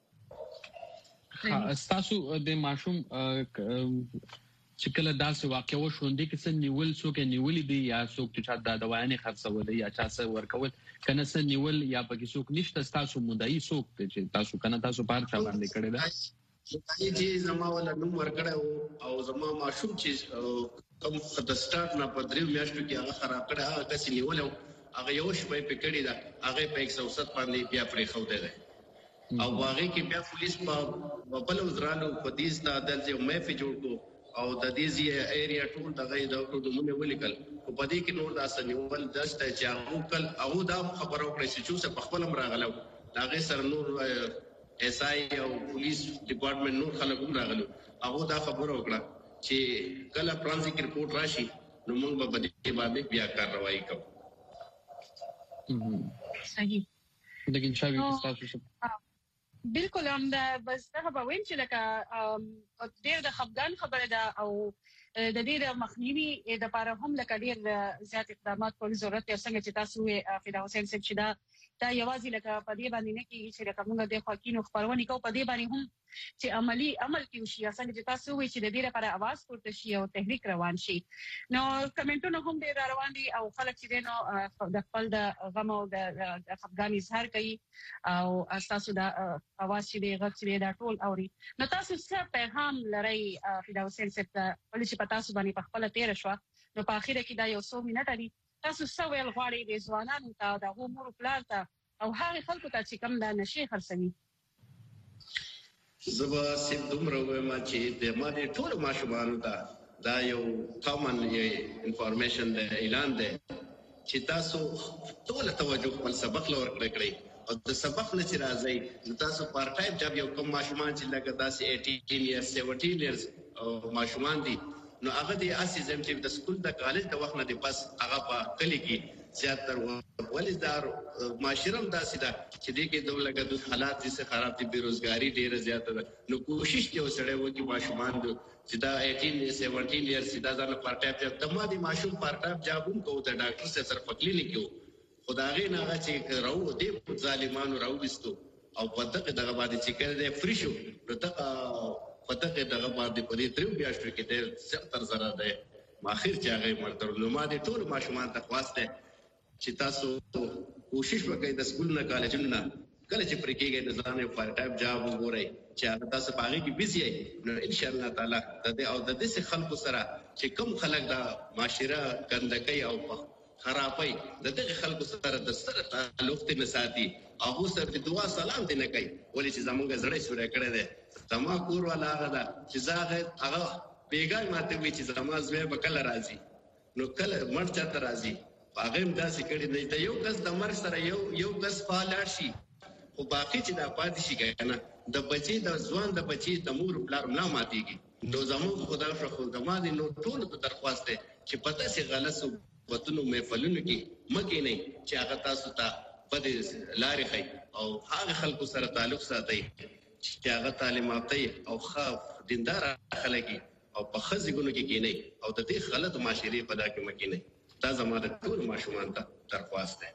Speaker 2: تاسو د ماشوم چې کله داسې واقع وشوندې کې څه نیول څوک نیولې دي یا څوک چې دا دوايانې خرڅولې یا چا څه ورکول کنه څه نیول یا پکې څوک نشته تاسو مدعي څوک چې تاسو کنه تاسو بار چا باندې کړی دا
Speaker 3: چې زما ولا نوم ورکړی او زما ماشوم چې کوم د سٹارټ نه په 3 میاشتو کې هغه خراب کړی هغه کس نیول هغه یو شپه په کړی دا هغه په 107 باندې بیا پرې خو دی او هغه کې بیا پولیس په بل وزرانو په دې ستادل چې مې په جوړ کو او د دې ایریا ټول دغه د کومه ولیکل په پدې کې نور د اسنیول دسته چې هغه کل او دا خبرو کړی چې په خپل راغلو هغه سره نور اس آی او پولیس ډپارټمنټ نور خلک هم راغلو هغه دا خبرو کړه چې کله فرانسیک ریپورت راشي نو موږ به دې باندې بیا کاروایی کوو
Speaker 1: صحیح
Speaker 2: لیکن شاوی تاسو
Speaker 1: بالکل هم دا بس دا به ویم چې لکه ډېر د خفګان خبره ده او د دې د مخنیوي د لپاره هم لکه ډېر زیات اقدامات کول ضرورت دی څنګه چې تاسو فدا حسین صاحب چې دا یوازې لکه په دې باندې نه کېږي چې لکه موږ د خواکینو خبرونه کوو په دې باندې هم چې عمل کې وشي څنګه چې تاسو وایي چې د دې لپاره आवाज پورته شي او تحریک روان شي نو کمنټونه هم ډېر روان دي او خلک چې نو د خپل د غم او د خفګان اظهار کوي او تاسو د आवाज چې غږ چې دا ټول اوري نو تاسو څه پیغام لرئ فدا حسین صاحب ولې چې پتا تاسو باندې په خپل تیر شو نو په اخر کې دا یو څو منټه دي تاسو څه ویل غواړئ د ځوانانو ته د عمر پلان ته او هغه خلکو ته چې کوم د نشي خرڅوي
Speaker 3: زبا سیم دومره وایم چې د ماده ټول ماشومان ته دا یو کامن انفارمیشن دی اعلان دی چې تاسو ټول توجه خپل سبق لور کړئ او د سبق نه چې راځي تاسو پارت ټایم جاب یو کوم ماشومان چې لکه تاسو 18 ایرز 17 ایرز ماشومان دي نو هغه د اسیزم چې د سکول د کالج د وخت نه دی پس هغه په کلی کې زیاتر ولدار معاشرم داسې ده چې دغه د لګد حالات دي خراب دي بیروزګاری ډیره زیاته ده نو کوشش دی وسړی وکي ماشومان چې دا 18 17 ایرز دا ځان پارت ټایم د ما دي ماشوم پارت ټایم جابوم کو ته ډاکټر سره په کلینیک کې خدای نه هغه چې راو دي ظالمانو راو وستو او پته دغه باندې چې کړه د فری شو نو پته دغه باندې په دې تریو بیاشتو کې ډېر زیاتر زره ده ماخیر چې هغه مرتر نو ما دي ټول ماشومان ته خواسته چې تاسو کوشش وکړئ د سکول نه کالجونو نه کله چې پرې کېږي د ځان یو پارت ټایم جاب وګورئ چې تاسو په هغه کې بيزي یې نو ان شاء الله تعالی د دې او د دې خلکو سره چې کوم خلک د معاشره ګندګي او خرابای د دې خلکو سره د سره تعلق ته نساتي هغه سره د دعا سلام دې نه کوي ولې چې زمونږ زړه سره کړه ده زما کور ولا هغه چې زاغه هغه بیګای ماته وی چې زما زوی به کله راځي نو کله مړ چاته راځي هغه هم داسې کړي نه د یو کس د مرګ سره یو کس فعال شي خو باقي چې دا پاتې شي کنه د بچي د ځوان د بچي د مور پلار نه ماتيږي نو زموږ خدا شخو د ماده نو ټول ته درخواست ده چې پته سي غلط وطنو محفلونو کې مګي نه چې هغه تاسو ته پدې لارې خي او هغه خلکو سره تعلق ساتي چې هغه تعلیم یافته او خاف دیندار خلک او په خزګونو کې کېنه او د دې غلط معاشري په دا کې مکینه دا زموږ ټول ماشومان ته درخواست ده.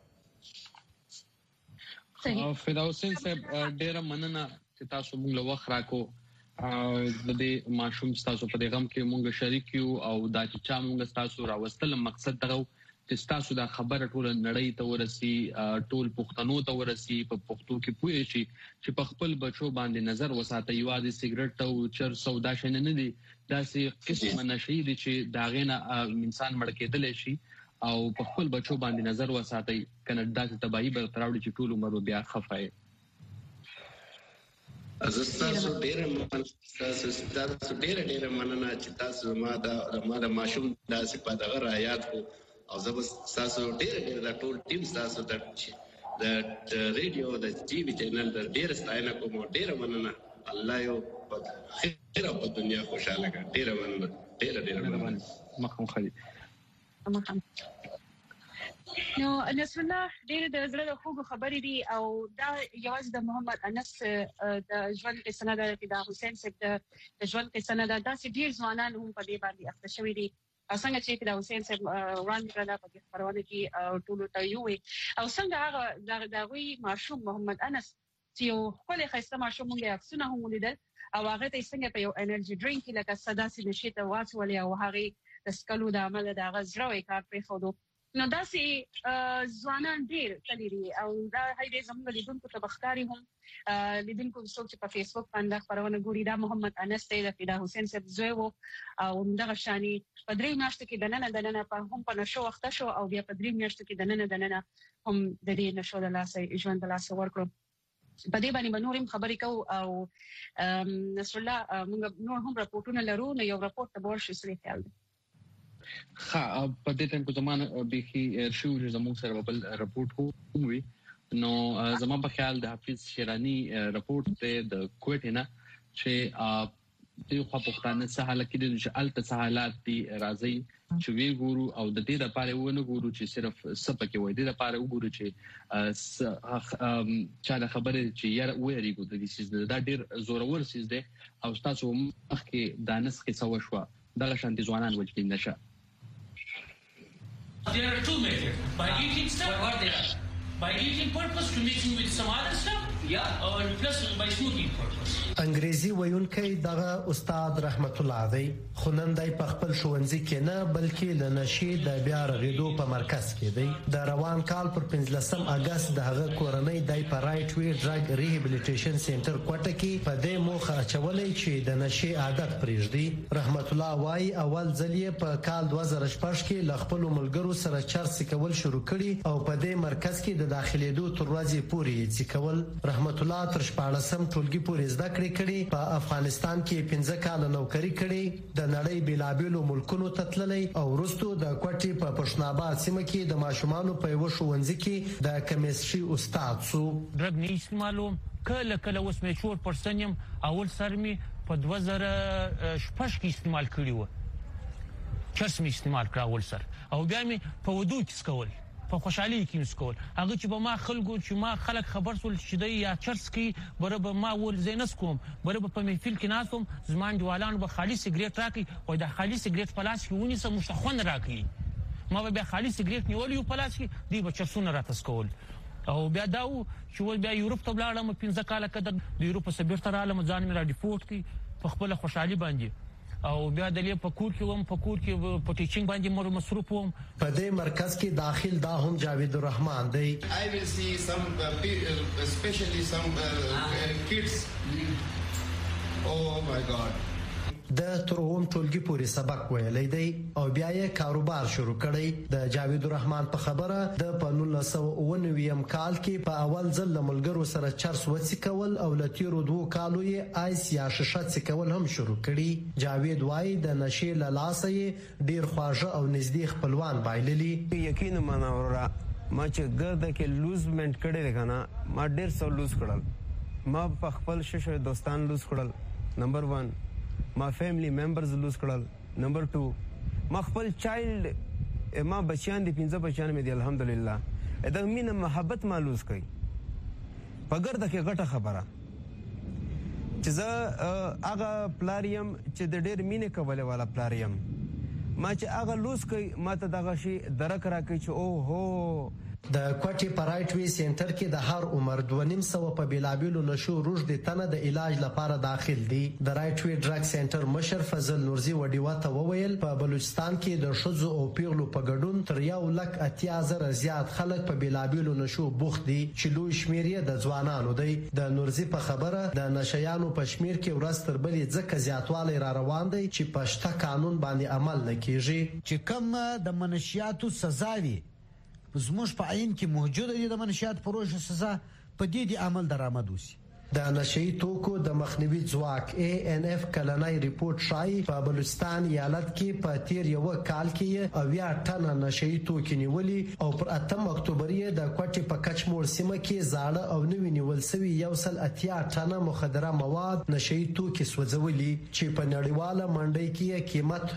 Speaker 2: فداوسین صاحب ډیره مننه چې تاسو موږ له وخت راکو د دې ماشوم تاسو په دې غم کې موږ شریک یو او دا چې موږ تاسو راوستل مقصد دغه چې تاسو دا خبره ټول نړۍ ته ورسي ټول پښتنو ته ورسي په پښتو کې پوهې شي چې په خپل بچو باندې نظر وساتي یوازې سیګریټ او چرس او دا شنه نه دي دا سي قسم نشي دي چې دا غینه انسان مړ کېدل شي او په خپل بچو باندې نظر وساتي کنه دا تباہي به تراوړي چې ټول عمر بیا خفای
Speaker 3: تاسو ډېر مننه چې تاسو ما د ماشوم د صفات غره آیات کو او زه تاسو ډېر د ټول ټیم تاسو د ریډیو د ټي وي چینل د ډېر ستاینه کوم ډېر مننه الله یو خیر په دنیا خوشاله کړي ډېر مننه ډېر مننه
Speaker 2: مخم خالي
Speaker 1: نو نصر الله ډېر د زړه د خوږو خبرې دي او دا یوازې د محمد انس د ژوند قصه نه ده چې د حسین صاحب د ژوند قصه نه ده داسې ډېر ځوانان هم په دې باندې اخته شوي دي او څنګه چې د حسین صاحب وړاندې کړه په خبرونه کې ټول ته یو او څنګه هغه د غوي ماشوم محمد انس چې یو خپل خسته ماشوم موږ عکسونه هم ولیدل او هغه ته څنګه په یو انرژي ډرینک لکه صدا سي نشي ته واچولې او هغه د سکلو د عمل د غزروي کار په خودو نو داسې ځوانان ډېر تلري او دا هاي زموږ لیدونکو ته بختاري هم لیدونکو څوک چې په فیسبوک باندې خبرونه ګوري دا محمد انس ته د فدا حسین صاحب زوی وو او دغه شانی په درې میاشتو کې دننه په هم په نشو وخت شو او بیا په درې میاشتو کې دننه هم د دې نشو د لاسه ژوند د لاسه ورکړو په دې باندې نورم خبرې کو او نصر الله موږ نور هم راپورټونه لرو نو یو راپورټ ته ورشي سړي خیال دی
Speaker 2: په دې ټیم کې زمانه به کې شو چې زموږ سره بل راپورټ وي نو زموږ په خیال د حافظ شیرانی راپورټ ته د کوټ نه چې د خو پښتانه سهاله کې د الته سهالات دي راځي چې وی ګورو او د دې لپاره ونه ګورو چې صرف سپکه وای د لپاره وګورو چې چا د خبره چې یاره وېریګو د دې سیس د ډېر زورور سیس ده او تاسو مخکې دانس کې سو شو دغه شانتي ځوانان وجدي نشه
Speaker 19: There are two methods. By eating stuff, what they are. By eating purpose to mixing with some other stuff, or plus by smoking purpose.
Speaker 12: انګریزي ویونکی دغه استاد رحمت الله دی خنندای په خپل ښوونځي کې نه بلکې د نشي د بیا رغیدو په مرکز کې دی د روان کال پر 15 اگست دغه کورنۍ دای په رائټ وی ډرګ ریهابلیټیشن سنټر کوټه کې په دې موخه اچولې چې د نشي عادت پرېږدي رحمت الله وايي اول ځلې په کال 2016 کې ل خپل ملګرو سره چرس کول شروع کړي او په دې مرکز کې د داخليدو تر ورځې پورې چې کول رحمت الله تر 14 ټولګي پورې زده کړې کړي په افغانستان کې 15 کال نوکری کړي د نړۍ بیلابیلو ملکونو ته تللی او وروسته د کوټې په پښتناباد سیمه کې د ماشومانو په یو ښوونځي کې د کیمستري استاد سو
Speaker 11: ډرګ نه استعمالوم کله اوس مې 4% يم اول سر می په 2016 کې استعمال کړی و چرس می استعمال کړ اول سر او بیا می په ودو کې سکول په خوشحالي کې مسکول هغه چې به ما خلکو چې ما خلک خبر سول چې د یا چرس کې برابر ما ول زینس کوم برابر په محفل کې ناسوم زمان جوالان به خالص سیګریټ راکې او د خالص سیګریټ پلاس کې ونی سم مشتخون راکې ما به خالص سیګریټ نیول یو پلاس کې دی به چرسونه راتسکول او بیا داو چې ول بیا یورپ ته بلاړم 15 کال کده د یورپ سبیر تر عالم ځان مې را ډیپورت کی په خپل خوشحالي باندې او بیا د لې په کور کې په ټیچینګ باندې مور مصروف وم
Speaker 12: په دې مرکز کې داخل دا هم جاوید الرحمن دی
Speaker 20: I will see some especially some kids oh my god
Speaker 12: د تر اوم ټولګي پورې سبق ویلی دی او بیا یې کاروبار شروع کړی. د جاوید الرحمن په خبره د په 1999 کال کې په اول ځل له ملګرو سره چرس وڅکول او له تیرو 2 کالو یې آیس یا شیشه څکول هم شروع کړي. جاوید وایي د نشې له لاسه یې ډیر خواږه او نږدې خپلوان بایللي.
Speaker 13: یقینا منوره ما چې ګرده کې لوزمنټ کړی دی که نه ما ډېر څه لوز کړل. ما په خپل ششه دوستان لوز کړل. نمبر 1 ما فیملی ممبرز لوز کړل. نمبر 2 ما خپل چایلډ ما بچیان دي 15 بچیان مې دي الحمدلله. دا مینه محبت ما لوز کړي په ګرده کې غټه خبره چې زه هغه پلاریم چې د ډېر مینې کولې والا پلاریم ما چې هغه لوز کوي ما ته دغه شي درک راکوي چې او هو.
Speaker 12: د کوټې په رایټ وی سنټر کې د هر عمر 2.5 په بیلابیلو نشو روږدې تنه د علاج لپاره داخل دي. د رایټ وی ډرګ سنټر مشر فضل نورزي وډیوا ته وویل په بلوچستان کې د ښځو او پیغلو په ګډون تر 1,80,000 زیات خلک په بیلابیلو نشو بوخت دي چې لوی شمیر یې د ځوانانو دی. د نورزي په خبره د نشیانو په شمیر کې ورځ تر بلې ځکه زیاتوالی را روان دی چې په شته قانون باندې عمل نه کیږي.
Speaker 14: چې کوم د منشیاتو سزا وي زموږ په عین کې موجوده دي د منشیات فروش سزا په دې د عمل درآمد وشي.
Speaker 12: د نشئی توکو د مخنیوي ځواک ANF کلنۍ ریپورت ښایي په بلوچستان ایالت کې په تیر یو کال کې 80 ټنه نشئی توکي نیولي او پر 8 اکتوبر یې د کوټې په کچموړ سیمه کې زاړه او نوي نیول سوي 180 ټنه مخدره مواد نشئی توکي سوځولي چې په نړیواله منډۍ کې قیمت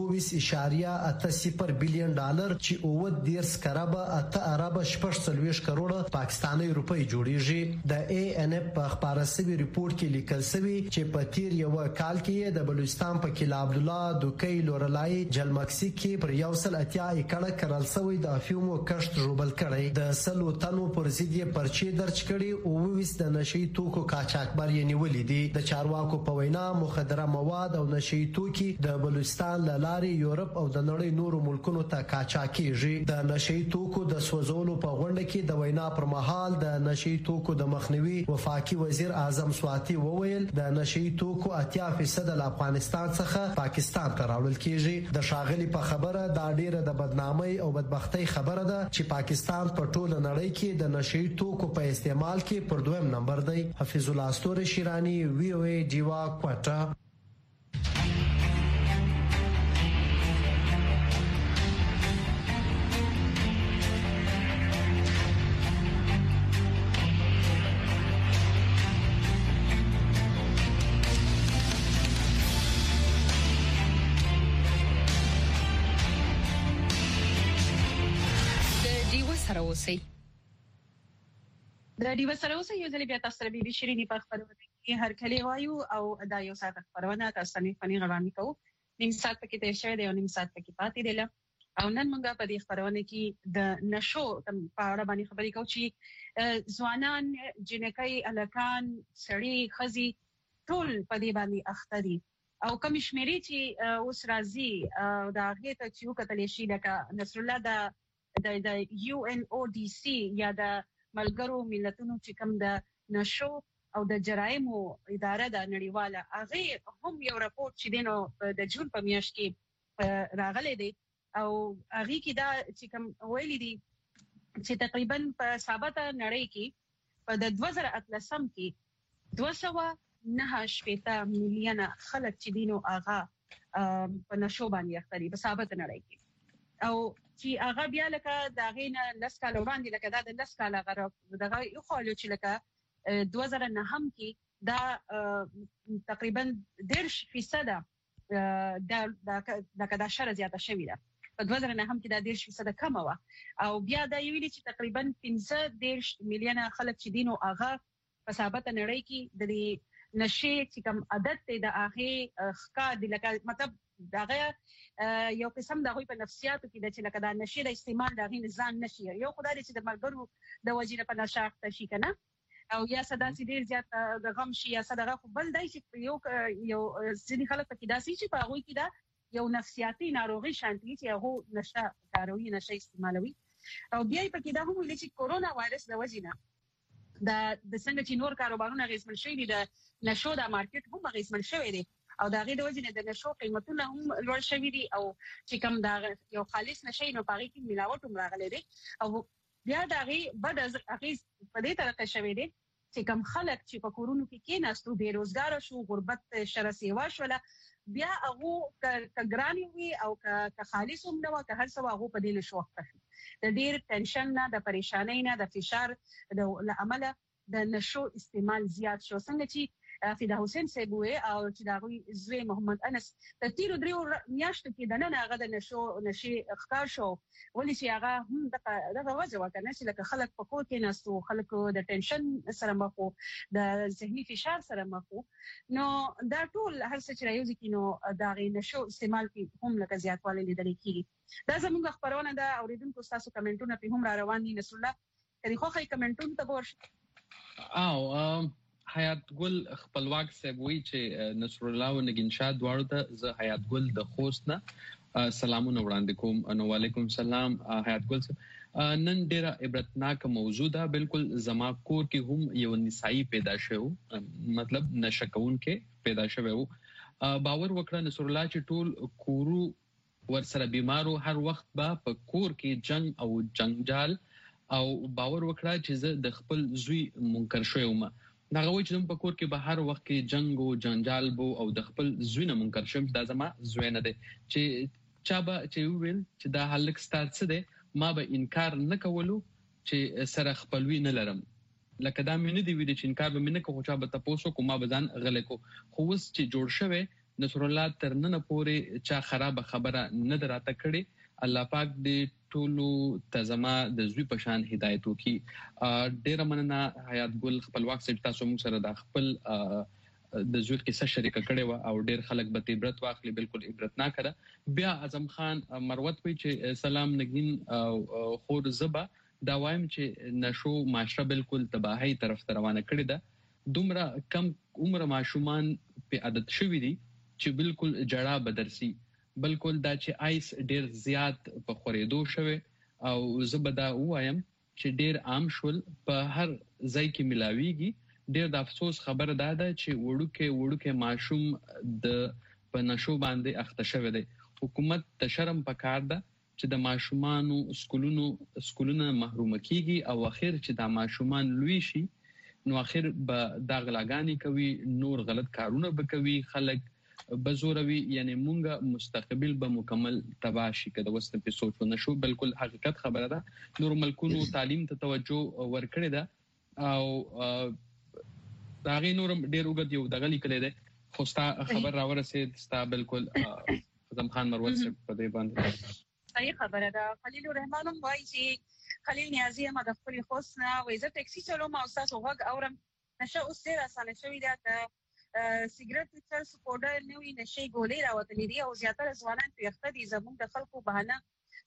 Speaker 12: 22.80 بلین ډالر چې 90 کربه 8 اربه 46 کروڑه پاکستاني روپۍ جوړیږي. د ANF په پارسوي ریپورت کې لیکل شوی چې په تیر یو کال کې د بلوچستان په کلا عبد الله دوکۍ لورلای جلمکسي کې پر 180 ایکړه کرل شوی د افیومو کښت جوړبل کړی. د 100 تنو پر ضد یې پرچې درج کړي او 20 د نشئی توکو قاچاقبر یې نیولې دي. د چارواکو په وینا مخدره مواد او نشئی توکي د بلوچستان له لارې یورپ او د نړۍ نورو ملکونو ته قاچاقېږي. د نشئی توکو د سوځولو په غونډه کې د وینا پر مهال د نشئی توکو د مخنیوي وفاقي وزیر اعظم سواتی وویل د نشئی توکو 80% د افغانستان څخه پاکستان ته راوړل کیږي. د شاغلی په خبره دا ډیره د بدنامۍ او بدبختی خبره ده چې پاکستان په ټوله نړۍ کې د نشئی توکو په استعمال کې پر 2م نمبر دی. حفیظ الله استوري شیرانی VOA ډیوا کوټه.
Speaker 1: د ډیو سره اوسه یو ځل بیا تاسو سره بي شيريني په خبرونه کې هر کلی وایو او دا یو ساعت خبرونه تاسو نه فني غوړامي کوو. نیم ساعت پکې تیر شوی دی او نیم ساعت پکې پاتې دی. او نن موږ په دې خبرونه کې د نشو په اړه باندې خبرې کوو چې ځوانان جنکۍ الکان سړي خزي ټول په دې باندې اخته دي او کوم شمیرې چې اوس راځي دا هغه ته چې وکتل شي لکه نصر الله د UNODC یا د ملګرو ملتونو چې کوم د نشو او د جرایمو اداره د نړیواله هغه هم یو راپورټ چې دینو د جون په میاشت کې راغلی دی او هغه کې دا چې کوم ویلي دي چې تقریبا په ثابته نړۍ کې په د 2013 کې 209 میلیونه خلک چې دینو هغه په نشو باندې اخته دي په ثابته نړۍ کې او چې هغه بیا لکه دا غینه لس کال وړاندې لکه دا د لس کال هغه دغه یو خالو چې لکه 2009 کې دا تقریبا 10% دا شر زیاته شوې ده. په 2009 کې دا 10% کم و او بیا دا ویلي چې تقریبا 15 میلیونه خلک چې دینو هغه په ثابته نړۍ کې د نشي چې کوم عادت دی د هغه ښکا د لکه مطلب داغه یو قسم د غوي په نفسیاتو کې د چې لکه د نشي د استعمال د غي نزان نشي یو خدای چې د مرګرو د وجینه په نشاخ تشي کنه او یا صدا سي ډیر زیات د غم شي یا صدغه خو بل دای چې یو ځینې خلک په کې داسي چې په غوي کې دا یو نفسیاتي ناروغي شانتي چې هغه نشه کاروي نشه استعمالوي او بیا په کې دا هم ویل چې کورونا وایرس د وجینه د څنګه چې نور کاروبارونه غیسمن شوی دي د نشو د مارکیټ هم غیسمن شوی دي او دا غي د وجنه د نشو قیمتونه هم لوړ شوي دي او چې کوم دا یو خالص نشي نو پاره کې ملاوت هم راغلي دي او بیا دا غي بد اغیز په دې طریقه شوي دي چې کوم خلک چې په کورونو کې کېناستو بیروزګار شو غربت شر سیوا شول بیا هغه کګرانی وي او ک خالص هم نو که هر څه هغه په دې نشو وخت د ډیر ټنشن نه د پریشانۍ نه د فشار د عمله د نشو استعمال زیات شو څنګه چې فدا حسین سیبوي او چې دا زوی محمد انس د تیرو دریو میاشتو کې د نن هغه د نشي ښکار شو ولې چې هغه هم دغه وجه وکنه چې لکه خلک په کور کې ناستو خلکو د ټنشن سره مخ وو د ذهني فشار سره مخ وو نو دا ټول هر څه چې راځي کې نو دا غي نشو استعمال کې هم لکه زیاتوالی لیدل کېږي دا زموږ خبرونه دا اوریدونکو تاسو کمنټونه په هم را روان دي نصر الله کله خو خې کمنټونه ته ورش
Speaker 2: او حیات ګل خپلواک سیبوي چې نصر الله او نگین شاه دواړو ته زه حیات ګل د خوست نه سلامونه وړاندې کوم نو وعلیکم السلام حیات ګل نن ډیره عبرتناک موضوع ده بالکل زما کور کې هم یو نسائی پیدا شو مطلب نشکون کې پیدا شوی باور وکړه نصر الله چې ټول کورو ورسره بیمارو هر وخت به په کور کې جنگ او جنجال او باور وکړه چې زه د خپل زوی منکر شوم دا غوي چې په کور کې به هر وخت کې جنگ او جنجال بو او د خپل زوی نه منکر شوم دا زما زوی نه دی چې چا به چې ویل چې دا هلک ستارت څه دی ما به انکار نه کولو چې سره خپلوي نه لرم لکه دا مې نه دی ویل چې انکار به مې نه کوم چا به تاسو کوم ما به ځان غلې کو خو اوس چې جوړ شوه نصر الله تر نن پورې چا خراب خبره نه دراته کړي الله پاک دې ټولو تزما د زوی په شان هدایت وکي ډېر مننه حیات ګل خپلواک سره تاسو موږ سره د خپل د زوی قصه شریکه کړې و او ډېر خلک به عبرت واخلي بالکل عبرت نه کړه بیا اعظم خان مروت وی چې سلام نگین خور زبا دا وایم چې نشو معاشره بالکل تباہی طرف روانه کړې ده دومره کم عمر ماشومان په عادت شوی دي چې بالکل جړه بدرسي بالکل دا چې آیس ډیر زیات په خورېدو شوی او زبدا وایم چې ډیر عام شول په هر ځای کې ملاويږي ډیر د افسوس خبره ده چې وړوکه ماشوم د په نشو باندې اخته شوی دی حکومت ته شرم پکار ده چې د ماشومانو سکولونو محروم کیږي او اخر چې د ماشومان لوي شي نو اخر به دا غلاګانی کوي نور غلط کارونه وکوي خلک بزوروي یعنی مونږه مستقبل به مکمل تباشي کده وسته په سوچ نه شو بالکل حقیقت خبره ده نور ملکونو تعلیم ته توجه ورکړی ده او دا غي نور ډیر وګد یو دغه لیکل دي خو ستا خبر راورسید ستا بالکل اعظم خان مروت په دې باندې
Speaker 1: صحیح خبره ده خلیل الرحمن وایي چې خلیل نیازی ما د خپل خوسنه وې زه ټیکسي چلوم او تاسو وګ اورم نشه اوس ډیر اسانه شوې ده سیګریټ چرس پوډر نوې نشي ګولې راوتلې دي او زیاتره ځوانان په وخت دي زموږ د خلکو بهانه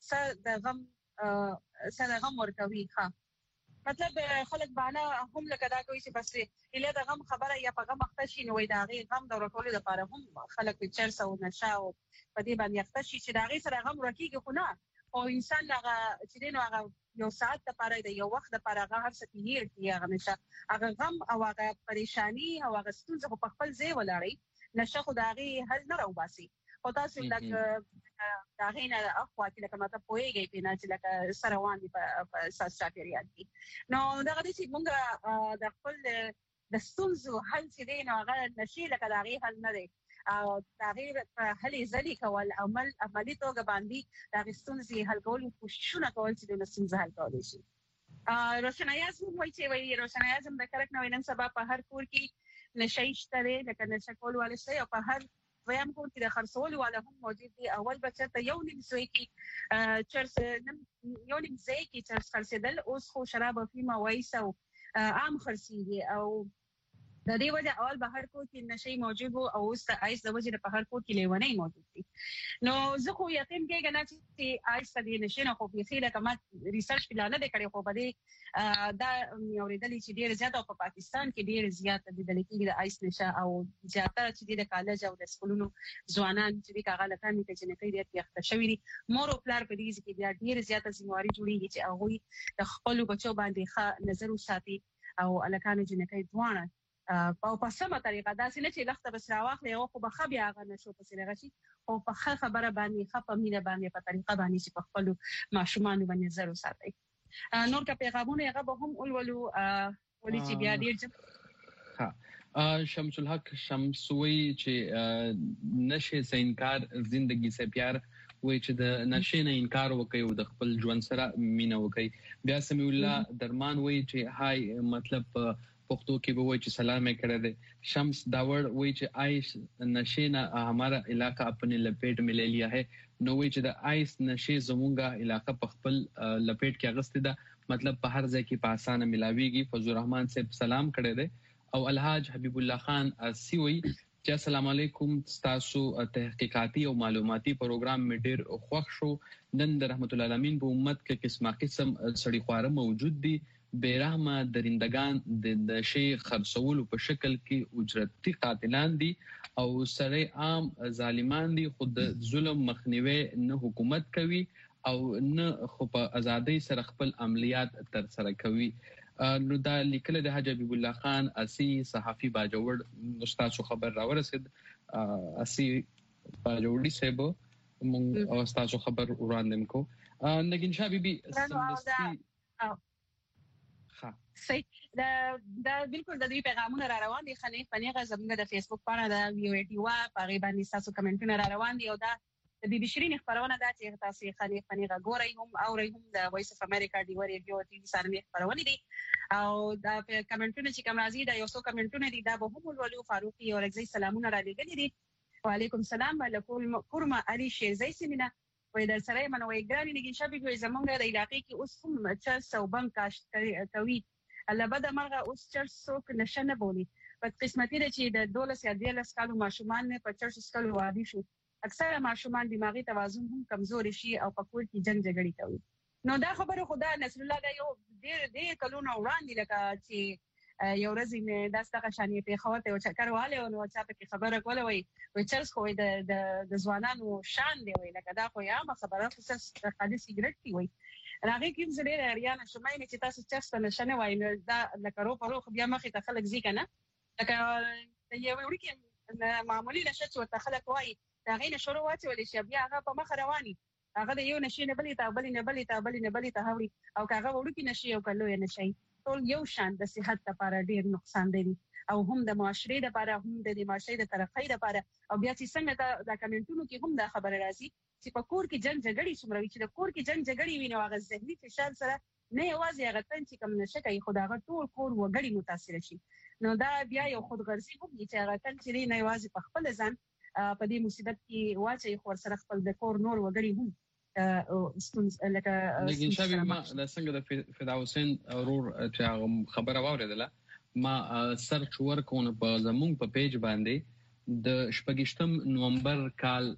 Speaker 1: سره غم ورکوي ښه مطلب خلک بهانه هم لکه دا کوي چې بس اله د غم خبره یا په غم اخته شي نو دا غي غم د ورکولو لپاره هم خلک په چرس او نشه او په دې باندې اخته شي چې دا غي سره غم ورکیږي خو نه او انسان هغه چې نو هغه یو ساعت لپاره دی یو وخت لپاره هغه هر څه هیر کیږي هغه نشه هغه غم او هغه پریشانی او هغه ستونزه په خپل ځای ولاړی نشه خو دا غي حل نه راوباسي او تاسو لکه دا غي نه اخوا چې لکه ماته پويږي په نه چې لکه سروان دي په اساس چاپیریال کې نو دا غدي چې مونږ د خپل د ستونزو حل چې دی نو هغه نشي لکه دا غي حل نه دی او تغییر په هلي ځلې کول عملی توګه باندې د ستونزې حل کولو کوششونه کول چې د ستونزې حل کول شي روشنایاز وایي چې روشنایاز د کرک نو نن سبا په هر کور کې نشي شته لکه نشه کول والے شي او په هر ویم کور کې د خرڅول والا هم موجود دي اول بچته یو نیم سوي کې چرس یو نیم ځای کې چرس خرڅېدل اوس خو شراب او فیما وایسو عام خرڅېږي او د دې وجه اول بهر کو کې نشي موجود او اوس د آیس د وجه په هر کو کې لیونی موجود دي نو زه خو یقین کوم چې آیس د نشي نه خو په خیله کما ریسرچ پلان نه کړی خو بده دا اوریدل چې ډیر زیات په پاکستان کې ډیر زیات د دلیکي د آیس نشه او زیاتره چې د کالج او د سکولونو ځوانان چې کاغه لکان کې چې نه کوي د یخت شوی دي مور او پلار په دې کې بیا ډیر زیات ذمہواری جوړیږي چې هغه د خپل بچو باندې ښه نظر وساتي او الکانو جنکې ځوانان په سمه طریقه داسې نه چې لخته بس راواخلې او خو به بیا هغه نشو پسې راشي او په خبره باندې په مینه باندې په طریقه باندې چې په خپل ماشومان باندې نظر وساتي. نور کا پیغامونه هغه به هم ولولو ولې چې بیا ډیر
Speaker 2: ها شمس الحق شمسوي چې نشه سے انکار زندگی سے پیار وای چې د نشه نه انکار وکي او د خپل ژوند سره مینه وکي. بیا سمي الله درمان وای چې هاي مطلب پښتو کې به وای چې سلام یې کړی دی. شمس داور وای چې آئس نشے نہ ہمارا علاقہ اپنے لپیٹ میں لے لیا ہے. نو وای چې د آئس نشے زمونږه علاقہ په خپل لپیٹ کې اغستې ده مطلب په هر ځای کې په اسانه ملاويږي. فضل الرحمن صاحب سلام کړی دی او الحاج حبیب الله خان سیوی چې السلام علیکم تاسو تحقیقاتي او معلوماتي پروګرام می ډیر خوښ شو. نن د رحمت العالمین په امت کې قسمه قسم سړي خواره موجود دي بیرحمه درندگان د شی خرڅولو په شکل کې اجرتي قاتلان دي او سړی عام ظالمان دي. خود ظلم مخنیوي نه حکومت کوي او نه خو په ازادۍ سره خپل عملیات تر سره کوي. نو دا لیکل د حاج حبیب الله خان اسی صحافي باجوړ استاد خبر راورسید. اسی باجوړي صاحب مونږ او استاد خبر وړاندې کو نگین شاه بیبي سمدستي
Speaker 1: صحیح دا بالکل د دې پیغامونه را روان دي. خنې پنیغه زموږ د فیسبوک باندې د ویو ایټي وا په باندې تاسو کمنټونه را روان دي او دا د بي بي شيرين خبرونه دا چې تاسو خنې پنیغه ګورئ هم او رئ هم د وایس اف امریکا دی ریډیو ټي وي سره خبرونه دي او دا کمنټونه چې کوم راځي دا یو څو کمنټونه دي دا به هم ولولو. فاروقي او رضی سلامونه را لګلي دي. وعلیکم السلام علیکم کورما علي شیرزی سیمینه وای در سره منوي ګرانی نګین شابي کوي زمونږ د علاقې کې اوس هم چرس او بم کاشت کوي. الله بده مرغه اوس چرس څوک نشنه بولي. په قسمتي ده چې د 12 یا 13 کالو ماشومان نه په چرس کالو وادي شو. اکثره ماشومان دماغي توازن هم کمزوري شي او په کور کې جنگ جګړې کوي. نو دا خبره خدا نصر الله دا یو ډېر کلونه وړاندې لکه چې یو ورځ مې دا ستغه شانې په خوته او چکر والے او چا په خبره کوله وای چرس خو د ځوانانو شان دی وای لکه دا خو یا ما خبره خو څه قاعده سیګریټ کی وای راغی کوم زړه اریانا شمای چې تاسو چرس ته نشنه وای نو دا لکه رو پرو بیا مخې ته خلک ځي کنه لکه یو وړي معمولی نشه چې ورته خلک وای دا غینه شروع واچول شي بیا هغه په مخ رواني هغه د یو نشي نه بلې ته هوري او هغه وړو کې نشي او کلو یې نشي ټول یو شان د صحت لپاره ډیر نقصان دی او هم د معاشري لپاره هم د معاشري د ترقۍ لپاره او بیا چې څنګه د کمنټونو کې هم دا خبره راځي چې په کور کې جنگ جګړې څومره وي چې د کور کې جنگ جګړې ویني هغه ذهني فشار سره نه یوازې هغه تن چې کوم نشه کوي خو دا ټول کور وګړي متاثر شي. نو دا بیا یو خودغرضي هم چې هغه تن چې نه یوازې په خپل ځان په دې مصیبت کې واچي خو سره خپل د کور نور وګړي هم لکه
Speaker 2: نگین شاه ما د څنګه د فدا حسین اورور چې خبره واوریدله ما سرچ ورکونه په زمونږ په پیج باندې د 28 نومبر کال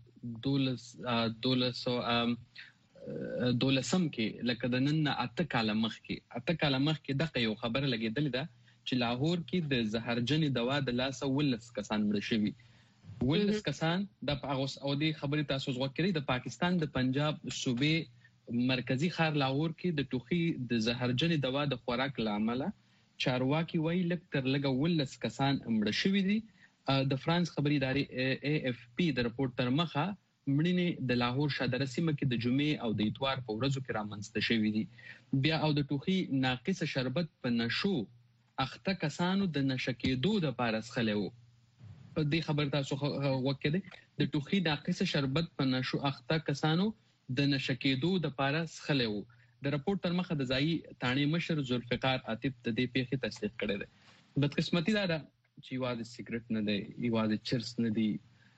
Speaker 2: 12 کې لکه د نن 8 کال مخکې دغه یو خبره لګیدل ده چې لاهور کې د زهرجن دوا د لاسه ولس کسان مړ شوي. ولس کسان د اغوس او د خبرې تاسو وکړي د پاکستان د پنجاب صوبې مرکزی ښار لاهور کې د ټوخي د زهرجن دوا د خوراک لامل چارواکي وایي لکتر لګ ولس کسان مړ شوي دي. د فرانس خبري ادارې AFP د رپورت تر مخه مړینې د لاهور شادره سیمه کې د جمعې او د اتوار په ورځو کې رامنځته شوي دي. بیا او د ټوخي ناقص شربت په نشو اخته کسانو د نشکېدو د پارس خلو په دې خبر تاسو وکړه د ټوخي ناقص شربت په نشو اخته کسانو د نشکېدو د پارس خلو. د رپورت تر مخه د ځای تانی مشر ذوالفقار عاطف د دې پیښې تصدیق کړی دی. بدقسمتي دا چې یوازې سیګریټ نه دی یوازې چرس نه دی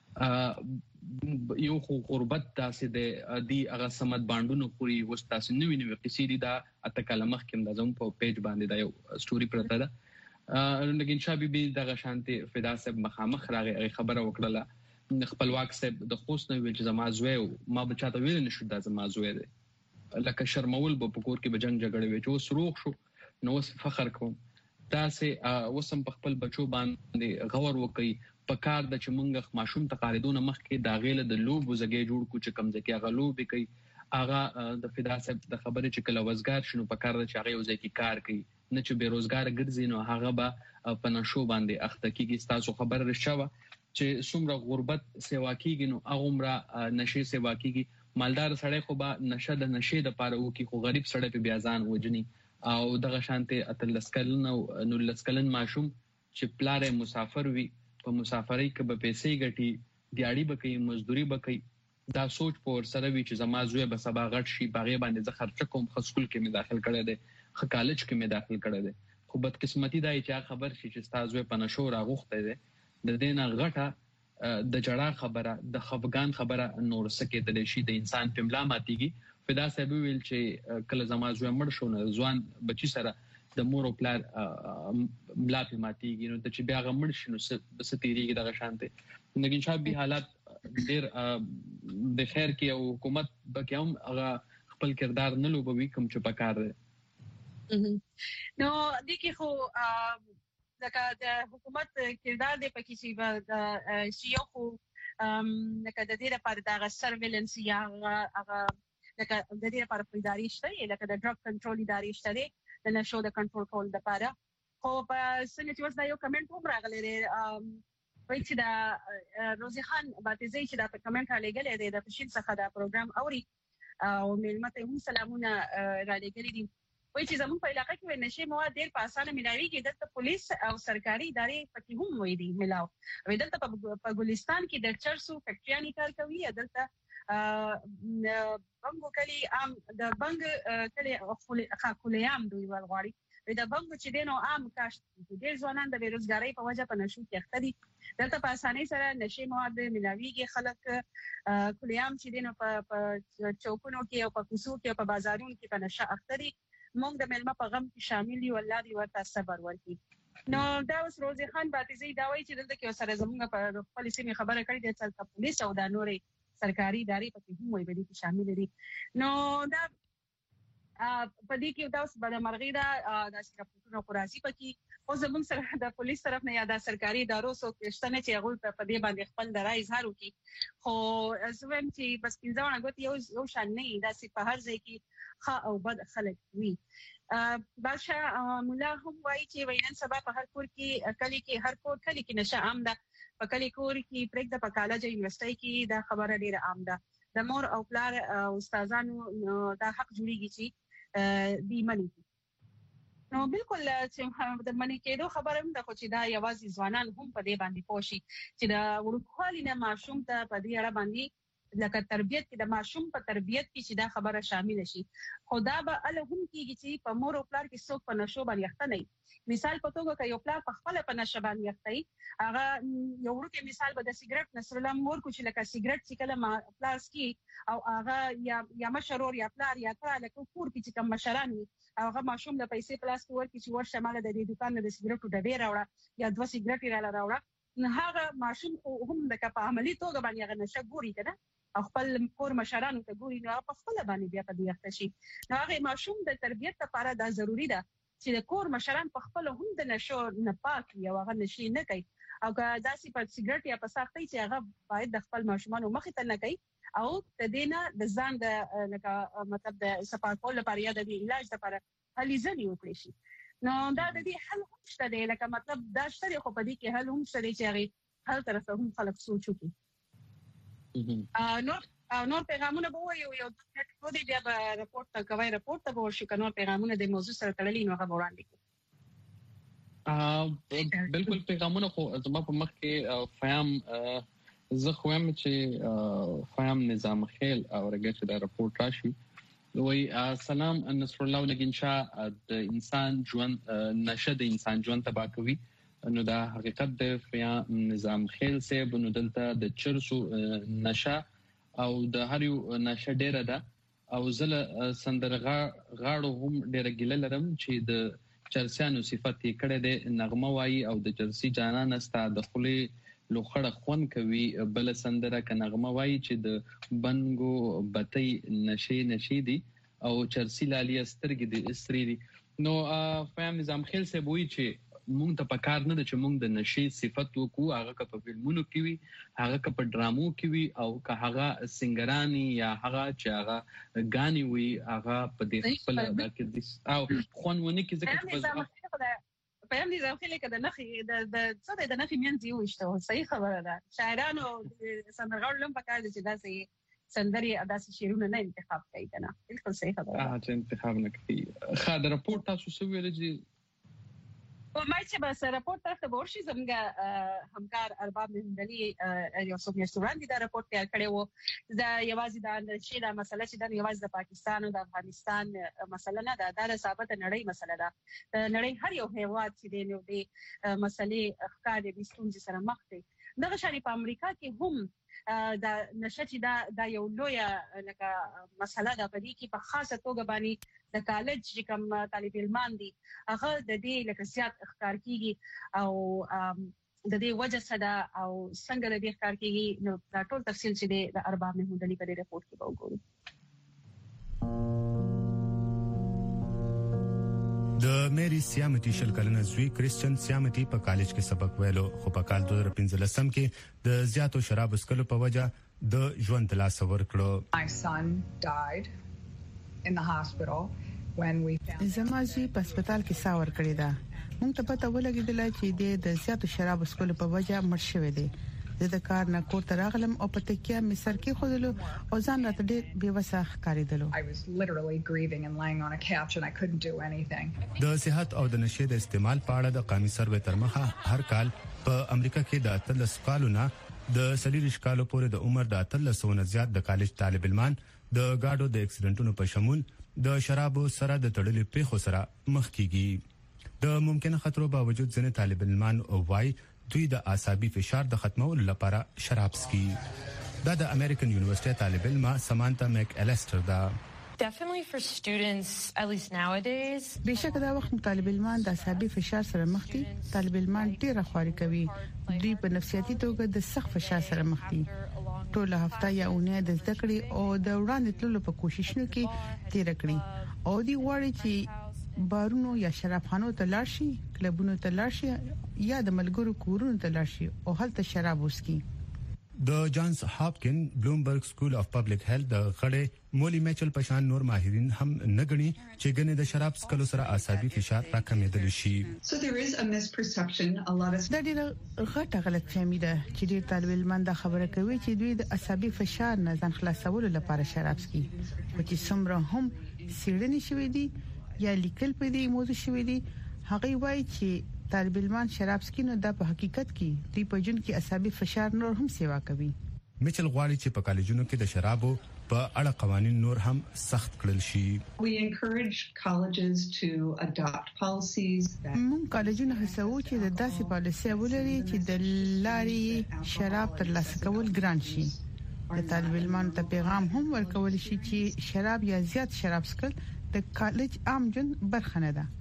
Speaker 2: یو خو غربت تاسې د هغه سمت باندونو خوري وس تاسو نوې قصې دي دا اتکل مخکم د زم په پیج باندې دا یو سټوري پرته ده. نگین شاه بیبي دغه شانتي فدا صاحب مخامخ راغی خبره وکړه خپلواک صاحب د خوست نه ویل چې زما زوی ما بچاته ویل نشو دا زما زوی دی لکه شرمول په پکور کې به جنگ جګړه وي چې سروغ شو نو فخر کوم تاسې وسم په خپل بچو باندې غور وکي په کار د چمنګ ماشوم تقاریدونه مخ کې دا غیله د لوب زګي جوړ کو چې کم ځکه غلوب کوي هغه د فدا صاحب د خبرې چې کله وزګار شنو په کار چې هغه یو ځکه کار کوي نه چې بیروزګار ګرځي نو هغه به په نشو باندې اخته کیږي. تاسو خبر رښتیا چې څومره غربت سیوا کیږي نو هغه عمره نشي سیوا کیږي. مالدار سړی خو به نشه د نشې د پاره وکي خو غریب سړی په بیا ځان وجني او دغه شانته اتلس کلن او نولس کلن ماشوم چې پلار مسافر وي په مسافرۍ کې به پیسې ګټي دیاړي به کوي مزدوري به کوي دا سوچ په سره وی چې زما زوی به سبا غټ شي باغې باندې زه خرچ کوم خو سکول کې مې داخل کړی دی خو کالج کې مې داخل کړی دی خو بدقسمتي دا چې خبر شي چې تاسو زوی په نشو راغوخته دی د دینه غټه د جړه خبره د خفګان خبره نور سکه د شي د انسان په ملا ماتيږي فدا سبب ویل چې کله زما زوی مړ شو نو ځوان بچی سره د مور او پلار ملا په ماتيږي نو د چې بیا غمړ شنو ستېریږي دغه شانته نګین شاب به حالات ډېر د خیر کې او حکومت بکه هم هغه خپل کردار نه لوبوي کوم چې پکار
Speaker 1: نو د کې خو د حکومت کردار د پکې چې شیو خو لکه د دې لپاره د سرویلنس یا هغه لکه د دې لپاره اداري شته لکه د ډرګ کنټرول اداري شته د نشو د کنټرول کول لپاره خو په څنګه چې وځي یو کمنټ هم راغلی دی وایي چې دا روزي خان باتیزي چې دا کمنټ را لګلې دی د پښین څخه دا پروګرام اوري او ملمت هم سلامونه را لګلې دي وایي چې زموږ په علاقې کې نشي مواد ډېر په اسانه ملاويږي دلته پولیس او سرکاري ادارې پکې هم وي دي ملاو او دلته په ګلستان کې د چرسو فیکټریانې کار کوي دلته بنګو کلی عام د بنګ کلی خاکولیام دوی ورغړي د بنګو چې دینو عام کاشت ډېر ځوانان د بیروزګاری په وجه په نشو کې اخته دي دلته په اسانۍ سره نشي مواد ملاويږي خلک کولیام چې دینو په چوکونو کې او په کوڅو کې او په بازارونو کې په نشه اخته دي موږ د ملما په غم کې شامل یو الله دې ورته صبر ورکړي نو دا اوس روزي خان باتیزي دا وایي چې دلته کې سره زموږ په خپل سیمه خبره کړې ده چې پولیس او د نورې سرکاري ادارې پکې هم وي بدی کې شامل دي نو دا په دې کې دا اوس د مرغی دا د سکرپټونو قرازي پکې او زموږ سره د پولیس طرف نه یا د سرکاري ادارو سو کېشتنه چې هغه په دې باندې خپل درای اظهار وکړي خو زویم چې بس پنځونه غوتی یو شان نه دا سي په هر ځای کې ښه او بد خلک وي بادشاہ مولا هم وایي چې وینن سبا په هر کور کې کلی کې هر کور کلی کې نشه عام ده په کلی کور کې پرېږ د په کالج یونیورسيټي کې دا خبره ډیره عام ده د مور او پلار استادانو دا حق جوړیږي چې دی منی نو بالکل چې د منی کېدو خبره هم ده خو چې دا یوازې ځوانان هم په دې باندې پوښي چې دا ورکوالي نه ماشوم ته په دې اړه باندې لکه تربيت کې د ماشوم په تربيت کې چې دا خبره شامل شي خدا به ال هم کېږي چې په مور او پلار کې څوک په نشو باندې اخته نه مثال په توګه کې یو پلار په خپل په نشه باندې اخته هغه یو ورته مثال به د سیګریټ نسرلم مور کو چې لکه سیګریټ چې کله پلاس کې او هغه یا مشرور یا پلار یا تر لکه کور کې چې کوم مشران هغه ماشوم د پیسې پلاس کې ورکی چې ورشه مال د دې دکان د سیګریټو ډبې راوړه یا 2 سیګریټ راوړه نه هغه ماشوم هم د په عملی توګه باندې هغه نشه ګوري کنه خپل کور مشرانو ته ګوري نو په خپل باندې بیا په دې اخته شي نو هغه ماشوم د تربيت لپاره دا ضروری ده چې د کور مشران په خپل هم د نشو نه پاک یا هغه نشي نه کوي او که داسې په سیګریټ یا په سختۍ چې هغه باید د خپل ماشومان مخې ته نه کوي او د دینه د ځان د لکه مطلب د صفاکول لپاره یا د علاج لپاره هلي ځلې وکړي شي نو دا د دې حل هم شته دی لکه مطلب دا شته خو په دې کې حل هم شته چې هغه هر طرف هم خلک سوچ وکړي نور پیغامونه به وایو یو ټکو دی بیا به راپورټ ته به ورشي که نور پیغامونه د موضوع سره تړلي نو هغه به وړاندې کړو
Speaker 2: بالکل پیغامونه خو زما په مخ کې فیام زه خو هم چې فیام نظام خیل او رګه چې دا راپورټ راشي وای سلام نصر الله نگین شاه د انسان ژوند نشه د انسان ژوند تباہ کوي نو دا حقیقت د فیام نظام خیل صاحب نو دلته د چرسو نشه او د هر یو نشه ډیره ده او زله سندرغه غاړو هم ډیره ګیله لرم چې د چرسیانو صفت یې کړه د نغمه وایي او د چرسی جانان استا د خلی لوخړه خون کوي بل سندره ک نغمه وایي چې د بنګو بتۍ نشي دي او چرسی لالی سترګې د استری دي نو فهم نظام خیل سے وایي چې مونږ ته پکار نه چې مونږ د نشي صفت وکړو، هغه که په فلمونو کې وي، هغه که په ډرامو کې وي، او که هغه سنگرانی یا هغه چې هغه غاني وي، هغه په دې خپل کې او خوانونه کې ځکه
Speaker 1: په هم نظام کې لکه د نخي د څه د نخي مين دی وشته صحیح خبره ده. شاعرانو سندرغاړو لم پکار دي چې داسې سندري داسې شعرونه نه انتخاب کوي کنه. بالکل صحیح خبره ده.
Speaker 2: چې انتخاب نه کوي. خا د راپور تاسو څه ویل دي؟
Speaker 1: او ما چې بس راپورټ طرف ته ورشي زموږ همکار ارباب مهندلي یو څو میاشتې وړاندې دا راپورټ تیار کړی و. دا یوازې دا مسله چې دا یوازې د پاکستان او د افغانستان مسله نه ده، دا ثابت نړۍ مسله ده. نړۍ هر یو هیواد چې دی نو د مسلې ښکار د ستونزې سره مخ دی. دغه شان په امریکا کې هم دا نشه چې دا یو لوی لکه مسله ده. په دې کې په خاصه توګه باندې د کالج چې کوم طالب علمان دي هغه د دې لکه زیات ښکار کیږي او د دې وجه څه او څنګه د دې ښکار کیږي. نو دا ټول تفصیل چې د ارباب مهندلي په دې رپورت کې وګورو.
Speaker 15: د میری سیامتی شل کلنه زوی کریسچن سیامتی په کالج کې سبق ویلو، خو په کال 2015 کې د زیاتو شراب اسکلو په وجه د ژوند لاس ور کړو.
Speaker 16: My son died in the hospital when we
Speaker 17: زما زوی په هسپتال کې ساور کړی دا. موږ ته پته ولګیدل چې د زیاتو شراب اسکلو په وجه مړ شوی دی. د کار نه کور ته راغلم او په تکیه مې سر کې خودلو او ځان راته ډېر بېوسه ښکارېدلو.
Speaker 16: I was literally grieving and laying on a couch and I couldn't do anything.
Speaker 15: د صحت او د نشې د استعمال په اړه د قومي سروې تر مخه هر کال په امریکا کې د 13 کالونو د 40 کالو پورې د عمر د 1300 نه زیات د کالج طالب علمان د گاډو د اکسیډنټونو په شمول د شرابو سره د تړلې پیښو سره مخ کیږي. د ممکنه خطرو باوجود ځینې طالب علمان وايي دوی د اعصابي فشار د ختمولو لپاره شراب څښي. دا د امریکن یونیورسيټي طالب علمه سمانتا میک الیسټر دا.
Speaker 18: Definitely for students, at least nowadays.
Speaker 17: بشک دا وخت طالب علمان د اعصابي فشار سره مخ دي. طالب علمان ډېر خواري کوي. دوی په نفسیاتي توګه د سخت فشار سره مخ دي. ټول هفته یا اونۍ د زده کړې او د وړاندې تللو په کوششونو کې تیر کړي او دی غواړي چې بارونو یا شرابخانو ته لاړ شي، کلبونو ته لاړ شي یا د ملګرو کورونو ته لاړ شي او هلته شراب وڅښي.
Speaker 15: د جانز هاپکن بلومبرګ سکول اف پبلک هیلث د غړې مولی میچل پشان نور ماهرین هم نګني چې ګنې د شراب څښلو سره اعصابي فشار راکمېدل شي.
Speaker 16: So there is a misperception a lot of
Speaker 17: دا ډېر غټه غلطفهمي ده چې ډېر طالب علمان دا خبره کوي چې دوی د اعصابي فشار نه ځان خلاصولو لپاره شراب څښي، خو چې څومره هم سیړنی شوی دي یا لیکل په دې موضوع شوی دي هغه وایي چې طالب علمان شراب سکینو د په حقیقت کې دوی په جون کې اعصابي فشار نور هم سیوا کوي.
Speaker 15: میچل غواړي چې په کالجونو کې د شرابو په اړه قوانين نور هم سخت کړل شي.
Speaker 16: We encourage colleges to adopt policies that
Speaker 17: موږ کالجونه هڅوو چې د داسې پالیسي ولري چې د لارې شراب ترلاسه کول ګران شي. د طالب علمان ته پیغام هم ورکول شي چې شراب یا زیات شراب څښل د کالج عام جون برخه نه ده.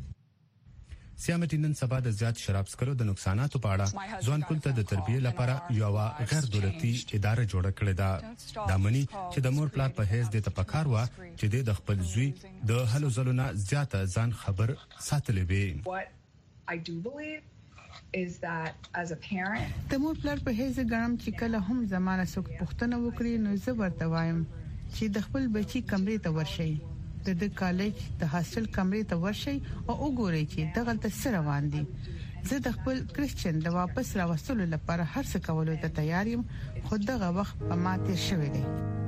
Speaker 15: سیامتی نن سبا د زیات شراب څښلو د نقصاناتو په اړه ځوان کول ته د تربیه لپاره یو غیر دولتي اداره جوړه کړې ده. دا مني چې د مور پلار په هیڅ د تفکر وا چې د خپل زوی د هلو زلونه زیاته ځان خبر ساتلې وي.
Speaker 16: What I do believe is that as a parent
Speaker 17: د مور پلار په هیڅ ګرام چې کله هم زمانه څوک پوښتنه وکړي نو زه ورته وایم چې د خپل بچي کمرې ته ورشي، د کالج د هاستل کمرې ته ورشي او وګورئ چې دغه څه سره روان دي. زه د خپل کریسچن د واپس راوستلو لپاره هر څه کولو ته تیار یم، خو دغه وخت په ما تیر شوی دی.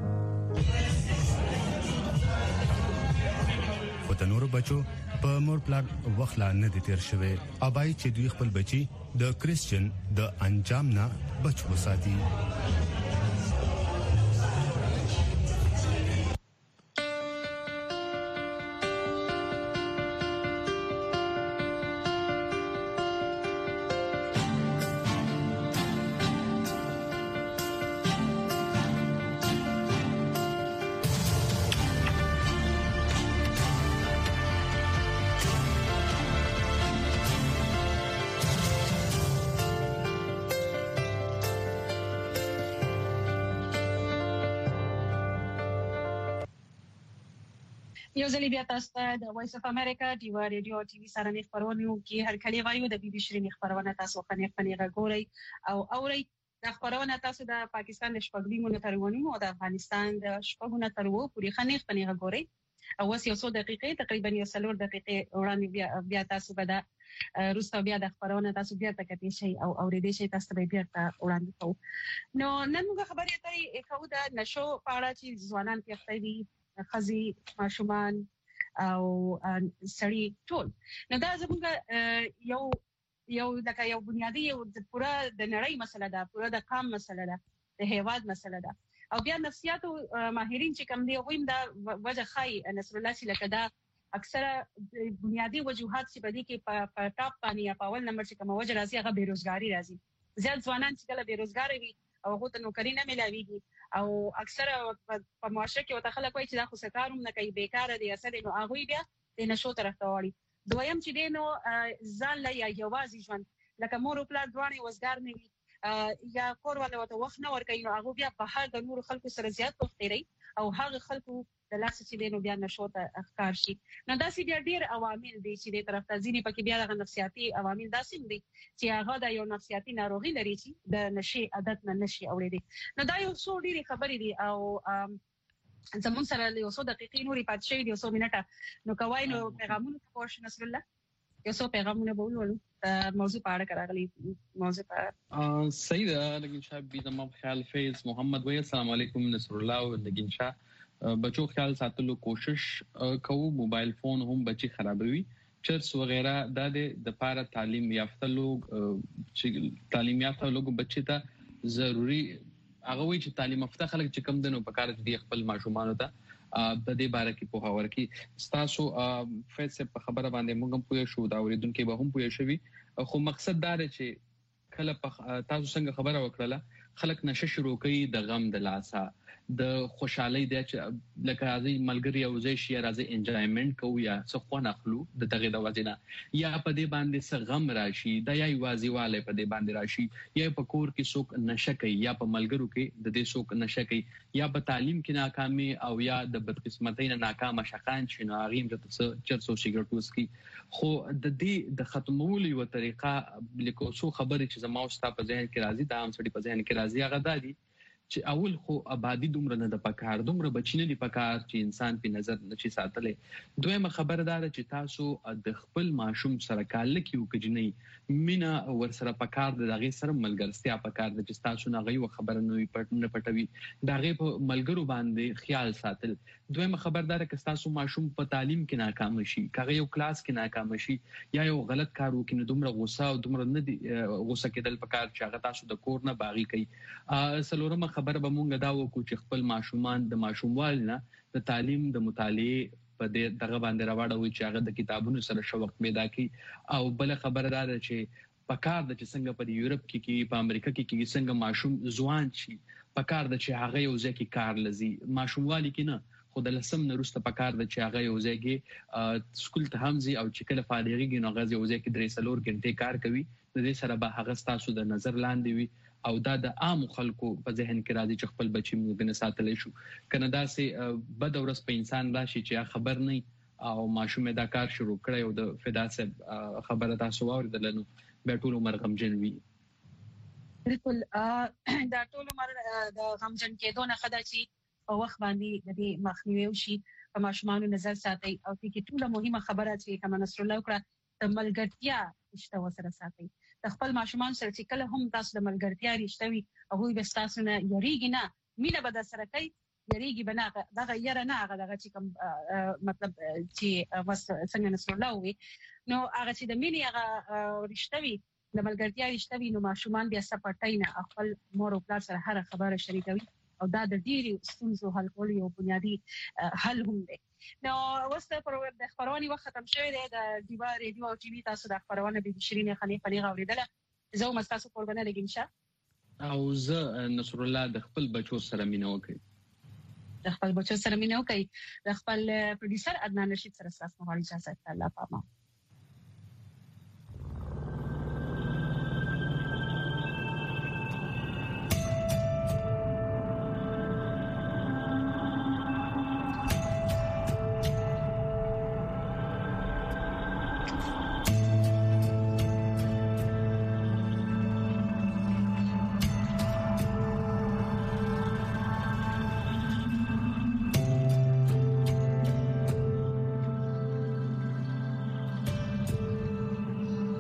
Speaker 15: خو د نورو بچو په مور پلان وخت لا نه دي تیر شوی. ابای چې دوی خپل بچي د کریسچن د انجام نه بچ وساتي.
Speaker 1: یو ځل بیا تاسو ته د وایس اف امریکا ډیوا ریډیو او ټي وي سره نه خبرونه کې هر کله وایو د بي بي شيرین خبرونه تاسو خنه غوري او اوري د خبرونه تاسو د پاکستان د شپږمو ترونو او د افغانستان د شپږمو ترو پوری خنه غوري او اوس یو څو دقیقې تقریبا یو څلور دقیقې وړاندې بیا تاسو به د روستا بیا د خبرونه تاسو بیا تکتی شي او اورېدې شي تاسو به بیا وړاندې کوو نو نن موږ خبرې کوي کوو د نشو په اړه چې ځوانان کې دي خزي ماشومان او سړي ټول نو دا زموږ یو لکه یو بنیادی یو پورا د نړۍ مسله ده پورا د قام مسله ده د هیواد مسله ده او بیا نفسیات ماهرین چې کوم دی ویم دا وجه خای نصر الله چې لکه دا اکثره بنیادی وجوهات چې بدی کې په ټاپ باندې په اول نمبر چې کوم وجه راځي هغه بیروزګاری راځي زیات ځوانان چې کله بیروزګار وي او هغه ته نوکری نه ملاويږي او اکثره په معاشره کې وته خلک وایي چې دا خو سکاروم نه کوي بیکاره دي اصل نو هغه بیا د نشو طرف ته وړي دویم چې دینو ځان لا یوازې ژوند لکه مور او پلار دوانه وزګار نه وي یا کور ولا وته وخت نه ور کوي نو هغه بیا په هر د نور خلکو سره زیات وخت لري او هغه خلکو د لاس چې دینو بیا نشو ته ښکار شي نو دا سي بیا ډیر عوامل دي چې د طرف ته ځینې پکې بیا د نفسیاتي عوامل داسې دي چې هغه د یو نفسیاتي ناروغي لري چې د نشي عادت نه نشي اورېدي نو دا یو څو ډیره خبرې دي او زمون سره یو څو دقیقې نورې پات شي یو څو منټه نو کوي نو پیغامونه پوښتنه نصر الله یو څو پیغامونه به ولولو موضوع په اړه راغلي موضوع په
Speaker 2: صحیح ده لکه شاب بي زمو خیال فیض محمد وای السلام علیکم نصر الله او لګین شاه بچو خیال ساتلو کوشش کوو موبایل فون هم بچي خرابوي چرس وغیرہ د پاره تعلیم یافته لوګ چې تعلیم یافته لوګ بچی ته ضروری هغه وی چې تعلیم یافته خلک چې کم دنو په کار دي خپل ماشومان ته په دې باره کې په خبر کې تاسو فیس په خبره باندې موږ پوه شو دا اوریدونکو به هم پوه شوي خو مقصد دا دی چې کله تاسو څنګه خبره وکړه خلک نشه شروع کوي د غم د لاسه د خوشحالي د چې لکه راځي ملګری او زې شي راځي انجوایمنت کوو یا څه خو نه خلو د دغه د وجنه یا په دې باندې څه غم راشي د یا یوازیواله په دې باندې راشي یا په کور کې څوک نشه کوي یا په ملګرو کې د دې څوک نشه کوي یا په تعلیم کې ناکامي او یا د بدقسمتۍ نه ناکامه شخان شي نو هغه د چرسو سیګریټ وسکي خو د دې د ختمولو یو طریقه لیکو څو خبرې چې زما او ستا په ذهن کې راځي دا هم سړي په ذهن کې راځي هغه دادي چې اول خو آبادی دومره نه د پکار دومره بچینه دی پکار چې انسان په نظر نشي ساتلې دویمه خبردار چې تاسو د خپل ماشوم سره کال کیو کجنې مینا ور سره پکار د دغه سره ملګرتیا پکار د چې تاسو نه غي خبره نه پټوي دغه په ملګرو باندې خیال ساتل دویمه خبردار چې تاسو ماشوم په تعلیم کې ناکام شي کغه یو کلاس کې ناکام شي یا یو غلط کار وکړي دومره غوسه او دومره نه دی غوسه کېدل پکار چې هغه تاسو د کور نه باغی کوي سلورمه خبره به مونږ دا وکړو چې خپل ماشومان د ماشوموال نه د تعلیم د مطالعه په دغه باندې راوړو چې هغه د کتابونو سره شوق پیدا کړي او بل خبره دا ده چې پکار د چې څنګه په یورپ کې په امریکا کې څنګه ماشوم ځوان شي پکار د چې هغه یو ځکه کار لذي ماشوموالي کې نه خو د لسم نه روسته پکار د چې هغه یو ځکه سکول ته همزي او چې کله فارغيږي نو غزي یو ځکه درې سلور غنټه کار کوي د دې سره به هغه تاسو د نظر لاندې وي او دا د عام خلکو په ذهن کې راځي چې خپل بچي موږ نه ساتلې شو کنه دا سه بد ورځ په انسان راشي چې خبر نه او ماشوم دا کار شروع کړي او د فدا صاحب خبره تاسو اوریدل نو به ټول عمر غمجن وي
Speaker 1: بالکل دا ټول عمر د غمجن کېدو نه خدا چې په وخت باندې د دې مخنیوي وشي په ماشومان نظر ساتي او چې ټول مهمه خبره چې کوم نصر الله وکړه د ملګرتیا رشتہ وسره ساتي د خپل ماشومان سره چې کله هم تاسو د ملګرتیا رشتہ وي هغه به تاسو نه یریږي نه مینه به د سره کوي یریږي بنا دغه یره نه هغه دغه چې کوم مطلب چې څنګه نصر الله وي نو هغه چې د مینې هغه رشتہ وي د ملګرتیا رشتہ وي نو ماشومان بیا سپټای نه خپل مور او پلار سره هر خبره شریکوي او دا د ډیرو ستونزو حل کول یو بنیادی حل هم دی نو وسته پر د خبرونه وخت ختم شوی دی د دیوا ریډیو او ټي وي تاسو د خبرونه به شیرین خنی پنی غوړیدل زه هم تاسو قربانه لګین شه
Speaker 2: او زه نصر الله د خپل بچو سره مینه وکړ
Speaker 1: د خپل بچو سره مینه وکړ د خپل پروډوسر عدنان رشید سره تاسو غواړم اجازه الله پاما